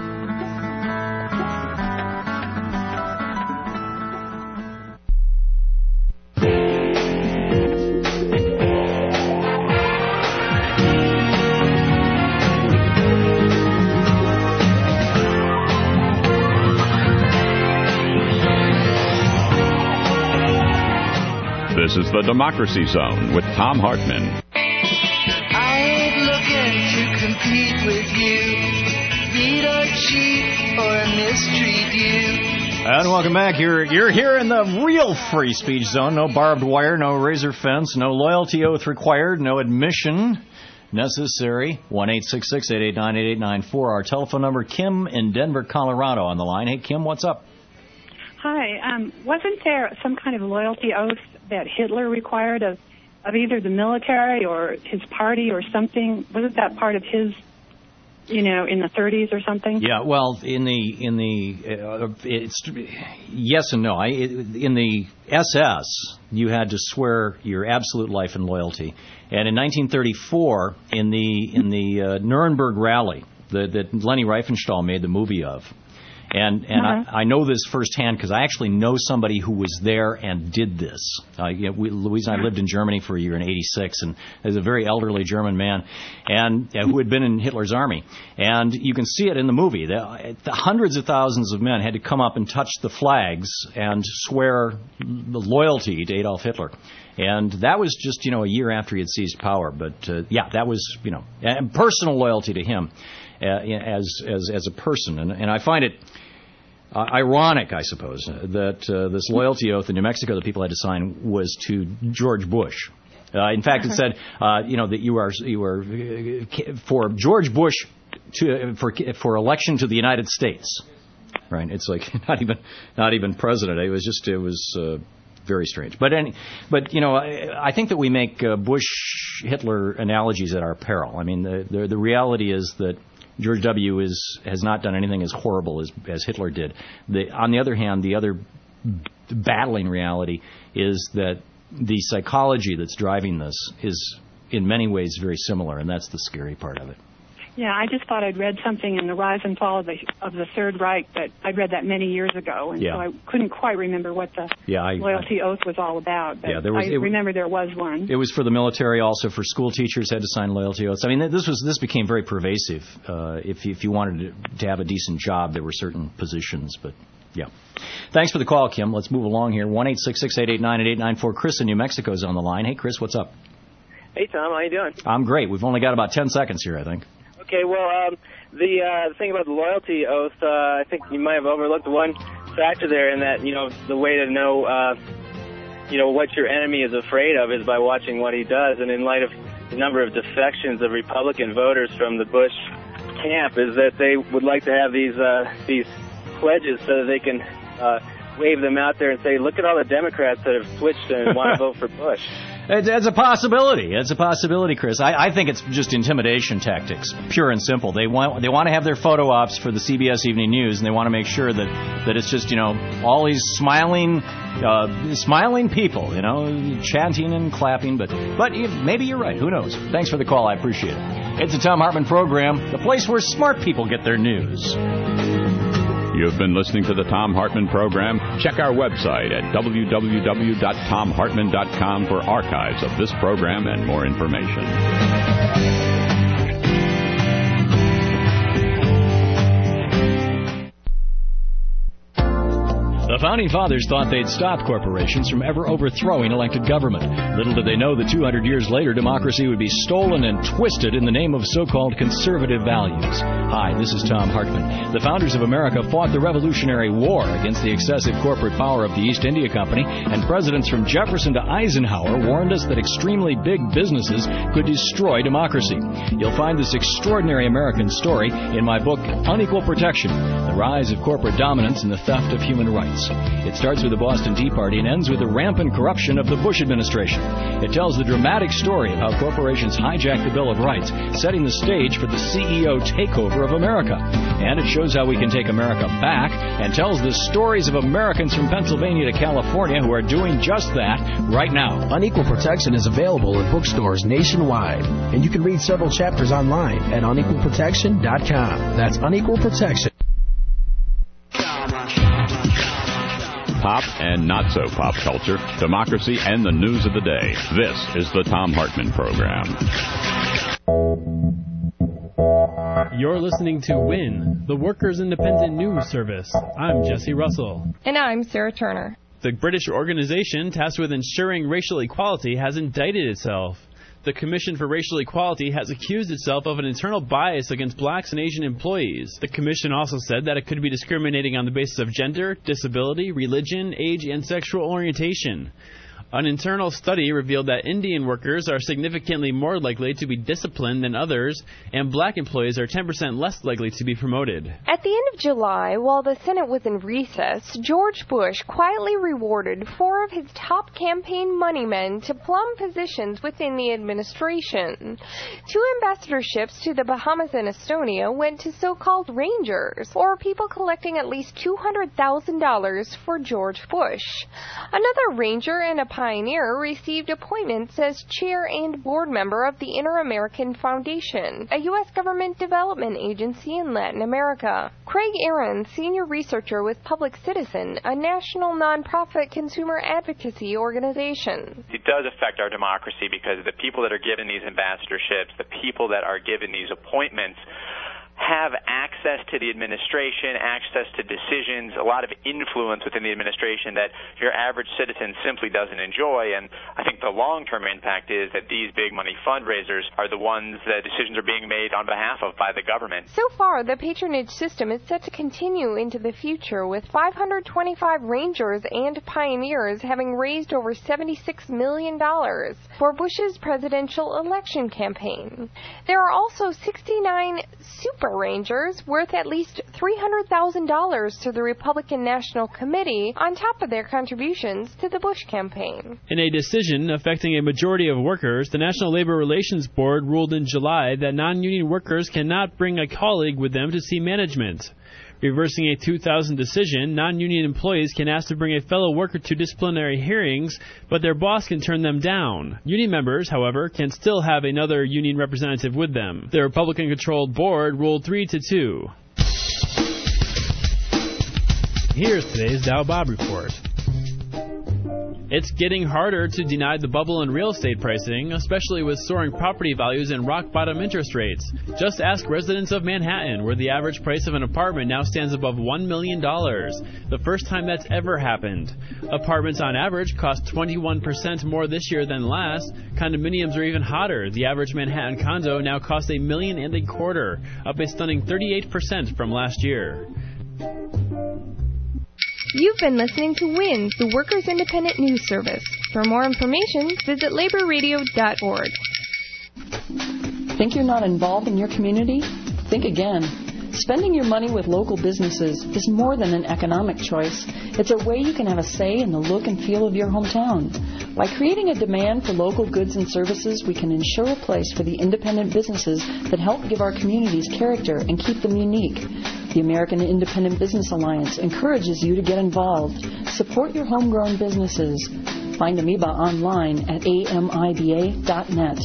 This is the Democracy Zone with Thom Hartmann. I ain't looking to compete with you, beat or cheat or mistreat you. And welcome back. You're, you're here in the real free speech zone. No barbed wire, no razor fence, no loyalty oath required, no admission necessary. one eight six six, eight eight nine, eight eight nine four. Our telephone number. Kim in Denver, Colorado on the line. Hey, Kim, what's up? Hi. Um, wasn't there some kind of loyalty oath that Hitler required of, of either the military or his party or something? Wasn't that part of his, you know, in the thirties or something? Yeah, well, in the, in the uh, it's, yes and no. I, in the S S, you had to swear your absolute life and loyalty. And in nineteen thirty-four, in the, in the uh, Nuremberg rally that, that Leni Riefenstahl made the movie of, And and uh-huh. I, I know this firsthand because I actually know somebody who was there and did this. Uh, you know, we, Louise and I lived in Germany for a year in eighty-six, and there's a very elderly German man and uh, who had been in Hitler's army. And you can see it in the movie. The, the hundreds of thousands of men had to come up and touch the flags and swear loyalty to Adolf Hitler. And that was just, you know, a year after he had seized power. But, uh, yeah, that was, you know, and personal loyalty to him uh, as, as, as a person. And, and I find it Uh, ironic, I suppose, uh, that uh, this loyalty oath in New Mexico that people had to sign was to George Bush. Uh, in fact, it said, uh, you know, that you are you are uh, for George Bush to for for election to the United States, right? It's like not even not even president. It was just it was uh, very strange. But any, but you know, I, I think that we make uh, Bush Hitler analogies at our peril. I mean, the the, the reality is that George W. is has not done anything as horrible as as Hitler did. The, on the other hand, the other battling reality is that the psychology that's driving this is in many ways very similar, and that's the scary part of it. Yeah, I just thought I'd read something in The Rise and Fall of the of the Third Reich, but I'd read that many years ago, and yeah. so I couldn't quite remember what the yeah, I, loyalty I, oath was all about. But yeah, there was, I it, remember there was one. It was for the military, also for school teachers had to sign loyalty oaths. I mean, this was this became very pervasive. Uh, if if you wanted to, to have a decent job, there were certain positions, but. Yeah. Thanks for the call, Kim. Let's move along here. one eight six six, eight eight nine, eight eight nine four. Chris in New Mexico is on the line. Hey, Chris, what's up? Hey, Tom. How you doing? I'm great. We've only got about ten seconds here, I think. Okay, well, um, the uh, thing about the loyalty oath, uh, I think you might have overlooked one factor there in that, you know, the way to know, uh, you know, what your enemy is afraid of is by watching what he does. And in light of the number of defections of Republican voters from the Bush camp is that they would like to have these uh, these pledges so that they can uh, wave them out there and say, look at all the Democrats that have switched and want to vote for Bush. It's, it's a possibility. It's a possibility, Chris. I, I think it's just intimidation tactics, pure and simple. They want they want to have their photo ops for the C B S Evening News, and they want to make sure that, that it's just, you know, all these smiling uh, smiling people, you know, chanting and clapping. But but maybe you're right. Who knows? Thanks for the call. I appreciate it. It's the Tom Hartman Program, the place where smart people get their news. You've been listening to the Tom Hartman Program. Check our website at w w w dot tom hartman dot com for archives of this program and more information. The Founding Fathers thought they'd stop corporations from ever overthrowing elected government. Little did they know that two hundred years later, democracy would be stolen and twisted in the name of so-called conservative values. Hi, this is Tom Hartman. The founders of America fought the Revolutionary War against the excessive corporate power of the East India Company, and presidents from Jefferson to Eisenhower warned us that extremely big businesses could destroy democracy. You'll find this extraordinary American story in my book, Unequal Protection, The Rise of Corporate Dominance and the Theft of Human Rights. It starts with the Boston Tea Party and ends with the rampant corruption of the Bush administration. It tells the dramatic story of how corporations hijacked the Bill of Rights, setting the stage for the C E O takeover of America. And it shows how we can take America back and tells the stories of Americans from Pennsylvania to California who are doing just that right now. Unequal Protection is available in bookstores nationwide, and you can read several chapters online at unequal protection dot com. That's Unequal Protection. Pop and not so pop culture, democracy, and the news of the day. This is the Tom Hartman Program. You're listening to WIN, the Workers' Independent News Service. I'm Jesse Russell. And I'm Sarah Turner. The British organization tasked with ensuring racial equality has indicted itself. The Commission for Racial Equality has accused itself of an internal bias against blacks and Asian employees. The Commission also said that it could be discriminating on the basis of gender, disability, religion, age, and sexual orientation. An internal study revealed that Indian workers are significantly more likely to be disciplined than others, and black employees are ten percent less likely to be promoted. At the end of July, while the Senate was in recess, George Bush quietly rewarded four of his top campaign moneymen to plum positions within the administration. Two ambassadorships to the Bahamas and Estonia went to so-called rangers, or people collecting at least two hundred thousand dollars for George Bush. Another ranger and a pioneer received appointments as chair and board member of the Inter-American Foundation, a U S government development agency in Latin America. Craig Aaron, senior researcher with Public Citizen, a national nonprofit consumer advocacy organization. It does affect our democracy because the people that are given these ambassadorships, the people that are given these appointments, have access to the administration, access to decisions, a lot of influence within the administration that your average citizen simply doesn't enjoy. And I think the long-term impact is that these big money fundraisers are the ones that decisions are being made on behalf of by the government. So far, the patronage system is set to continue into the future, with five hundred twenty-five rangers and pioneers having raised over seventy-six million dollars for Bush's presidential election campaign. There are also sixty-nine super Rangers worth at least three hundred thousand dollars to the Republican National Committee on top of their contributions to the Bush campaign. In a decision affecting a majority of workers, the National Labor Relations Board ruled in July that non-union workers cannot bring a colleague with them to see management. Reversing a two thousand decision, non-union employees can ask to bring a fellow worker to disciplinary hearings, but their boss can turn them down. Union members, however, can still have another union representative with them. The Republican-controlled board ruled three to two. Here's today's Dow Bob Report. It's getting harder to deny the bubble in real estate pricing, especially with soaring property values and rock-bottom interest rates. Just ask residents of Manhattan, where the average price of an apartment now stands above one million dollars, the first time that's ever happened. Apartments on average cost twenty-one percent more this year than last. Condominiums are even hotter. The average Manhattan condo now costs a million and a quarter, up a stunning thirty-eight percent from last year. You've been listening to WINS, the Workers' Independent News Service. For more information, visit labor radio dot org. Think you're not involved in your community? Think again. Spending your money with local businesses is more than an economic choice. It's a way you can have a say in the look and feel of your hometown. By creating a demand for local goods and services, we can ensure a place for the independent businesses that help give our communities character and keep them unique. The American Independent Business Alliance encourages you to get involved. Support your homegrown businesses. Find Amoeba online at A M I B A dot net.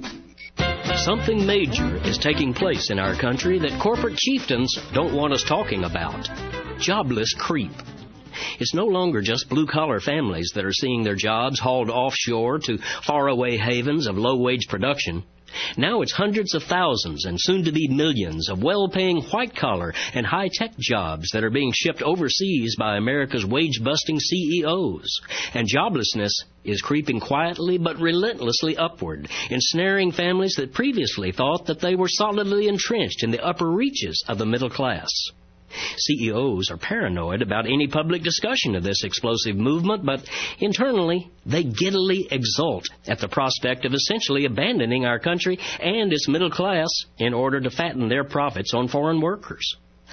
Something major is taking place in our country that corporate chieftains don't want us talking about. Jobless creep. It's no longer just blue-collar families that are seeing their jobs hauled offshore to faraway havens of low-wage production. Now it's hundreds of thousands and soon-to-be millions of well-paying white-collar and high-tech jobs that are being shipped overseas by America's wage-busting C E Os. And joblessness is creeping quietly but relentlessly upward, ensnaring families that previously thought that they were solidly entrenched in the upper reaches of the middle class. C E Os are paranoid about any public discussion of this explosive movement, but internally they giddily exult at the prospect of essentially abandoning our country and its middle class in order to fatten their profits on foreign workers.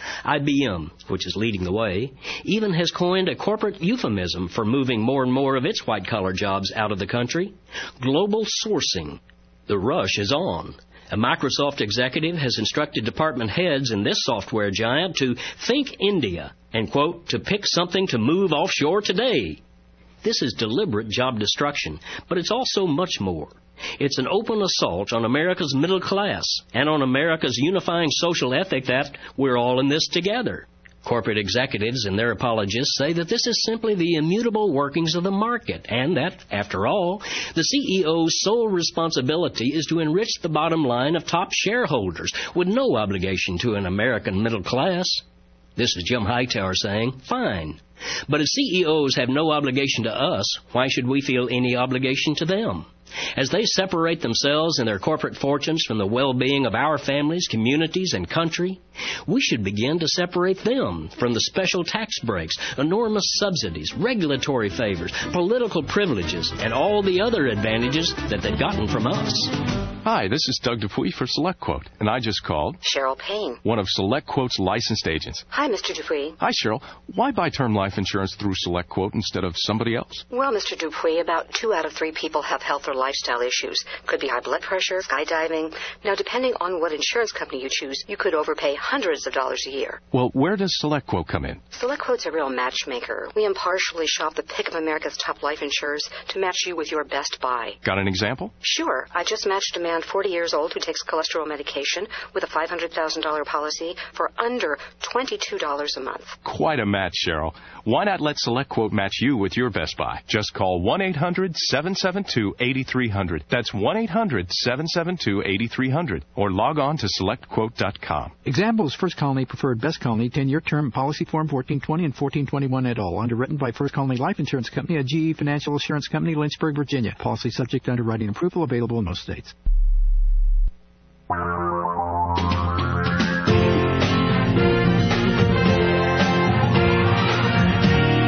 I B M, which is leading the way, even has coined a corporate euphemism for moving more and more of its white-collar jobs out of the country: global sourcing. The rush is on. A Microsoft executive has instructed department heads in this software giant to think India and, quote, to pick something to move offshore today. This is deliberate job destruction, but it's also much more. It's an open assault on America's middle class and on America's unifying social ethic that we're all in this together. Corporate executives and their apologists say that this is simply the immutable workings of the market and that, after all, the C E O's sole responsibility is to enrich the bottom line of top shareholders with no obligation to an American middle class. This is Jim Hightower saying, fine. But if C E Os have no obligation to us, why should we feel any obligation to them? As they separate themselves and their corporate fortunes from the well-being of our families, communities, and country, we should begin to separate them from the special tax breaks, enormous subsidies, regulatory favors, political privileges, and all the other advantages that they've gotten from us. Hi, this is Doug Dupuy for SelectQuote, and I just called Cheryl Payne, one of SelectQuote's licensed agents. Hi, Mister Dupuy. Hi, Cheryl. Why buy term life insurance through SelectQuote instead of somebody else? Well, Mister Dupuy, about two out of three people have health or lifestyle issues. Could be high blood pressure, skydiving. Now, depending on what insurance company you choose, you could overpay hundreds of dollars a year. Well, where does SelectQuote come in? SelectQuote's a real matchmaker. We impartially shop the pick of America's top life insurers to match you with your best buy. Got an example? Sure. I just matched a man forty years old who takes cholesterol medication with a five hundred thousand dollars policy for under twenty-two dollars a month. Quite a match, Cheryl. Why not let SelectQuote match you with your best buy? Just call one eight hundred seven seven two eight three zero zero. That's one eight hundred seven seven two eight three zero zero. Or log on to select quote dot com. Examples: First Colony Preferred Best Colony, ten-year term, policy form fourteen twenty and fourteen twenty-one et al. Underwritten by First Colony Life Insurance Company, a G E Financial Assurance Company, Lynchburg, Virginia. Policy subject to underwriting approval, available in most states.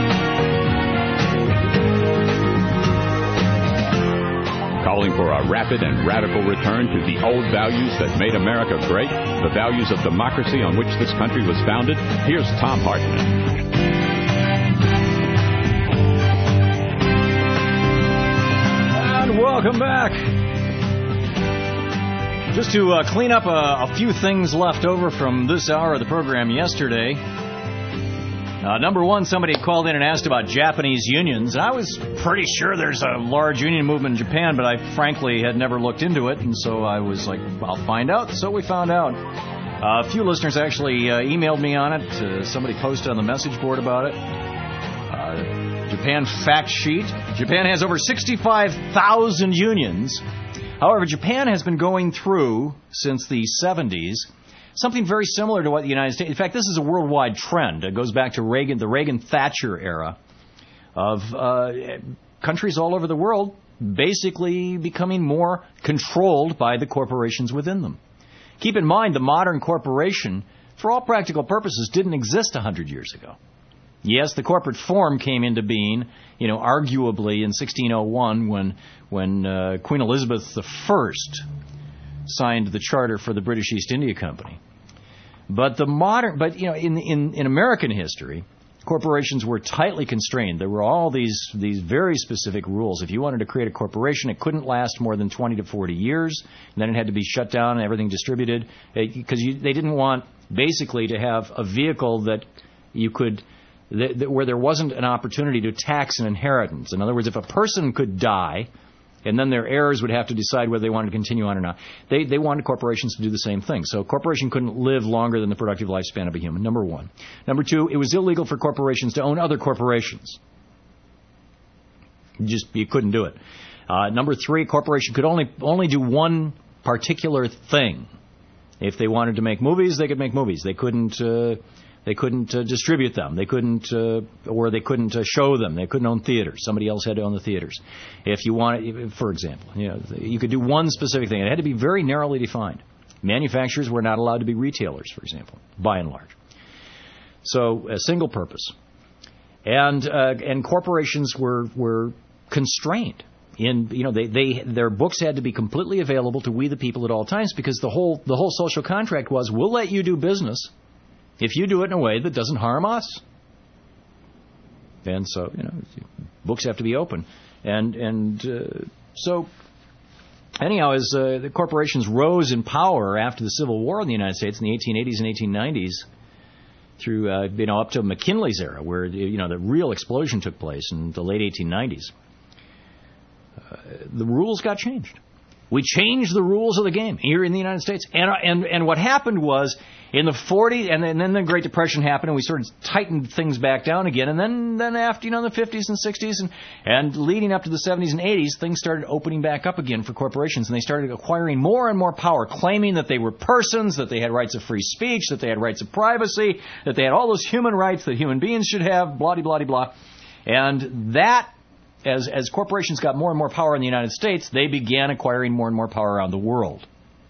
Calling for a rapid rapid and radical return to the old values that made America great, the values of democracy on which this country was founded? Here's Thom Hartmann. And welcome back. Just to uh, clean up a, a few things left over from this hour of the program yesterday. Uh, number one, somebody called in and asked about Japanese unions. I was pretty sure there's a large union movement in Japan, but I frankly had never looked into it, and so I was like, I'll find out. So we found out. Uh, a few listeners actually uh, emailed me on it. Uh, somebody posted on the message board about it. Uh, Japan fact sheet. Japan has over sixty-five thousand unions. However, Japan has been going through, since the seventies, something very similar to what the United States... In fact, this is a worldwide trend. It goes back to Reagan, the Reagan-Thatcher era of uh, countries all over the world basically becoming more controlled by the corporations within them. Keep in mind, the modern corporation, for all practical purposes, didn't exist one hundred years ago. Yes, the corporate form came into being, you know, arguably in sixteen oh one when when uh, Queen Elizabeth the First signed the charter for the British East India Company. But the modern, but you know, in in in American history, corporations were tightly constrained. There were all these these very specific rules. If you wanted to create a corporation, it couldn't last more than twenty to forty years, and then it had to be shut down and everything distributed, because they didn't want basically to have a vehicle that you could. That, that where there wasn't an opportunity to tax an inheritance. In other words, if a person could die, and then their heirs would have to decide whether they wanted to continue on or not, they, they wanted corporations to do the same thing. So a corporation couldn't live longer than the productive lifespan of a human, number one. Number two, it was illegal for corporations to own other corporations. You just you couldn't do it. Uh, number three, a corporation could only only do one particular thing. If they wanted to make movies, they could make movies. They couldn't... Uh, They couldn't uh, distribute them. They couldn't, uh, or they couldn't uh, show them. They couldn't own theaters. Somebody else had to own the theaters. If you wanted, for example, you know, you could do one specific thing. It had to be very narrowly defined. Manufacturers were not allowed to be retailers, for example, by and large. So a single purpose, and uh, and corporations were were constrained. In you know they, they their books had to be completely available to we the people at all times, because the whole the whole social contract was, we'll let you do business if you do it in a way that doesn't harm us. And so, you know, books have to be open. And and uh, so, anyhow, as uh, the corporations rose in power after the Civil War in the United States in the eighteen eighties and eighteen nineties, through, uh, you know, up to McKinley's era, where, you know, the real explosion took place in the late eighteen nineties, uh, the rules got changed. We changed the rules of the game here in the United States. And and and what happened was, in the forties, and then, and then the Great Depression happened, and we sort of tightened things back down again. And then, then after, you know, the fifties and sixties, and, and leading up to the seventies and eighties, things started opening back up again for corporations. And they started acquiring more and more power, claiming that they were persons, that they had rights of free speech, that they had rights of privacy, that they had all those human rights that human beings should have, blah-de-blah-de-blah. And that, As, as corporations got more and more power in the United States, they began acquiring more and more power around the world.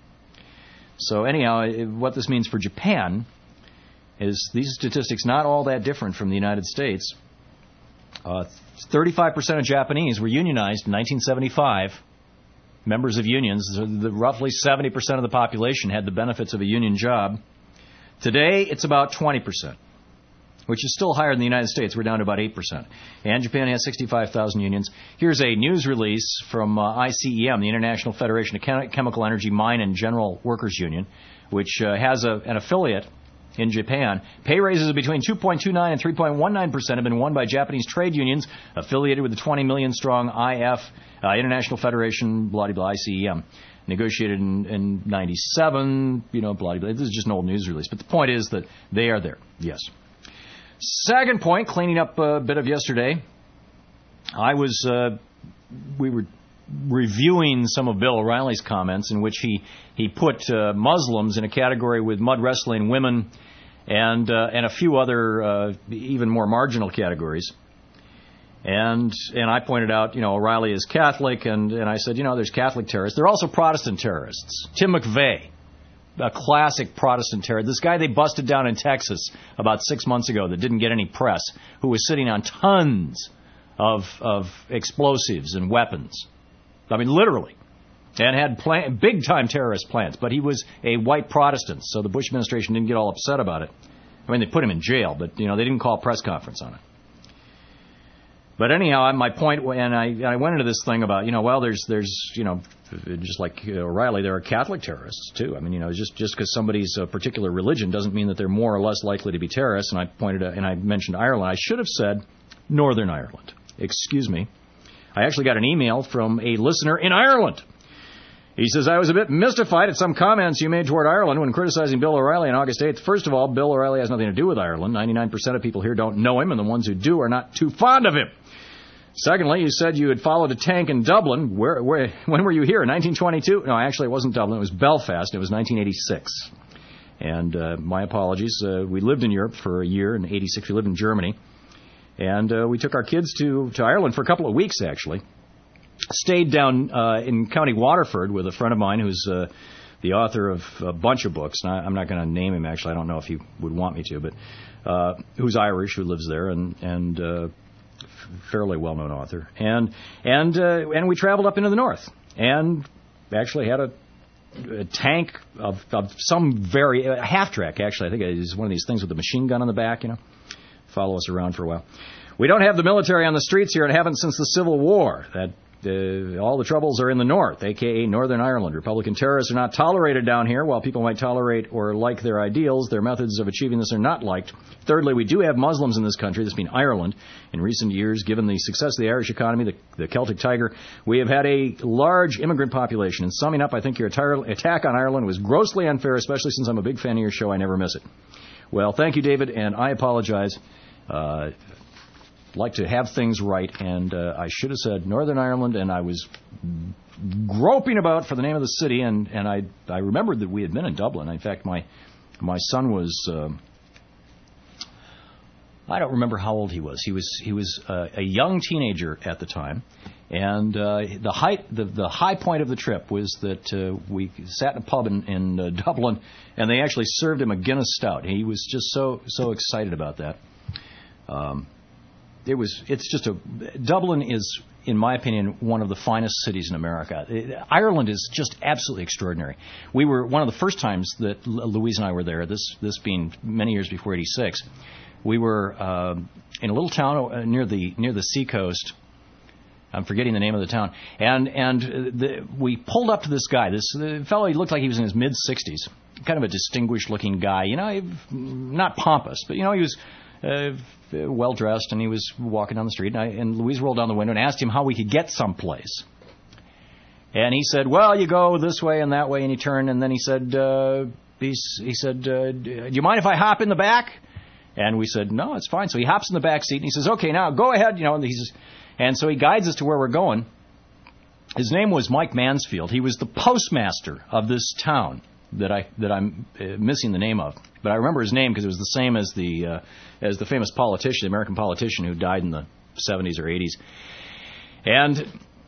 So anyhow, what this means for Japan is these statistics not all that different from the United States. Uh, thirty-five percent of Japanese were unionized in nineteen seventy-five. Members of unions, the, roughly seventy percent of the population had the benefits of a union job. Today, it's about twenty percent. Which is still higher than the United States. We're down to about eight percent. And Japan has sixty-five thousand unions. Here's a news release from uh, I C E M, the International Federation of Chem- Chemical Energy, Mine, and General Workers Union, which uh, has a, an affiliate in Japan. Pay raises of between two point two nine and three point one nine percent have been won by Japanese trade unions affiliated with the twenty million strong I F, uh, International Federation, blah-de-blah, I C E M. Negotiated in, in ninety-seven, you know, blah-de-blah. This is just an old news release. But the point is that they are there, yes. Second point, cleaning up a bit of yesterday, I was, uh, we were reviewing some of Bill O'Reilly's comments in which he, he put uh, Muslims in a category with mud wrestling women and, uh, and a few other uh, even more marginal categories. And and I pointed out, you know, O'Reilly is Catholic, and, and I said, you know, there's Catholic terrorists. There are also Protestant terrorists. Tim McVeigh, a classic Protestant terrorist. This guy they busted down in Texas about six months ago that didn't get any press, who was sitting on tons of of explosives and weapons. I mean, literally. and had plan- big-time terrorist plans. But he was a white Protestant, so the Bush administration didn't get all upset about it. I mean, they put him in jail, but, you know, they didn't call a press conference on it. But anyhow, my point, and I, I went into this thing about, you know, well, there's, there's, you know, just like O'Reilly, there are Catholic terrorists, too. I mean, you know, just just because somebody's a particular religion doesn't mean that they're more or less likely to be terrorists. And I pointed out, and I mentioned Ireland. I should have said Northern Ireland. Excuse me. I actually got an email from a listener in Ireland. He says, I was a bit mystified at some comments you made toward Ireland when criticizing Bill O'Reilly on August eighth. First of all, Bill O'Reilly has nothing to do with Ireland. ninety-nine percent of people here don't know him, and the ones who do are not too fond of him. Secondly, you said you had followed a tank in Dublin. Where, where, when were you here? nineteen twenty-two? No, actually, it wasn't Dublin. It was Belfast. It was nineteen eighty-six. And uh, my apologies. Uh, we lived in Europe for a year. In eighty-six, we lived in Germany. And uh, we took our kids to, to Ireland for a couple of weeks, actually. Stayed down uh, in County Waterford with a friend of mine who's uh, the author of a bunch of books. And I, I'm not going to name him, actually. I don't know if he would want me to. But uh, who's Irish, who lives there. And... and uh, fairly well-known author, and and uh, and we traveled up into the north, and actually had a, a tank of, of some very a half track. Actually, I think it is one of these things with a machine gun on the back. You know, follow us around for a while. We don't have the military on the streets here, and haven't since the Civil War. That uh, all the troubles are in the north, aka Northern Ireland. Republican terrorists are not tolerated down here. While people might tolerate or like their ideals, their methods of achieving this are not liked. Thirdly, we do have Muslims in this country, this being Ireland. In recent years, given the success of the Irish economy, the, the Celtic Tiger, we have had a large immigrant population. And summing up, I think your attack on Ireland was grossly unfair, especially since I'm a big fan of your show. I never miss it. Well, thank you, David, and I apologize. Uh, like to have things right, and uh, I should have said Northern Ireland, and I was groping about for the name of the city, and, and I I remembered that we had been in Dublin. In fact, my my son was... Uh, I don't remember how old he was. He was he was uh, a young teenager at the time, and uh, the height the, the high point of the trip was that uh, we sat in a pub in, in uh, Dublin, and they actually served him a Guinness Stout. He was just so so excited about that. Um, it was it's just a Dublin is, in my opinion, one of the finest cities in America. It, Ireland is just absolutely extraordinary. We were one of the first times that Louise and I were there. This this being many years before eighty-six. We were uh, in a little town near the near the seacoast. I'm forgetting the name of the town. And and the, we pulled up to this guy. This the fellow, he looked like he was in his mid sixties. Kind of a distinguished-looking guy. You know, not pompous, but, you know, he was uh, well-dressed, and he was walking down the street. And, I, and Louise rolled down the window and asked him how we could get someplace. And he said, well, you go this way and that way, and you turn. And then he said, uh, he, he said, uh, do you mind if I hop in the back? And we said, no, it's fine. So he hops in the back seat, and he says, okay, now go ahead. You know, and, he's, and so he guides us to where we're going. His name was Mike Mansfield. He was the postmaster of this town that, I, that I'm uh, missing the name of. But I remember his name because it was the same as the, uh, as the famous politician, the American politician who died in the seventies or eighties. And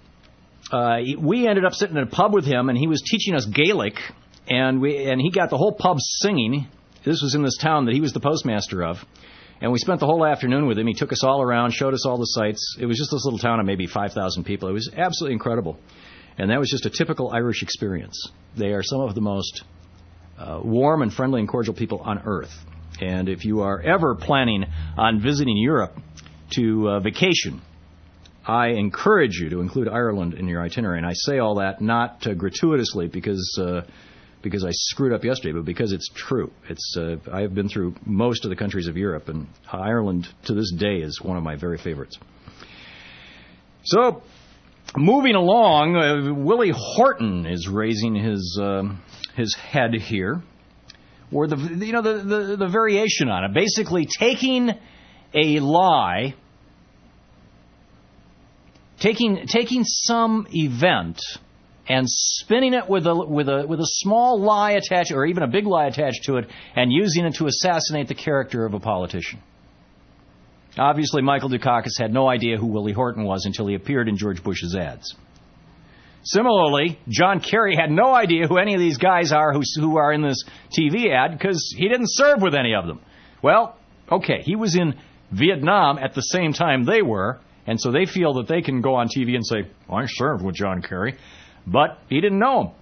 uh, we ended up sitting in a pub with him, and he was teaching us Gaelic, and we and he got the whole pub singing. This was in this town that he was the postmaster of. And we spent the whole afternoon with him. He took us all around, showed us all the sights. It was just this little town of maybe five thousand people. It was absolutely incredible. And that was just a typical Irish experience. They are some of the most uh, warm and friendly and cordial people on earth. And if you are ever planning on visiting Europe to uh, vacation, I encourage you to include Ireland in your itinerary. And I say all that not uh, gratuitously because... Uh, because I screwed up yesterday, but because it's true. It's uh, I have been through most of the countries of Europe, and Ireland to this day is one of my very favorites. So, moving along, uh, Willie Horton is raising his uh, his head here, or the you know the, the the variation on it, basically taking a lie, taking taking some event and spinning it with a with a with a small lie attached, or even a big lie attached to it, and using it to assassinate the character of a politician. Obviously, Michael Dukakis had no idea who Willie Horton was until he appeared in George Bush's ads. Similarly, John Kerry had no idea who any of these guys are who, who are in this T V ad because he didn't serve with any of them. Well, okay, he was in Vietnam at the same time they were, and so they feel that they can go on T V and say, I served with John Kerry. but he didn't know him.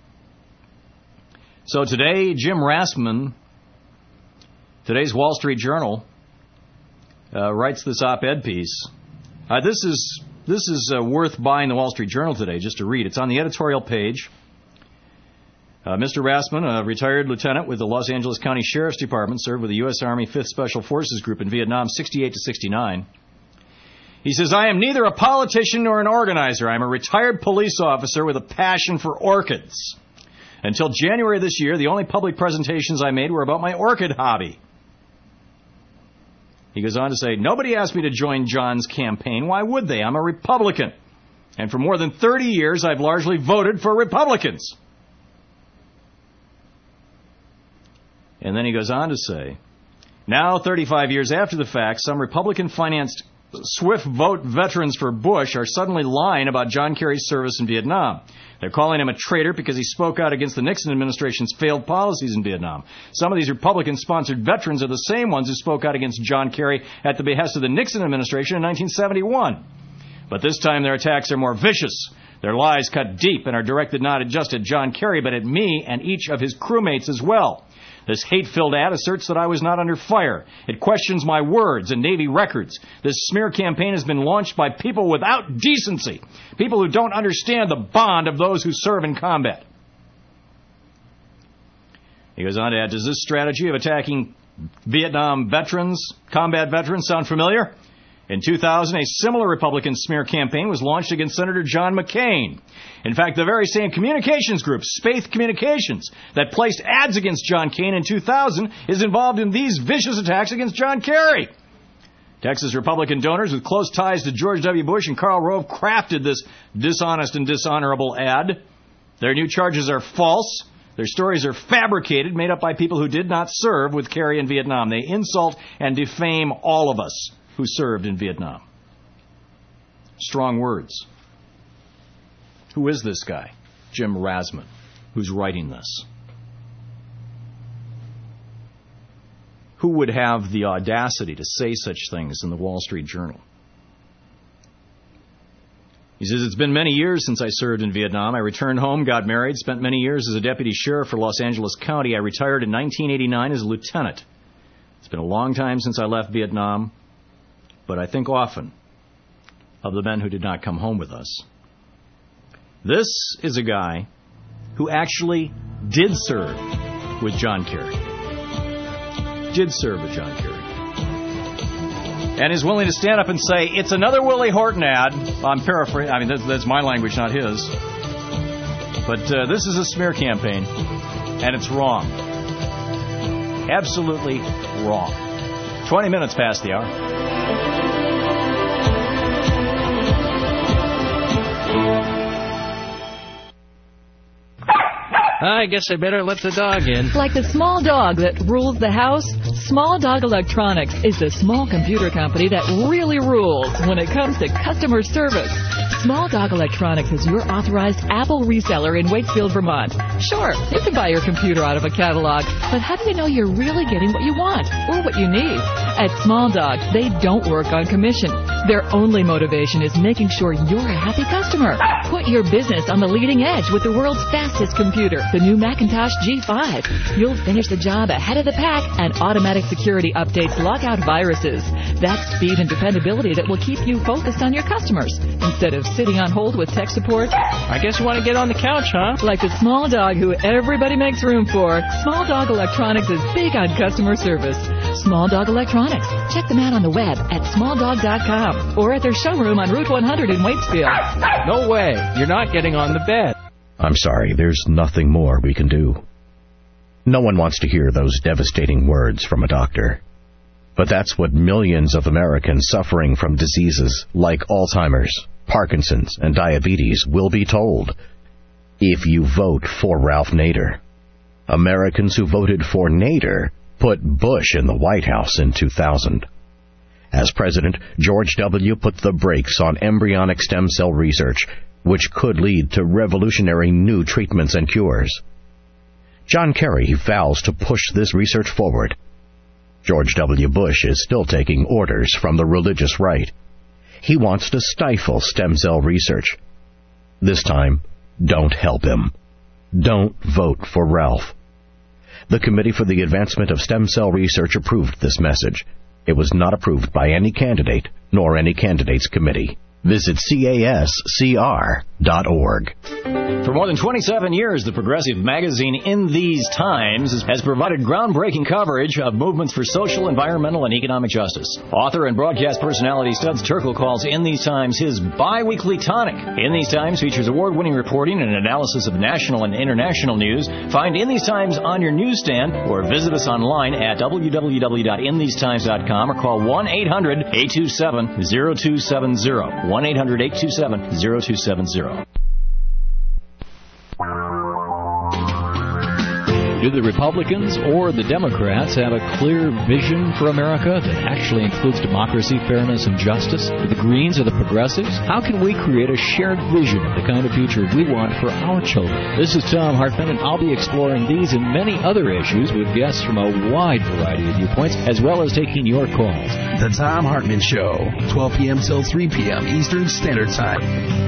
So today, Jim Rasman, today's Wall Street Journal, uh, writes this op-ed piece. Uh, this is this is uh, worth buying the Wall Street Journal today just to read. It's on the editorial page. Uh, Mister Rasman, a retired lieutenant with the Los Angeles County Sheriff's Department, served with the U S Army fifth Special Forces Group in Vietnam, sixty-eight to sixty-nine. He says, I am neither a politician nor an organizer. I'm a retired police officer with a passion for orchids. Until January of this year, the only public presentations I made were about my orchid hobby. He goes on to say, nobody asked me to join John's campaign. Why would they? I'm a Republican. And for more than thirty years, I've largely voted for Republicans. And then he goes on to say, now, thirty-five years after the fact, some Republican-financed swift vote veterans for Bush are suddenly lying about John Kerry's service in Vietnam. They're calling him a traitor because he spoke out against the Nixon administration's failed policies in Vietnam. Some of these Republican-sponsored veterans are the same ones who spoke out against John Kerry at the behest of the Nixon administration in nineteen seventy-one. But this time their attacks are more vicious. Their lies cut deep and are directed not just at John Kerry, but at me and each of his crewmates as well. This hate-filled ad asserts that I was not under fire. It questions my words and Navy records. This smear campaign has been launched by people without decency, people who don't understand the bond of those who serve in combat. He goes on to add, does this strategy of attacking Vietnam veterans, combat veterans, sound familiar? In two thousand, a similar Republican smear campaign was launched against Senator John McCain. In fact, the very same communications group, Spaeth Communications, that placed ads against John McCain in two thousand is involved in these vicious attacks against John Kerry. Texas Republican donors with close ties to George W. Bush and Karl Rove crafted this dishonest and dishonorable ad. Their new charges are false. Their stories are fabricated, made up by people who did not serve with Kerry in Vietnam. They insult and defame all of us who served in Vietnam. Strong words. Who is this guy, Jim Rasman, who's writing this? Who would have the audacity to say such things in the Wall Street Journal? He says, it's been many years since I served in Vietnam. I returned home, got married, spent many years as a deputy sheriff for Los Angeles County. I retired in nineteen eighty-nine as a lieutenant. It's been a long time since I left Vietnam, but I think often of the men who did not come home with us. This is a guy who actually did serve with John Kerry. Did serve with John Kerry. And is willing to stand up and say, it's another Willie Horton ad. I'm paraphrasing. I mean, that's, that's my language, not his. But uh, this is a smear campaign, and it's wrong. Absolutely wrong. twenty minutes past the hour. I guess I better let the dog in. Like the small dog that rules the house, Small Dog Electronics is the small computer company that really rules when it comes to customer service. Small Dog Electronics is your authorized Apple reseller in Waitsfield, Vermont. Sure, you can buy your computer out of a catalog, but how do you know you're really getting what you want or what you need? At Small Dog, they don't work on commission. Their only motivation is making sure you're a happy customer. Put your business on the leading edge with the world's fastest computer, the new Macintosh G five. You'll finish the job ahead of the pack, and automatic security updates lock out viruses. That's speed and dependability that will keep you focused on your customers instead of sitting on hold with tech support. I guess you want to get on the couch, huh? Like the small dog who everybody makes room for, Small Dog Electronics is big on customer service. Small Dog Electronics. Check them out on the web at small dog dot com or at their showroom on Route one hundred in Waitsfield. No way. You're not getting on the bed. I'm sorry, there's nothing more we can do. No one wants to hear those devastating words from a doctor. But that's what millions of Americans suffering from diseases like Alzheimer's, Parkinson's, and diabetes will be told if you vote for Ralph Nader. Americans who voted for Nader put Bush in the White House in two thousand. As president, George W. put the brakes on embryonic stem cell research, which could lead to revolutionary new treatments and cures. John Kerry vows to push this research forward. George W. Bush is still taking orders from the religious right. He wants to stifle stem cell research. This time, Don't help him. Don't vote for Ralph. The Committee for the Advancement of Stem Cell Research approved this message. It was not approved by any candidate, nor any candidate's committee. Visit C A S C R dot org. For more than twenty-seven years, the progressive magazine In These Times has provided groundbreaking coverage of movements for social, environmental, and economic justice. Author and broadcast personality Studs Terkel calls In These Times his bi-weekly tonic. In These Times features award-winning reporting and analysis of national and international news. Find In These Times on your newsstand or visit us online at w w w dot in these times dot com or call one eight hundred eight two seven zero two seven zero. one eight hundred eight two seven zero two seven zero. Do the Republicans or the Democrats have a clear vision for America that actually includes democracy, fairness, and justice? Do the Greens or the Progressives? How can we create a shared vision of the kind of future we want for our children? This is Tom Hartman, and I'll be exploring these and many other issues with guests from a wide variety of viewpoints, as well as taking your calls. The Tom Hartman Show, twelve p.m. till three p.m. Eastern Standard Time.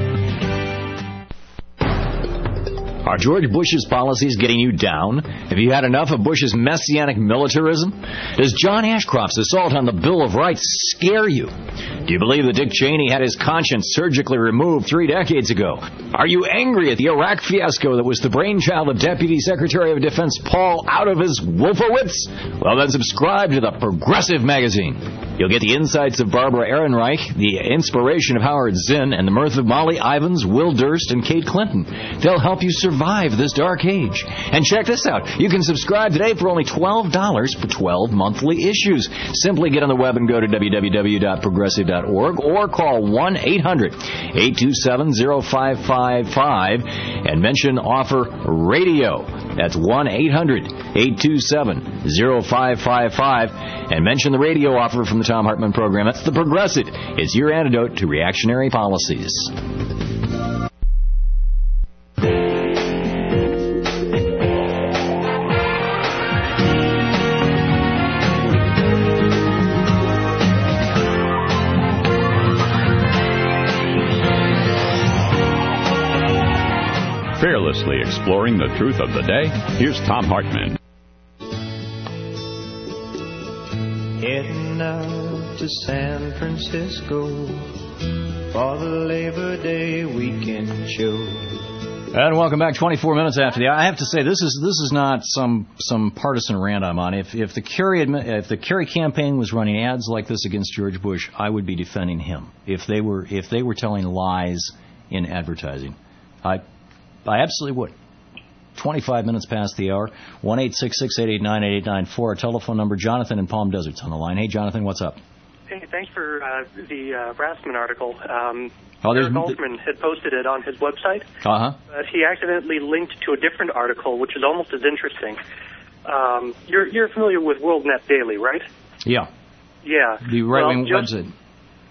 Are George Bush's policies getting you down? Have you had enough of Bush's messianic militarism? Does John Ashcroft's assault on the Bill of Rights scare you? Do you believe that Dick Cheney had his conscience surgically removed three decades ago? Are you angry at the Iraq fiasco that was the brainchild of Deputy Secretary of Defense Paul out of his Wolfowitz? Well, then subscribe to the Progressive Magazine. You'll get the insights of Barbara Ehrenreich, the inspiration of Howard Zinn, and the mirth of Molly Ivins, Will Durst, and Kate Clinton. They'll help you survive this dark age. And check this out. You can subscribe today for only twelve dollars for twelve monthly issues. Simply get on the web and go to w w w dot progressive dot org or call one eight hundred eight two seven zero five five five and mention offer radio. That's one eight hundred eight two seven zero five five five and mention the radio offer from the Tom Hartman program. That's the Progressive. It's your antidote to reactionary policies. Fearlessly exploring the truth of the day, here's Tom Hartman. Heading out to San Francisco for the Labor Day weekend show. And welcome back. twenty-four minutes after the hour. I have to say, this is this is not some some partisan rant I'm on. If if the Kerry if the Kerry campaign was running ads like this against George Bush, I would be defending him. If they were if they were telling lies in advertising, I I absolutely would. twenty-five minutes past the hour. one eight six six eight eight nine eight eight nine four. Our telephone number. Jonathan in Palm Desert's on the line. Hey, Jonathan, what's up? Hey, thanks for uh, the uh, Rassman article. Um, oh, Eric Altman had posted it on his website. Uh-huh. But he accidentally linked to a different article, which is almost as interesting. Um, you're you're familiar with WorldNet Daily, right? Yeah. Yeah. The right-wing well, just, website.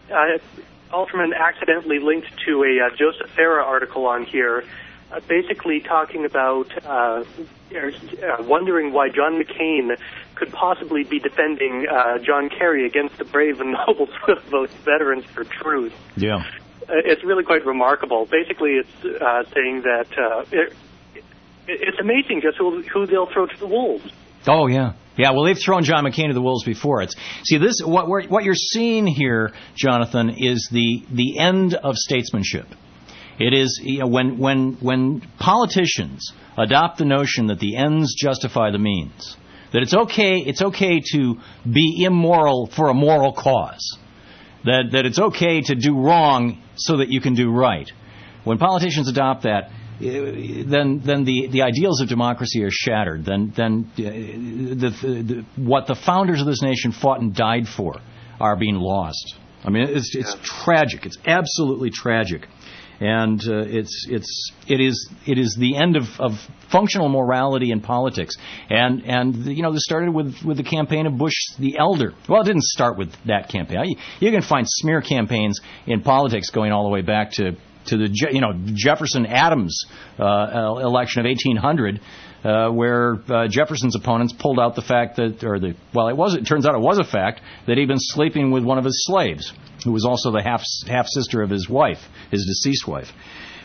Uh, Altman accidentally linked to a uh, Joseph Farah article on here, uh, basically talking about uh, uh, wondering why John McCain could possibly be defending uh, John Kerry against the brave and noble vote Veterans for Truth. Yeah. Uh, it's really quite remarkable. Basically, it's uh, saying that uh, it, it's amazing just who, who they'll throw to the wolves. Oh, yeah. Yeah, well, they've thrown John McCain to the wolves before. It's see this what we're, what you're seeing here, Jonathan, is the the end of statesmanship. It is you know, when when when politicians adopt the notion that the ends justify the means, that it's okay it's okay to be immoral for a moral cause, that that it's okay to do wrong so that you can do right. When politicians adopt that, then then the, the ideals of democracy are shattered. Then then the, the, the, what the founders of this nation fought and died for are being lost. I mean, it's it's tragic. It's absolutely tragic, and uh, it's it's it is it is the end of, of functional morality in politics. And and you know this started with, with the campaign of Bush the Elder. Well, it didn't start with that campaign. You, you can find smear campaigns in politics going all the way back to. to the you know Jefferson Adams uh, election of eighteen hundred, uh, where uh, Jefferson's opponents pulled out the fact that, or the well, it was it turns out it was a fact that he'd been sleeping with one of his slaves, who was also the half half sister of his wife, his deceased wife.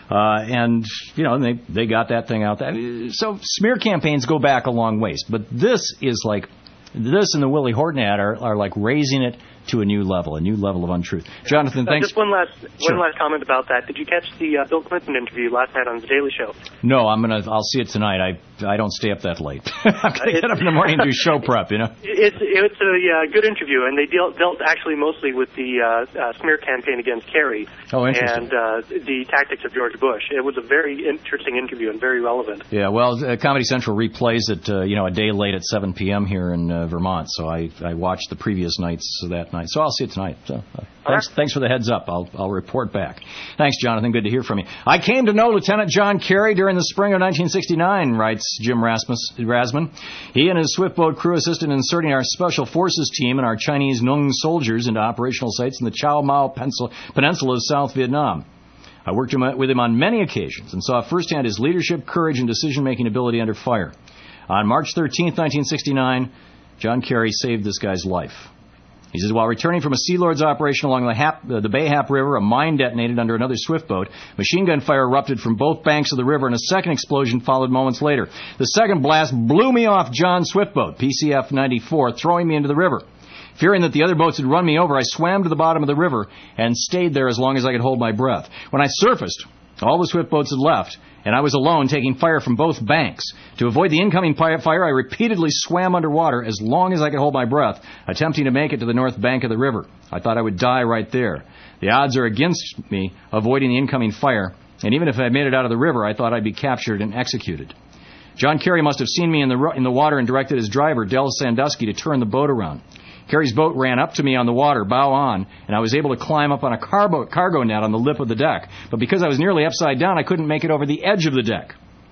Uh, and, you know, they they got that thing out there. So smear campaigns go back a long ways. But this is like, this and the Willie Horton ad are, are like raising it to a new level, a new level of untruth. Jonathan, uh, thanks. Just one last Sure. one last comment about that. Did you catch the uh, Bill Clinton interview last night on The Daily Show? No, I'm gonna. I'll see it tonight. I I don't stay up that late. I'm gonna get up in the morning and do show prep. You know. It's it's a uh, good interview, and they dealt dealt actually mostly with the uh, uh, smear campaign against Kerry Oh, interesting. and uh, the tactics of George Bush. It was a very interesting interview and very relevant. Yeah, well, uh, Comedy Central replays it, uh, you know, a day late at seven p.m. here in uh, Vermont. So I I watched the previous nights that night. So I'll see it tonight. So uh, thanks thanks for the heads up. I'll I'll report back. Thanks, Jonathan. Good to hear from you. I came to know Lieutenant John Kerry during the spring of nineteen sixty-nine, writes Jim Rasmus, Rasman. He and his swiftboat crew assisted in inserting our Special Forces team and our Chinese Nung soldiers into operational sites in the Chow Mau Peninsula of South Vietnam. I worked with him on many occasions and saw firsthand his leadership, courage, and decision-making ability under fire. On March thirteenth, nineteen sixty-nine, John Kerry saved this guy's life. He says, while returning from a Sea Lords operation along the, Hap, uh, the Bay Hap River, a mine detonated under another swiftboat. Machine gun fire erupted from both banks of the river, and a second explosion followed moments later. The second blast blew me off John's swiftboat, P C F ninety-four, throwing me into the river. Fearing that the other boats had run me over, I swam to the bottom of the river and stayed there as long as I could hold my breath. When I surfaced, all the swiftboats had left, and I was alone taking fire from both banks. To avoid the incoming fire, I repeatedly swam underwater as long as I could hold my breath, attempting to make it to the north bank of the river. I thought I would die right there. The odds are against me avoiding the incoming fire, and even if I made it out of the river, I thought I'd be captured and executed. John Kerry must have seen me in the in the water and directed his driver, Del Sandusky, to turn the boat around. Kerry's boat ran up to me on the water, bow on, and I was able to climb up on a carbo, cargo net on the lip of the deck. But because I was nearly upside down, I couldn't make it over the edge of the deck.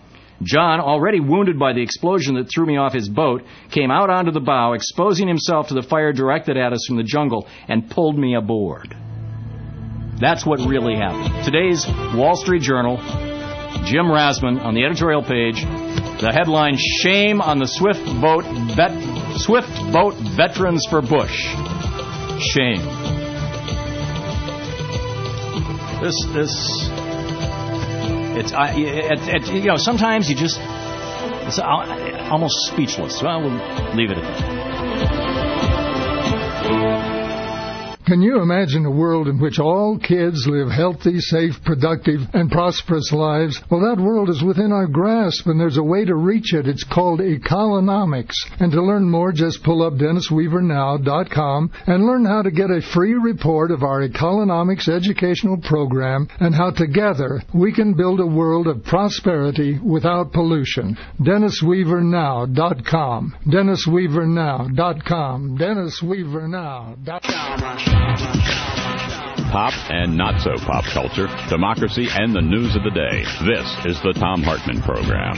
John, already wounded by the explosion that threw me off his boat, came out onto the bow, exposing himself to the fire directed at us from the jungle, and pulled me aboard. That's what really happened. Today's Wall Street Journal, Jim Rasman, on the editorial page, the headline, Shame on the Swift Boat Vet... Swift Boat Veterans for Bush. Shame. This, this, it's, I, it, it, you know, sometimes you just, it's almost speechless. Well, we'll leave it at that. Can you imagine a world in which all kids live healthy, safe, productive, and prosperous lives? Well, that world is within our grasp, and there's a way to reach it. It's called Economics. And to learn more, just pull up Dennis Weaver Now dot com and learn how to get a free report of our Economics educational program and how together we can build a world of prosperity without pollution. Dennis Weaver Now dot com. Dennis Weaver Now dot com. Dennis Weaver Now dot com. Pop and not so pop culture, democracy, and the news of the day. This is the Thom Hartmann Program.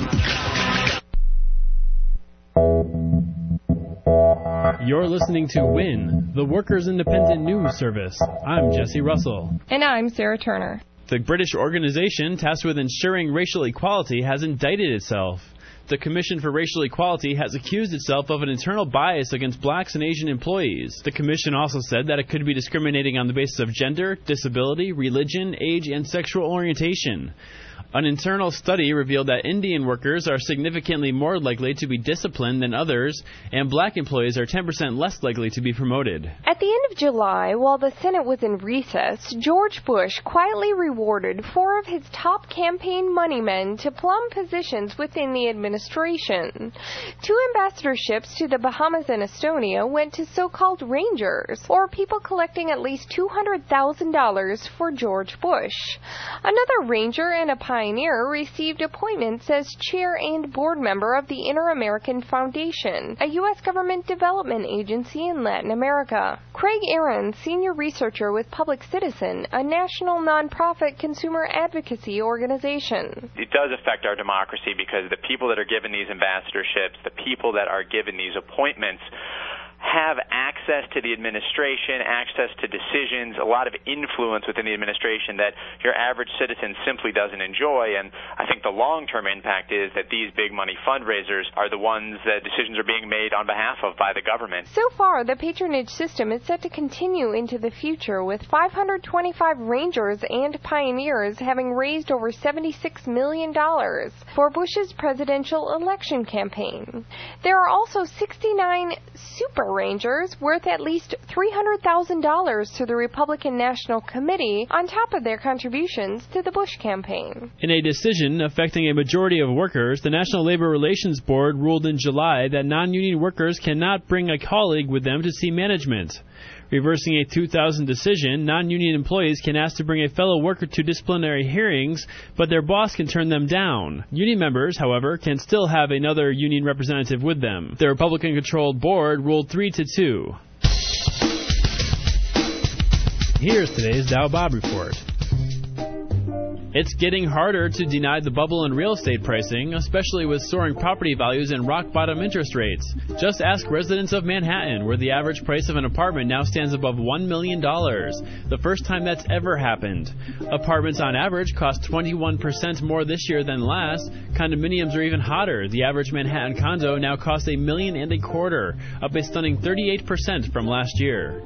You're listening to W I N, the Workers' Independent News Service. I'm Jesse Russell. And I'm Sarah Turner. The British organization tasked with ensuring racial equality has indicted itself. The Commission for Racial Equality has accused itself of an internal bias against blacks and Asian employees. The Commission also said that it could be discriminating on the basis of gender, disability, religion, age, and sexual orientation. An internal study revealed that Indian workers are significantly more likely to be disciplined than others, and black employees are ten percent less likely to be promoted. At the end of July, while the Senate was in recess, George Bush quietly rewarded four of his top campaign moneymen to plum positions within the administration. Two ambassadorships to the Bahamas and Estonia went to so-called rangers, or people collecting at least two hundred thousand dollars for George Bush. Another ranger and a pioneer received appointments as chair and board member of the Inter-American Foundation, a U S government development agency in Latin America. Craig Aaron, senior researcher with Public Citizen, a national nonprofit consumer advocacy organization. It does affect our democracy because the people that are given these ambassadorships, the people that are given these appointments, have access access to the administration, access to decisions, a lot of influence within the administration that your average citizen simply doesn't enjoy. And I think the long-term impact is that these big money fundraisers are the ones that decisions are being made on behalf of by the government. So far, the patronage system is set to continue into the future, with five hundred twenty-five rangers and pioneers having raised over seventy-six million dollars for Bush's presidential election campaign. There are also sixty-nine super rangers worth at least three hundred thousand dollars to the Republican National Committee on top of their contributions to the Bush campaign. In a decision affecting a majority of workers, the National Labor Relations Board ruled in July that non-union workers cannot bring a colleague with them to see management. Reversing a two thousand decision, non-union employees can ask to bring a fellow worker to disciplinary hearings, but their boss can turn them down. Union members, however, can still have another union representative with them. The Republican-controlled board ruled three to two. Here's today's Dow Bob Report. It's getting harder to deny the bubble in real estate pricing, especially with soaring property values and rock-bottom interest rates. Just ask residents of Manhattan, where the average price of an apartment now stands above one million dollars, the first time that's ever happened. Apartments on average cost twenty-one percent more this year than last. Condominiums are even hotter. The average Manhattan condo now costs a million and a quarter, up a stunning thirty-eight percent from last year.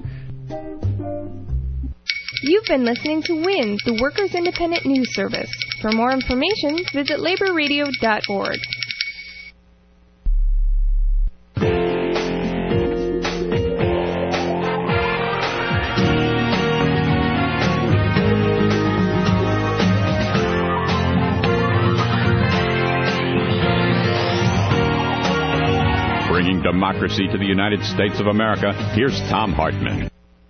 You've been listening to WINS, the Workers' Independent News Service. For more information, visit labor radio dot org. Bringing democracy to the United States of America, here's Thom Hartmann.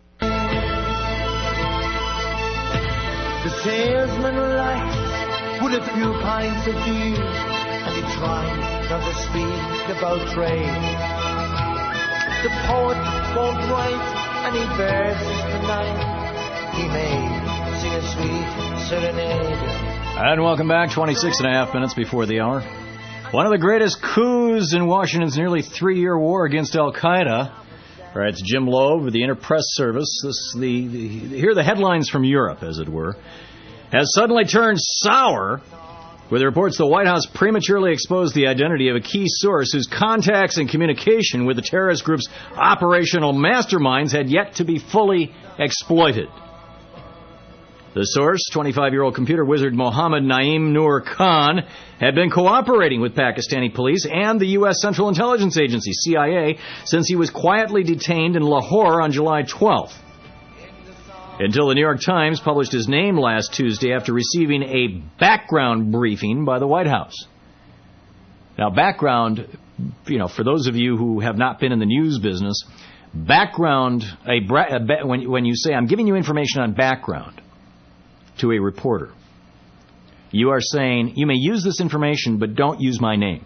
The salesman lights with a few pints of beer, and he tries not to speak about trade. The poet won't write, and he verses tonight. He may sing a sweet serenade. And welcome back, twenty-six and a half minutes before the hour. One of the greatest coups in Washington's nearly three-year war against Al-Qaeda. All right, it's Jim Loeb of the Interpress Service. This, the, the, here are the headlines from Europe, as it were. Has suddenly turned sour with reports the White House prematurely exposed the identity of a key source whose contacts and communication with the terrorist group's operational masterminds had yet to be fully exploited. The source, twenty-five-year-old computer wizard Mohammed Naeem Noor Khan, had been cooperating with Pakistani police and the U S Central Intelligence Agency, C I A, since he was quietly detained in Lahore on July twelfth. Until the New York Times published his name last Tuesday after receiving a background briefing by the White House. Now, background, you know, for those of you who have not been in the news business, background, a, a when, when you say, I'm giving you information on background to a reporter, you are saying, you may use this information, but don't use my name.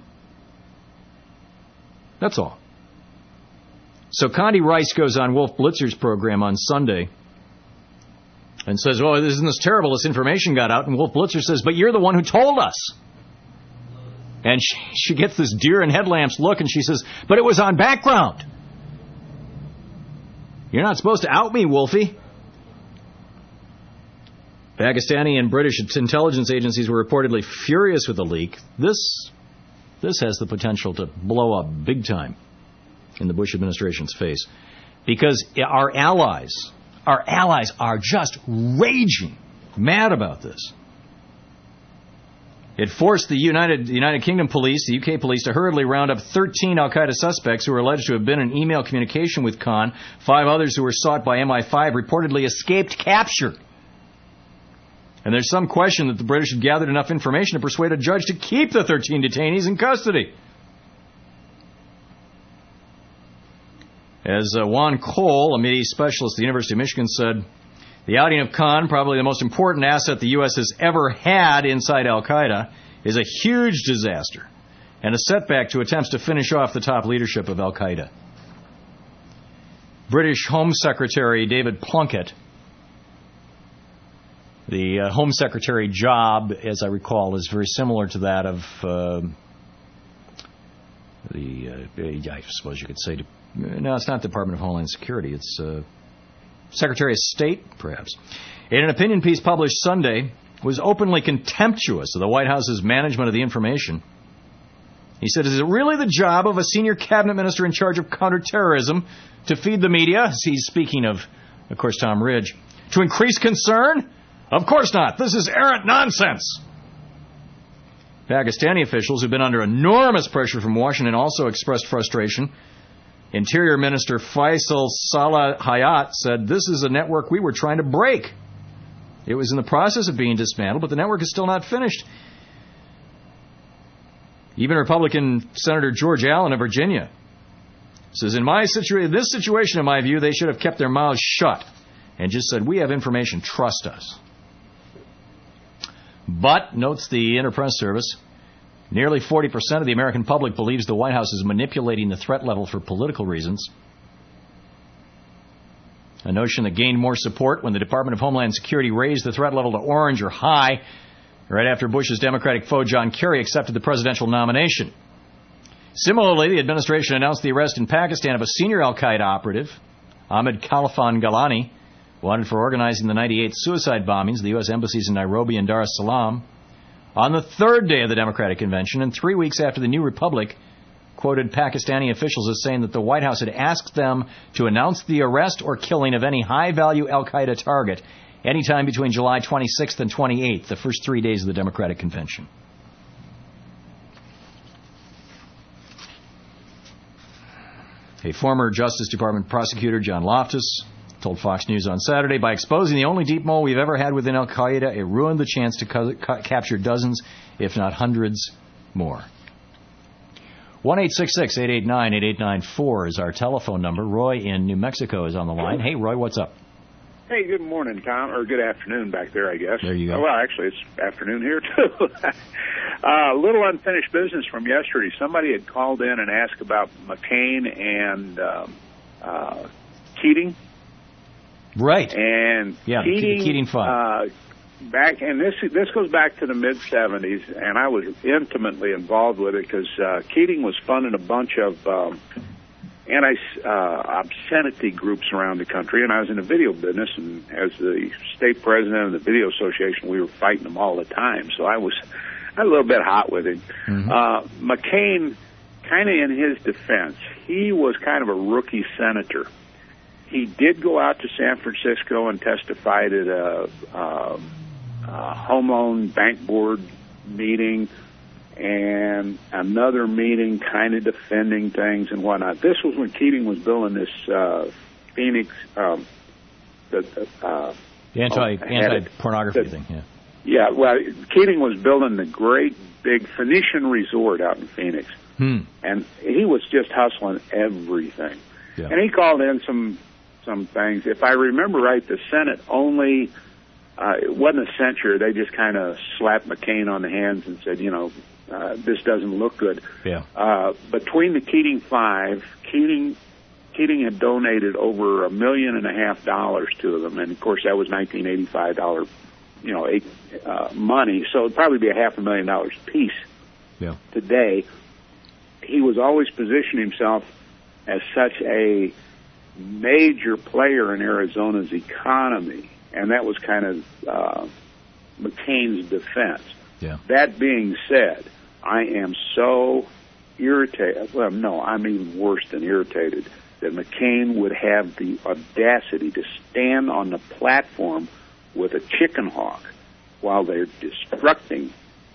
That's all. So Condi Rice goes on Wolf Blitzer's program on Sunday and says, oh, isn't this terrible? This information got out. And Wolf Blitzer says, but you're the one who told us. And she, she gets this deer in headlamps look, and she says, but it was on background. You're not supposed to out me, Wolfie. Pakistani and British intelligence agencies were reportedly furious with the leak. This, this has the potential to blow up big time in the Bush administration's face, because our allies, our allies are just raging mad about this. It forced the United, the United Kingdom police, the U K police, to hurriedly round up thirteen Al-Qaeda suspects who were alleged to have been in email communication with Khan. Five others who were sought by M I five reportedly escaped capture. And there's some question that the British had gathered enough information to persuade a judge to keep the thirteen detainees in custody. As uh, Juan Cole, a Mideast specialist at the University of Michigan, said, the outing of Khan, probably the most important asset the U S has ever had inside Al-Qaeda, is a huge disaster and a setback to attempts to finish off the top leadership of Al-Qaeda. British Home Secretary David Plunkett, the uh, Home Secretary job, as I recall, is very similar to that of uh, The uh, I suppose you could say, to, no, it's not the Department of Homeland Security. It's uh, Secretary of State, perhaps. In an opinion piece published Sunday, was openly contemptuous of the White House's management of the information. He said, is it really the job of a senior cabinet minister in charge of counterterrorism to feed the media? He's speaking of, of course, Tom Ridge. To increase concern? Of course not. This is errant nonsense. Pakistani officials who've been under enormous pressure from Washington also expressed frustration. Interior Minister Faisal Salah Hayat said, this is a network we were trying to break. It was in the process of being dismantled, but the network is still not finished. Even Republican Senator George Allen of Virginia says, in my situa- this situation, in my view, they should have kept their mouths shut and just said, we have information, trust us. But, notes the Interpress Service, nearly forty percent of the American public believes the White House is manipulating the threat level for political reasons. A notion that gained more support when the Department of Homeland Security raised the threat level to orange or high right after Bush's Democratic foe John Kerry accepted the presidential nomination. Similarly, the administration announced the arrest in Pakistan of a senior al-Qaeda operative, Ahmed Khalfan Galani, wanted for organizing the ninety-eight suicide bombings of the U S embassies in Nairobi and Dar es Salaam, on the third day of the Democratic Convention and three weeks after the New Republic quoted Pakistani officials as saying that the White House had asked them to announce the arrest or killing of any high-value al-Qaeda target anytime between July twenty-sixth and twenty-eighth, the first three days of the Democratic Convention. A former Justice Department prosecutor, John Loftus, told Fox News on Saturday, by exposing the only deep mole we've ever had within al-Qaeda, it ruined the chance to co- ca- capture dozens, if not hundreds, more. one eight six six, eight eight nine, eight eight nine four is our telephone number. Roy in New Mexico is on the line. Hey, Roy, what's up? Hey, good morning, Tom, or good afternoon back there, I guess. There you go. Oh, well, actually, it's afternoon here, too. A uh, little unfinished business from yesterday. Somebody had called in and asked about McCain and um, uh, Keating. Right. And yeah, Keating, the Keating Fund. Uh, back, and this this goes back to the mid seventies, and I was intimately involved with it because uh, Keating was funding a bunch of um, anti-obscenity uh, groups around the country, and I was in the video business, and as the state president of the Video Association, we were fighting them all the time, so I was a little bit hot with him. Mm-hmm. Uh, McCain, kind of in his defense, he was kind of a rookie senator. He did go out to San Francisco and testified at a, a, a home loan bank board meeting and another meeting kind of defending things and whatnot. This was when Keating was building this uh, Phoenix, um, the, uh, the anti, oh, anti-pornography the, thing, yeah. Yeah, well, Keating was building the great big Phoenician resort out in Phoenix. Hmm. And he was just hustling everything. Yeah. And he called in some some things. If I remember right, the Senate only, uh, it wasn't a censure. They just kind of slapped McCain on the hands and said, you know, uh, this doesn't look good. Yeah. Uh, between the Keating Five, Keating Keating had donated over a million and a half dollars to them. And, of course, that was nineteen eighty-five dollars, you know, eight, uh, money. So it'd probably be a half a million dollars a piece yeah. today. He was always positioning himself as such a major player in Arizona's economy, and that was kind of uh, McCain's defense. Yeah. That being said, I am so irritated, well, no, I'm even worse than irritated, that McCain would have the audacity to stand on the platform with a chicken hawk while they're destructing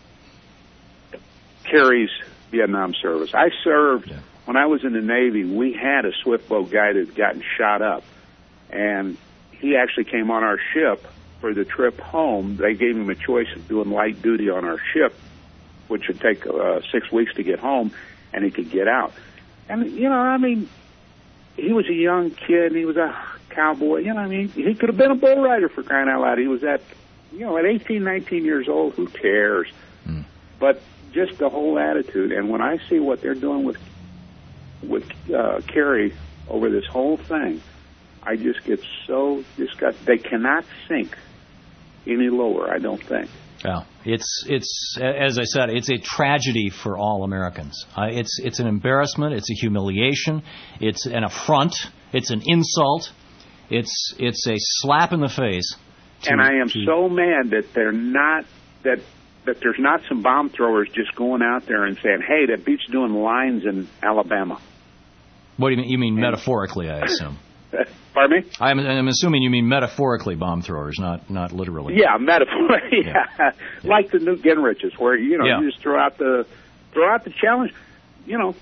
Kerry's Vietnam service. I served... Yeah. When I was in the Navy, we had a swift boat guy that had gotten shot up, and he actually came on our ship for the trip home. They gave him a choice of doing light duty on our ship, which would take uh, six weeks to get home, and he could get out. And, you know, I mean, he was a young kid, and he was a cowboy. You know, I mean, he could have been a bull rider for crying out loud. He was at, you know, at eighteen, nineteen years old. Who cares? Mm. But just the whole attitude. And when I see what they're doing with with uh, Kerry over this whole thing, I just get so disgusted. They cannot sink any lower, I don't think. Yeah, it's it's as I said, it's a tragedy for all Americans. Uh, it's it's an embarrassment. It's a humiliation. It's an affront. It's an insult. It's it's a slap in the face. To, and I am to, so mad that they're not that that there's not some bomb throwers just going out there and saying, "Hey, that beach doing lines in Alabama." What do you mean? You mean and, metaphorically, I assume. Pardon me? I'm, I'm assuming you mean metaphorically bomb throwers, not not literally. Yeah, metaphorically. Yeah. yeah. Like the Newt Gingriches, where you know yeah. you just throw out the throw out the challenge. You know,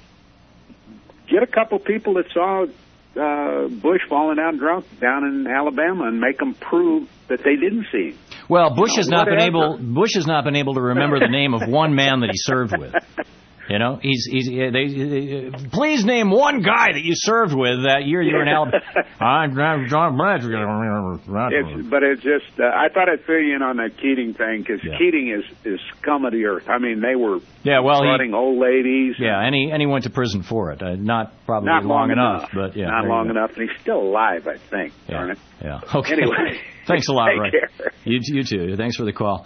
get a couple people that saw uh, Bush falling down drunk down in Alabama and make them prove that they didn't see him. Well, Bush you know, has not whatever. been able. Bush has not been able to remember the name of one man that he served with. You know, he's he's. They, they, please name one guy that you served with that year you were in Alabama. I'm John Bradford. It's, but it's just. Uh, I thought I'd fill you in on that Keating thing because yeah. Keating is is scum of the earth. I mean, they were yeah, well, running old ladies. Yeah, and he and he went to prison for it. Uh, not probably not long, long enough, enough, but yeah, not long enough. And he's still alive, I think. Yeah, darn it. Yeah. Okay. Anyway, thanks a lot, Take Ray. Care. You you too. Thanks for the call.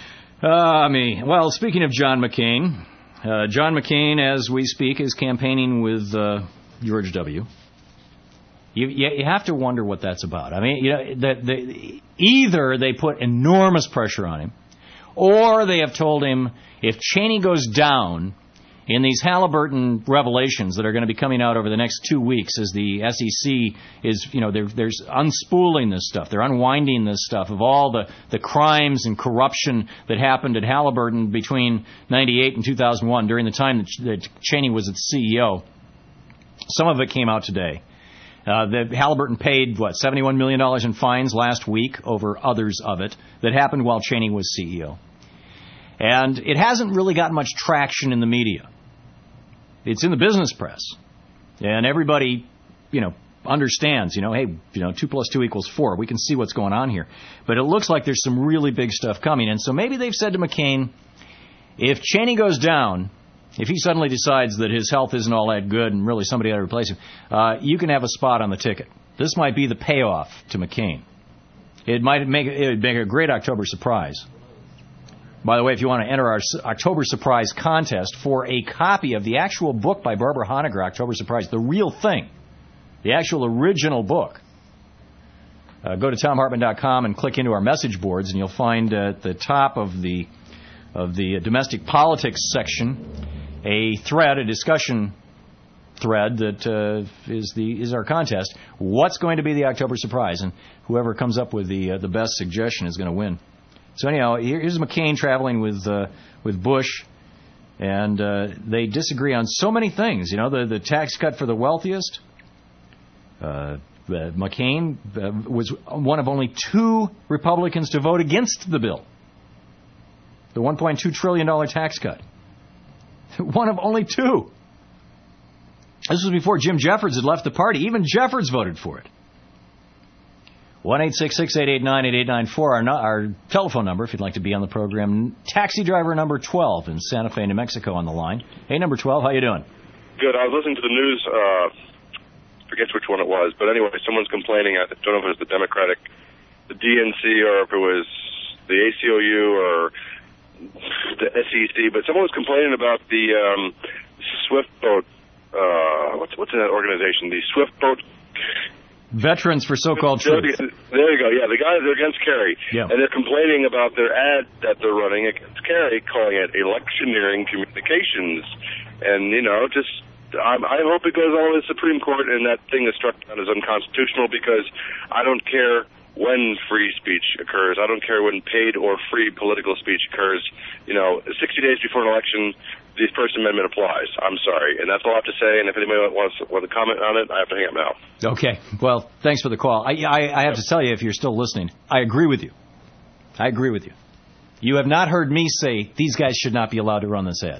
Uh, me. Well, speaking of John McCain. Uh, John McCain, as we speak, is campaigning with uh, George W. You, you have to wonder what that's about. I mean, you know, the, the, either they put enormous pressure on him, or they have told him if Cheney goes down in these Halliburton revelations that are going to be coming out over the next two weeks, as the S E C is, you know, they're, they're unspooling this stuff, they're unwinding this stuff of all the, the crimes and corruption that happened at Halliburton between ninety-eight and two thousand one during the time that, that Cheney was its C E O. Some of it came out today. Uh, the Halliburton paid, what, seventy-one million dollars in fines last week over others of it that happened while Cheney was C E O. And it hasn't really gotten much traction in the media. It's in the business press. And everybody, you know, understands, you know, hey, you know, two plus two equals four. We can see what's going on here. But it looks like there's some really big stuff coming. And so maybe they've said to McCain, if Cheney goes down, if he suddenly decides that his health isn't all that good and really somebody ought to replace him, uh, you can have a spot on the ticket. This might be the payoff to McCain. It might make it would make a great October surprise. By the way, if you want to enter our October Surprise contest for a copy of the actual book by Barbara Honegger, October Surprise, the real thing, the actual original book, uh, go to tom hartman dot com and click into our message boards, and you'll find uh, at the top of the of the domestic politics section a thread, a discussion thread that uh, is the is our contest. What's going to be the October Surprise? And whoever comes up with the uh, the best suggestion is going to win. So anyhow, here's McCain traveling with uh, with Bush, and uh, they disagree on so many things. You know, the the tax cut for the wealthiest. Uh, McCain uh, was one of only two Republicans to vote against the bill, the one point two trillion dollars tax cut. One of only two. This was before Jim Jeffords had left the party. Even Jeffords voted for it. one eight six six, eight eight nine, eight eight nine four, our, no, our telephone number if you'd like to be on the program. Taxi driver number twelve in Santa Fe, New Mexico on the line. Hey, number twelve, how you doing? Good. I was listening to the news, uh, forget which one it was, but anyway, someone's complaining, I don't know if it was the Democratic, the D N C, or if it was the A C L U or the S E C, but someone was complaining about the um, Swift boat, uh, what's, what's in that organization, the Swift boat... Veterans for so-called there, truth. There you go. Yeah, the guys are against Kerry. Yeah. And they're complaining about their ad that they're running against Kerry, calling it electioneering communications. And, you know, just, I, I hope it goes on to the Supreme Court and that thing is struck down as unconstitutional, because I don't care when free speech occurs. I don't care when paid or free political speech occurs. You know, sixty days before an election, the First Amendment applies. I'm sorry. And that's all I have to say. And if anybody wants, wants to comment on it, I have to hang up now. Okay. Well, thanks for the call. I, I, I have to tell you, if you're still listening, I agree with you. I agree with you. You have not heard me say these guys should not be allowed to run this ad.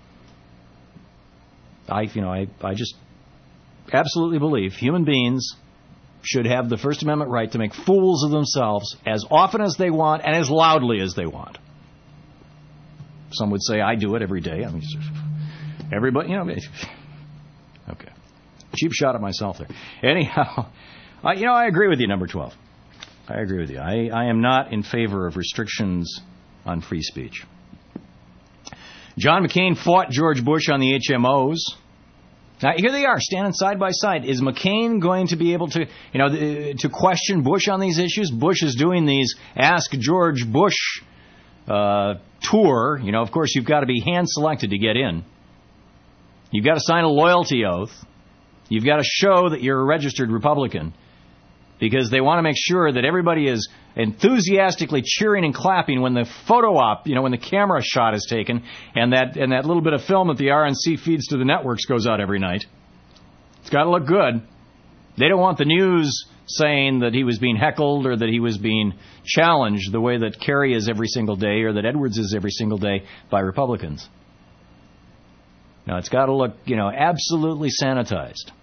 I, you know, I, I just absolutely believe human beings should have the First Amendment right to make fools of themselves as often as they want and as loudly as they want. Some would say I do it every day. I mean, everybody, you know. Okay, cheap shot at myself there. Anyhow, I, you know, I agree with you, number twelve. I agree with you. I, I am not in favor of restrictions on free speech. John McCain fought George Bush on the H M Os. Now, here they are, standing side by side. Is McCain going to be able to, you know, to question Bush on these issues? Bush is doing these Ask George Bush uh, tour. You know, of course, you've got to be hand-selected to get in. You've got to sign a loyalty oath. You've got to show that you're a registered Republican, because they want to make sure that everybody is enthusiastically cheering and clapping when the photo op, you know, when the camera shot is taken, and that and that little bit of film that the R N C feeds to the networks goes out every night. It's got to look good. They don't want the news saying that he was being heckled or that he was being challenged the way that Kerry is every single day or that Edwards is every single day by Republicans. Now, it's got to look, you know, absolutely sanitized.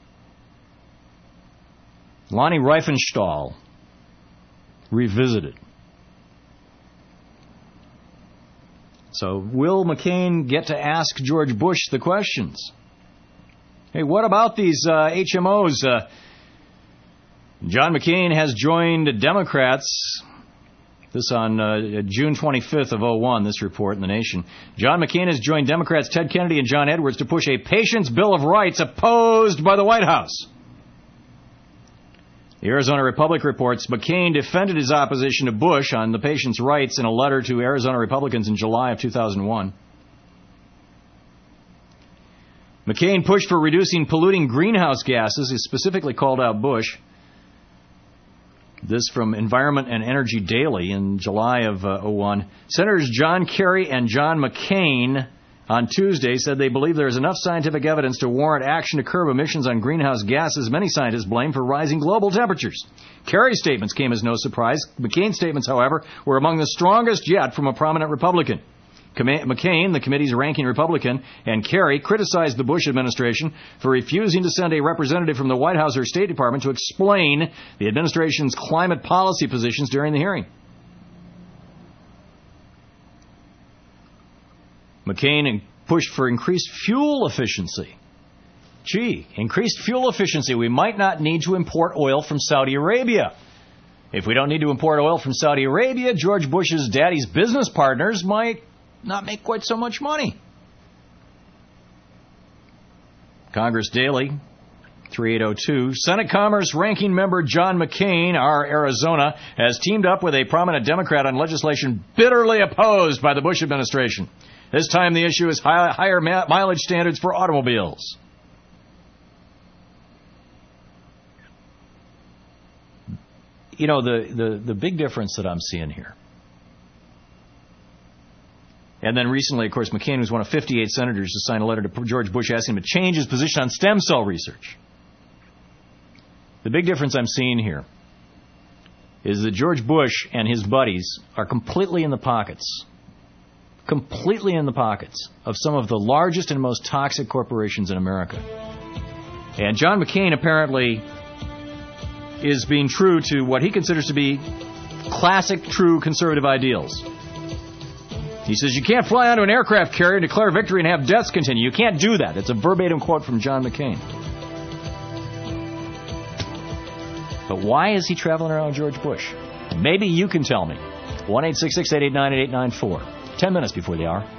Lonnie Riefenstahl revisited. So will McCain get to ask George Bush the questions? Hey, what about these uh, H M Os? Uh, John McCain has joined Democrats. This on uh, June twenty-fifth of oh one, this report in The Nation. John McCain has joined Democrats Ted Kennedy and John Edwards to push a Patient's Bill of Rights opposed by the White House. The Arizona Republic reports McCain defended his opposition to Bush on the patient's rights in a letter to Arizona Republicans in July of two thousand one. McCain pushed for reducing polluting greenhouse gases. He specifically called out Bush. This from Environment and Energy Daily in July of uh, oh one. Senators John Kerry and John McCain on Tuesday said they believe there is enough scientific evidence to warrant action to curb emissions on greenhouse gases many scientists blame for rising global temperatures. Kerry's statements came as no surprise. McCain's statements, however, were among the strongest yet from a prominent Republican. McCain, the committee's ranking Republican, and Kerry criticized the Bush administration for refusing to send a representative from the White House or State Department to explain the administration's climate policy positions during the hearing. McCain pushed for increased fuel efficiency. Gee, increased fuel efficiency. We might not need to import oil from Saudi Arabia. If we don't need to import oil from Saudi Arabia, George Bush's daddy's business partners might not make quite so much money. Congress Daily, thirty-eight oh two. Senate Commerce Ranking Member John McCain, our Arizona, has teamed up with a prominent Democrat on legislation bitterly opposed by the Bush administration. This time the issue is high, higher ma- mileage standards for automobiles. You know, the, the, the big difference that I'm seeing here. And then recently, of course, McCain was one of fifty-eight senators to sign a letter to George Bush asking him to change his position on stem cell research. The big difference I'm seeing here is that George Bush and his buddies are completely in the pockets completely in the pockets of some of the largest and most toxic corporations in America. And John McCain apparently is being true to what he considers to be classic, true conservative ideals. He says you can't fly onto an aircraft carrier, declare victory, and have deaths continue. You can't do that. It's a verbatim quote from John McCain. But why is he traveling around George Bush? Maybe you can tell me. one eight six six, eight eight nine, eight eight nine four. Ten minutes before the hour.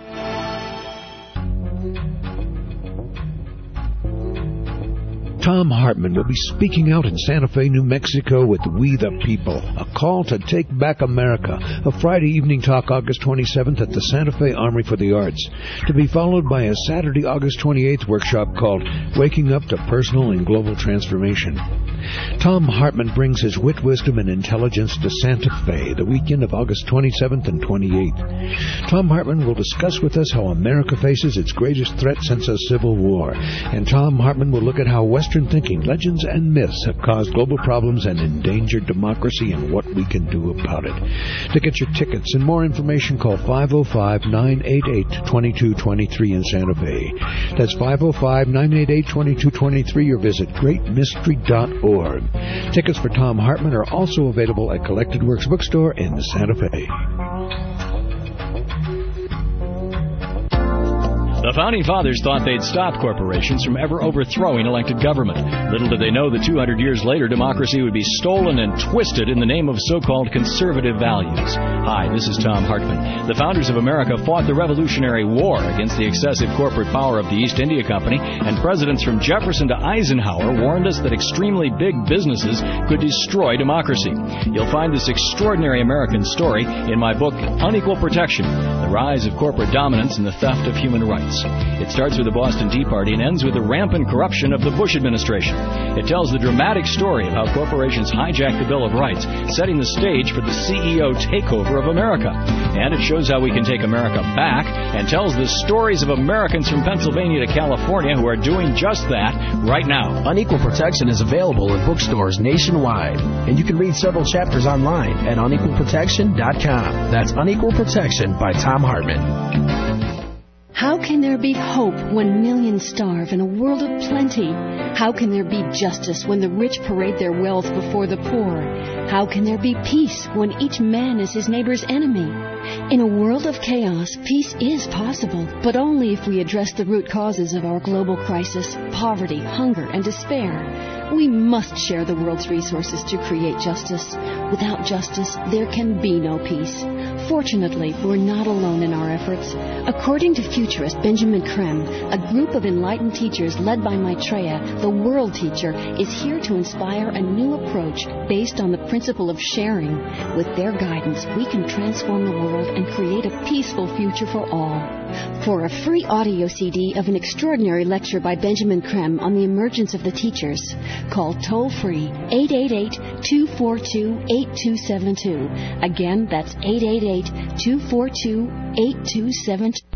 Thom Hartmann will be speaking out in Santa Fe, New Mexico with We the People, a call to take back America, a Friday evening talk August twenty-seventh at the Santa Fe Armory for the Arts, to be followed by a Saturday, August twenty-eighth workshop called Waking Up to Personal and Global Transformation. Thom Hartmann brings his wit, wisdom, and intelligence to Santa Fe the weekend of August twenty-seventh and twenty-eighth. Thom Hartmann will discuss with us how America faces its greatest threat since a civil war, and Thom Hartmann will look at how Western thinking, legends, and myths have caused global problems and endangered democracy and what we can do about it. To get your tickets and more information, call five oh five, nine eight eight, two two two three in Santa Fe. That's five oh five, nine eight eight, two two two three or visit great mystery dot org. Tickets for Thom Hartmann are also available at Collected Works Bookstore in Santa Fe. The The Founding Fathers thought they'd stop corporations from ever overthrowing elected government. Little did they know that two hundred years later, democracy would be stolen and twisted in the name of so-called conservative values. Hi, this is Tom Hartman. The founders of America fought the Revolutionary War against the excessive corporate power of the East India Company, and presidents from Jefferson to Eisenhower warned us that extremely big businesses could destroy democracy. You'll find this extraordinary American story in my book, Unequal Protection, The Rise of Corporate Dominance and the Theft of Human Rights. It starts with the Boston Tea Party and ends with the rampant corruption of the Bush administration. It tells the dramatic story of how corporations hijacked the Bill of Rights, setting the stage for the C E O takeover of America. And it shows how we can take America back, and tells the stories of Americans from Pennsylvania to California who are doing just that right now. Unequal Protection is available in bookstores nationwide, and you can read several chapters online at unequal protection dot com. That's Unequal Protection by Tom Hartman. How can there be hope when millions starve in a world of plenty? How can there be justice when the rich parade their wealth before the poor? How can there be peace when each man is his neighbor's enemy? In a world of chaos, peace is possible, but only if we address the root causes of our global crisis, poverty, hunger, and despair. We must share the world's resources to create justice. Without justice, there can be no peace. Fortunately, we're not alone in our efforts. According to futurist Benjamin Creme, a group of enlightened teachers led by Maitreya, the world teacher, is here to inspire a new approach based on the principle of sharing. With their guidance, we can transform the world and create a peaceful future for all. For a free audio C D of an extraordinary lecture by Benjamin Creme on the emergence of the teachers, call toll-free eight eight eight, two four two, eight two seven two. Again, that's eight eight eight, two four two, eight two seven two.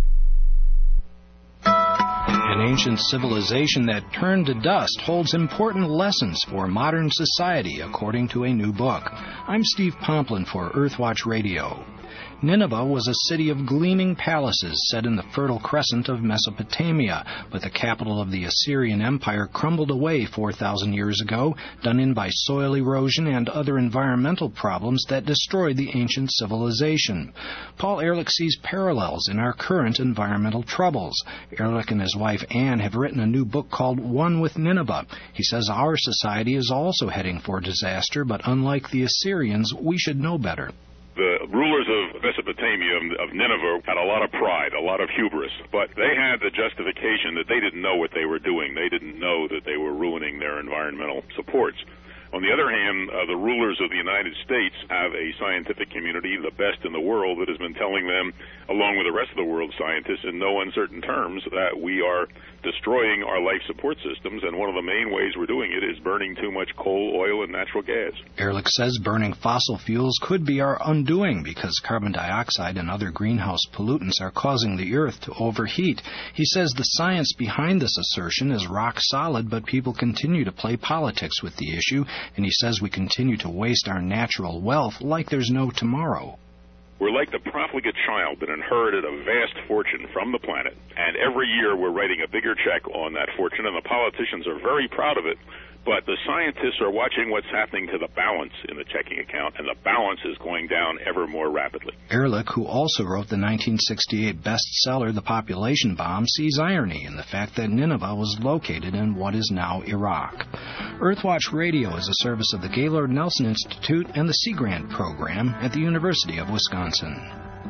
An ancient civilization that turned to dust holds important lessons for modern society, according to a new book. I'm Steve Pomplin for Earthwatch Radio. Nineveh was a city of gleaming palaces set in the Fertile Crescent of Mesopotamia, but the capital of the Assyrian Empire crumbled away four thousand years ago, done in by soil erosion and other environmental problems that destroyed the ancient civilization. Paul Ehrlich sees parallels in our current environmental troubles. Ehrlich and his wife Anne have written a new book called One with Nineveh. He says our society is also heading for disaster, but unlike the Assyrians, we should know better. The rulers of Mesopotamia, of Nineveh, had a lot of pride, a lot of hubris, but they had the justification that they didn't know what they were doing. They didn't know that they were ruining their environmental supports. On the other hand, uh, the rulers of the United States have a scientific community, the best in the world, that has been telling them, along with the rest of the world's scientists, in no uncertain terms, that we are destroying our life support systems, and one of the main ways we're doing it is burning too much coal, oil, and natural gas. Ehrlich says burning fossil fuels could be our undoing because carbon dioxide and other greenhouse pollutants are causing the Earth to overheat. He says the science behind this assertion is rock solid, but people continue to play politics with the issue, and he says we continue to waste our natural wealth like there's no tomorrow. We're like the profligate child that inherited a vast fortune from the planet, and every year we're writing a bigger check on that fortune, and the politicians are very proud of it, but the scientists are watching what's happening to the balance in the checking account, and the balance is going down ever more rapidly. Ehrlich, who also wrote the nineteen sixty-eight bestseller The Population Bomb, sees irony in the fact that Nineveh was located in what is now Iraq. Earthwatch Radio is a service of the Gaylord Nelson Institute and the Sea Grant Program at the University of Wisconsin.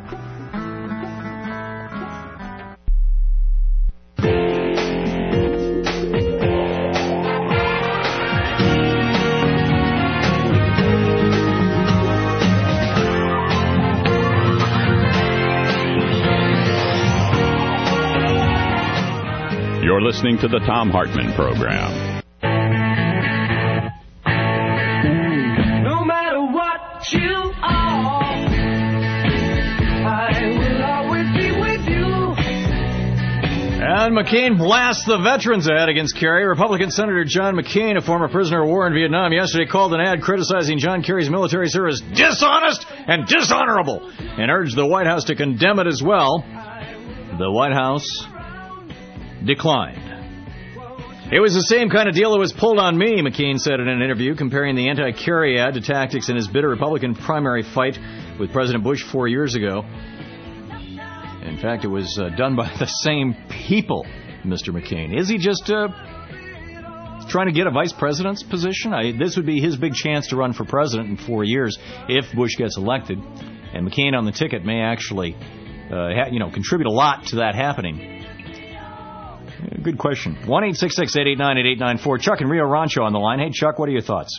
You're listening to the Tom Hartman Program. No matter what you are, I will always be with you. And McCain blasts the veterans ad against Kerry. Republican Senator John McCain, a former prisoner of war in Vietnam, yesterday called an ad criticizing John Kerry's military service dishonest and dishonorable and urged the White House to condemn it as well. The White House declined. It was the same kind of deal that was pulled on me, McCain said in an interview, comparing the anti-Kerry ad to tactics in his bitter Republican primary fight with President Bush four years ago. In fact, it was uh, done by the same people, Mister McCain. Is he just uh, trying to get a vice president's position? I, this would be his big chance to run for president in four years if Bush gets elected. And McCain on the ticket may actually uh, ha- you know, contribute a lot to that happening. Good question. one eight six six, eight eight nine, eight eight nine four. Chuck in Rio Rancho on the line. Hey, Chuck, what are your thoughts?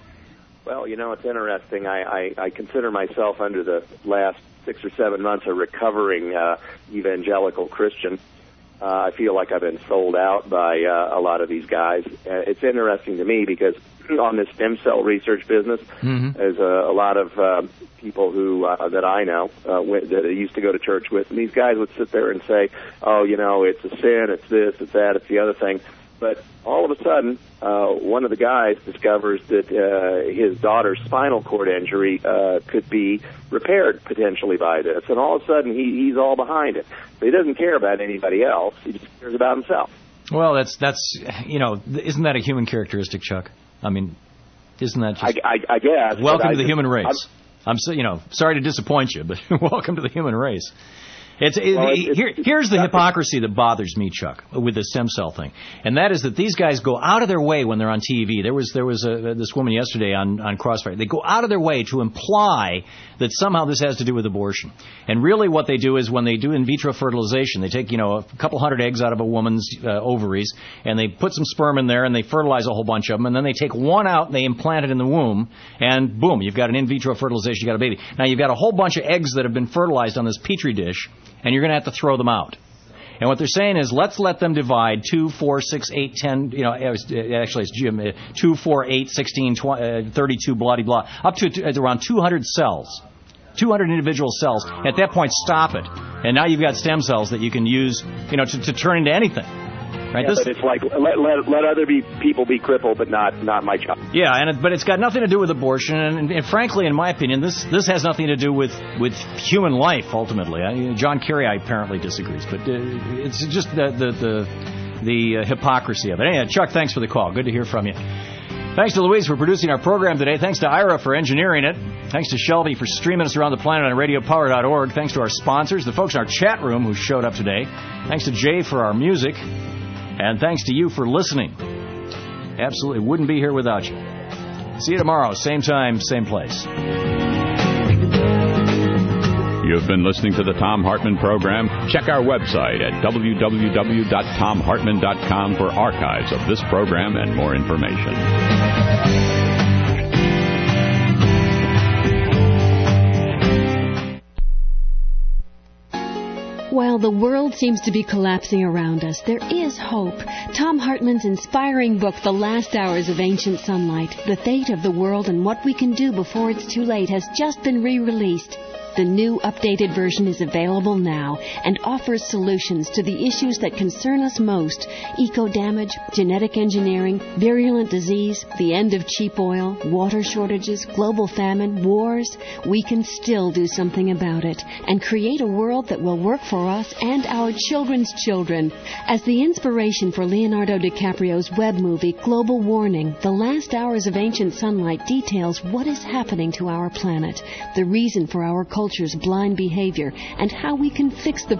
Well, you know, it's interesting. I, I, I consider myself under the last six or seven months a recovering uh, evangelical Christian. Uh, I feel like I've been sold out by uh, a lot of these guys. Uh, it's interesting to me because on this stem cell research business, mm-hmm. there's a, a lot of uh, people who uh, that I know uh, went, that I used to go to church with, and these guys would sit there and say, oh, you know, it's a sin, it's this, it's that, it's the other thing. But all of a sudden, uh, one of the guys discovers that uh, his daughter's spinal cord injury uh, could be repaired potentially by this. And all of a sudden, he, he's all behind it. But he doesn't care about anybody else. He just cares about himself. Well, that's, that's you know, isn't that a human characteristic, Chuck? I mean, isn't that just... I, I, I guess. Welcome to the just, human race. I'm, I'm so, you know, sorry to disappoint you, but welcome to the human race. It's, it, well, it's, here, here's the hypocrisy that bothers me, Chuck, with the stem cell thing, and that is that these guys go out of their way when they're on T V. There was there was a, this woman yesterday on, on Crossfire. They go out of their way to imply that somehow this has to do with abortion. And really what they do is when they do in vitro fertilization, they take, you know, a couple hundred eggs out of a woman's uh, ovaries, and they put some sperm in there, and they fertilize a whole bunch of them, and then they take one out, and they implant it in the womb, and boom, you've got an in vitro fertilization, you've got a baby. Now, you've got a whole bunch of eggs that have been fertilized on this Petri dish, and you're going to have to throw them out. And what they're saying is, let's let them divide two, four, six, eight, ten, you know, actually it's Jim, two, four, eight, sixteen, twenty, thirty-two, blah, blah, blah, up to around two hundred cells. two hundred individual cells. At that point, stop it. And now you've got stem cells that you can use, you know, to, to turn into anything. Right? Yeah, this, but it's like let let, let other be, people be crippled, but not not my child. Yeah, and it, but it's got nothing to do with abortion, and, and, and frankly, in my opinion, this this has nothing to do with, with human life. Ultimately, I, John Kerry apparently disagrees, but uh, it's just the the the, the uh, hypocrisy of it. Anyway, Chuck, thanks for the call. Good to hear from you. Thanks to Louise for producing our program today. Thanks to Ira for engineering it. Thanks to Shelby for streaming us around the planet on radio power dot org. Thanks to our sponsors, the folks in our chat room who showed up today. Thanks to Jay for our music. And thanks to you for listening. Absolutely wouldn't be here without you. See you tomorrow, same time, same place. You've been listening to the Thom Hartmann Program. Check our website at w w w dot tom hartmann dot com for archives of this program and more information. While the world seems to be collapsing around us, there is hope. Thom Hartmann's inspiring book, The Last Hours of Ancient Sunlight, The Fate of the World and What We Can Do Before It's Too Late, has just been re-released. The new, updated version is available now and offers solutions to the issues that concern us most: eco-damage, genetic engineering, virulent disease, the end of cheap oil, water shortages, global famine, wars. We can still do something about it and create a world that will work for us and our children's children. As the inspiration for Leonardo DiCaprio's web movie, Global Warning, The Last Hours of Ancient Sunlight details what is happening to our planet, the reason for our culture's blind behavior, and how we can fix the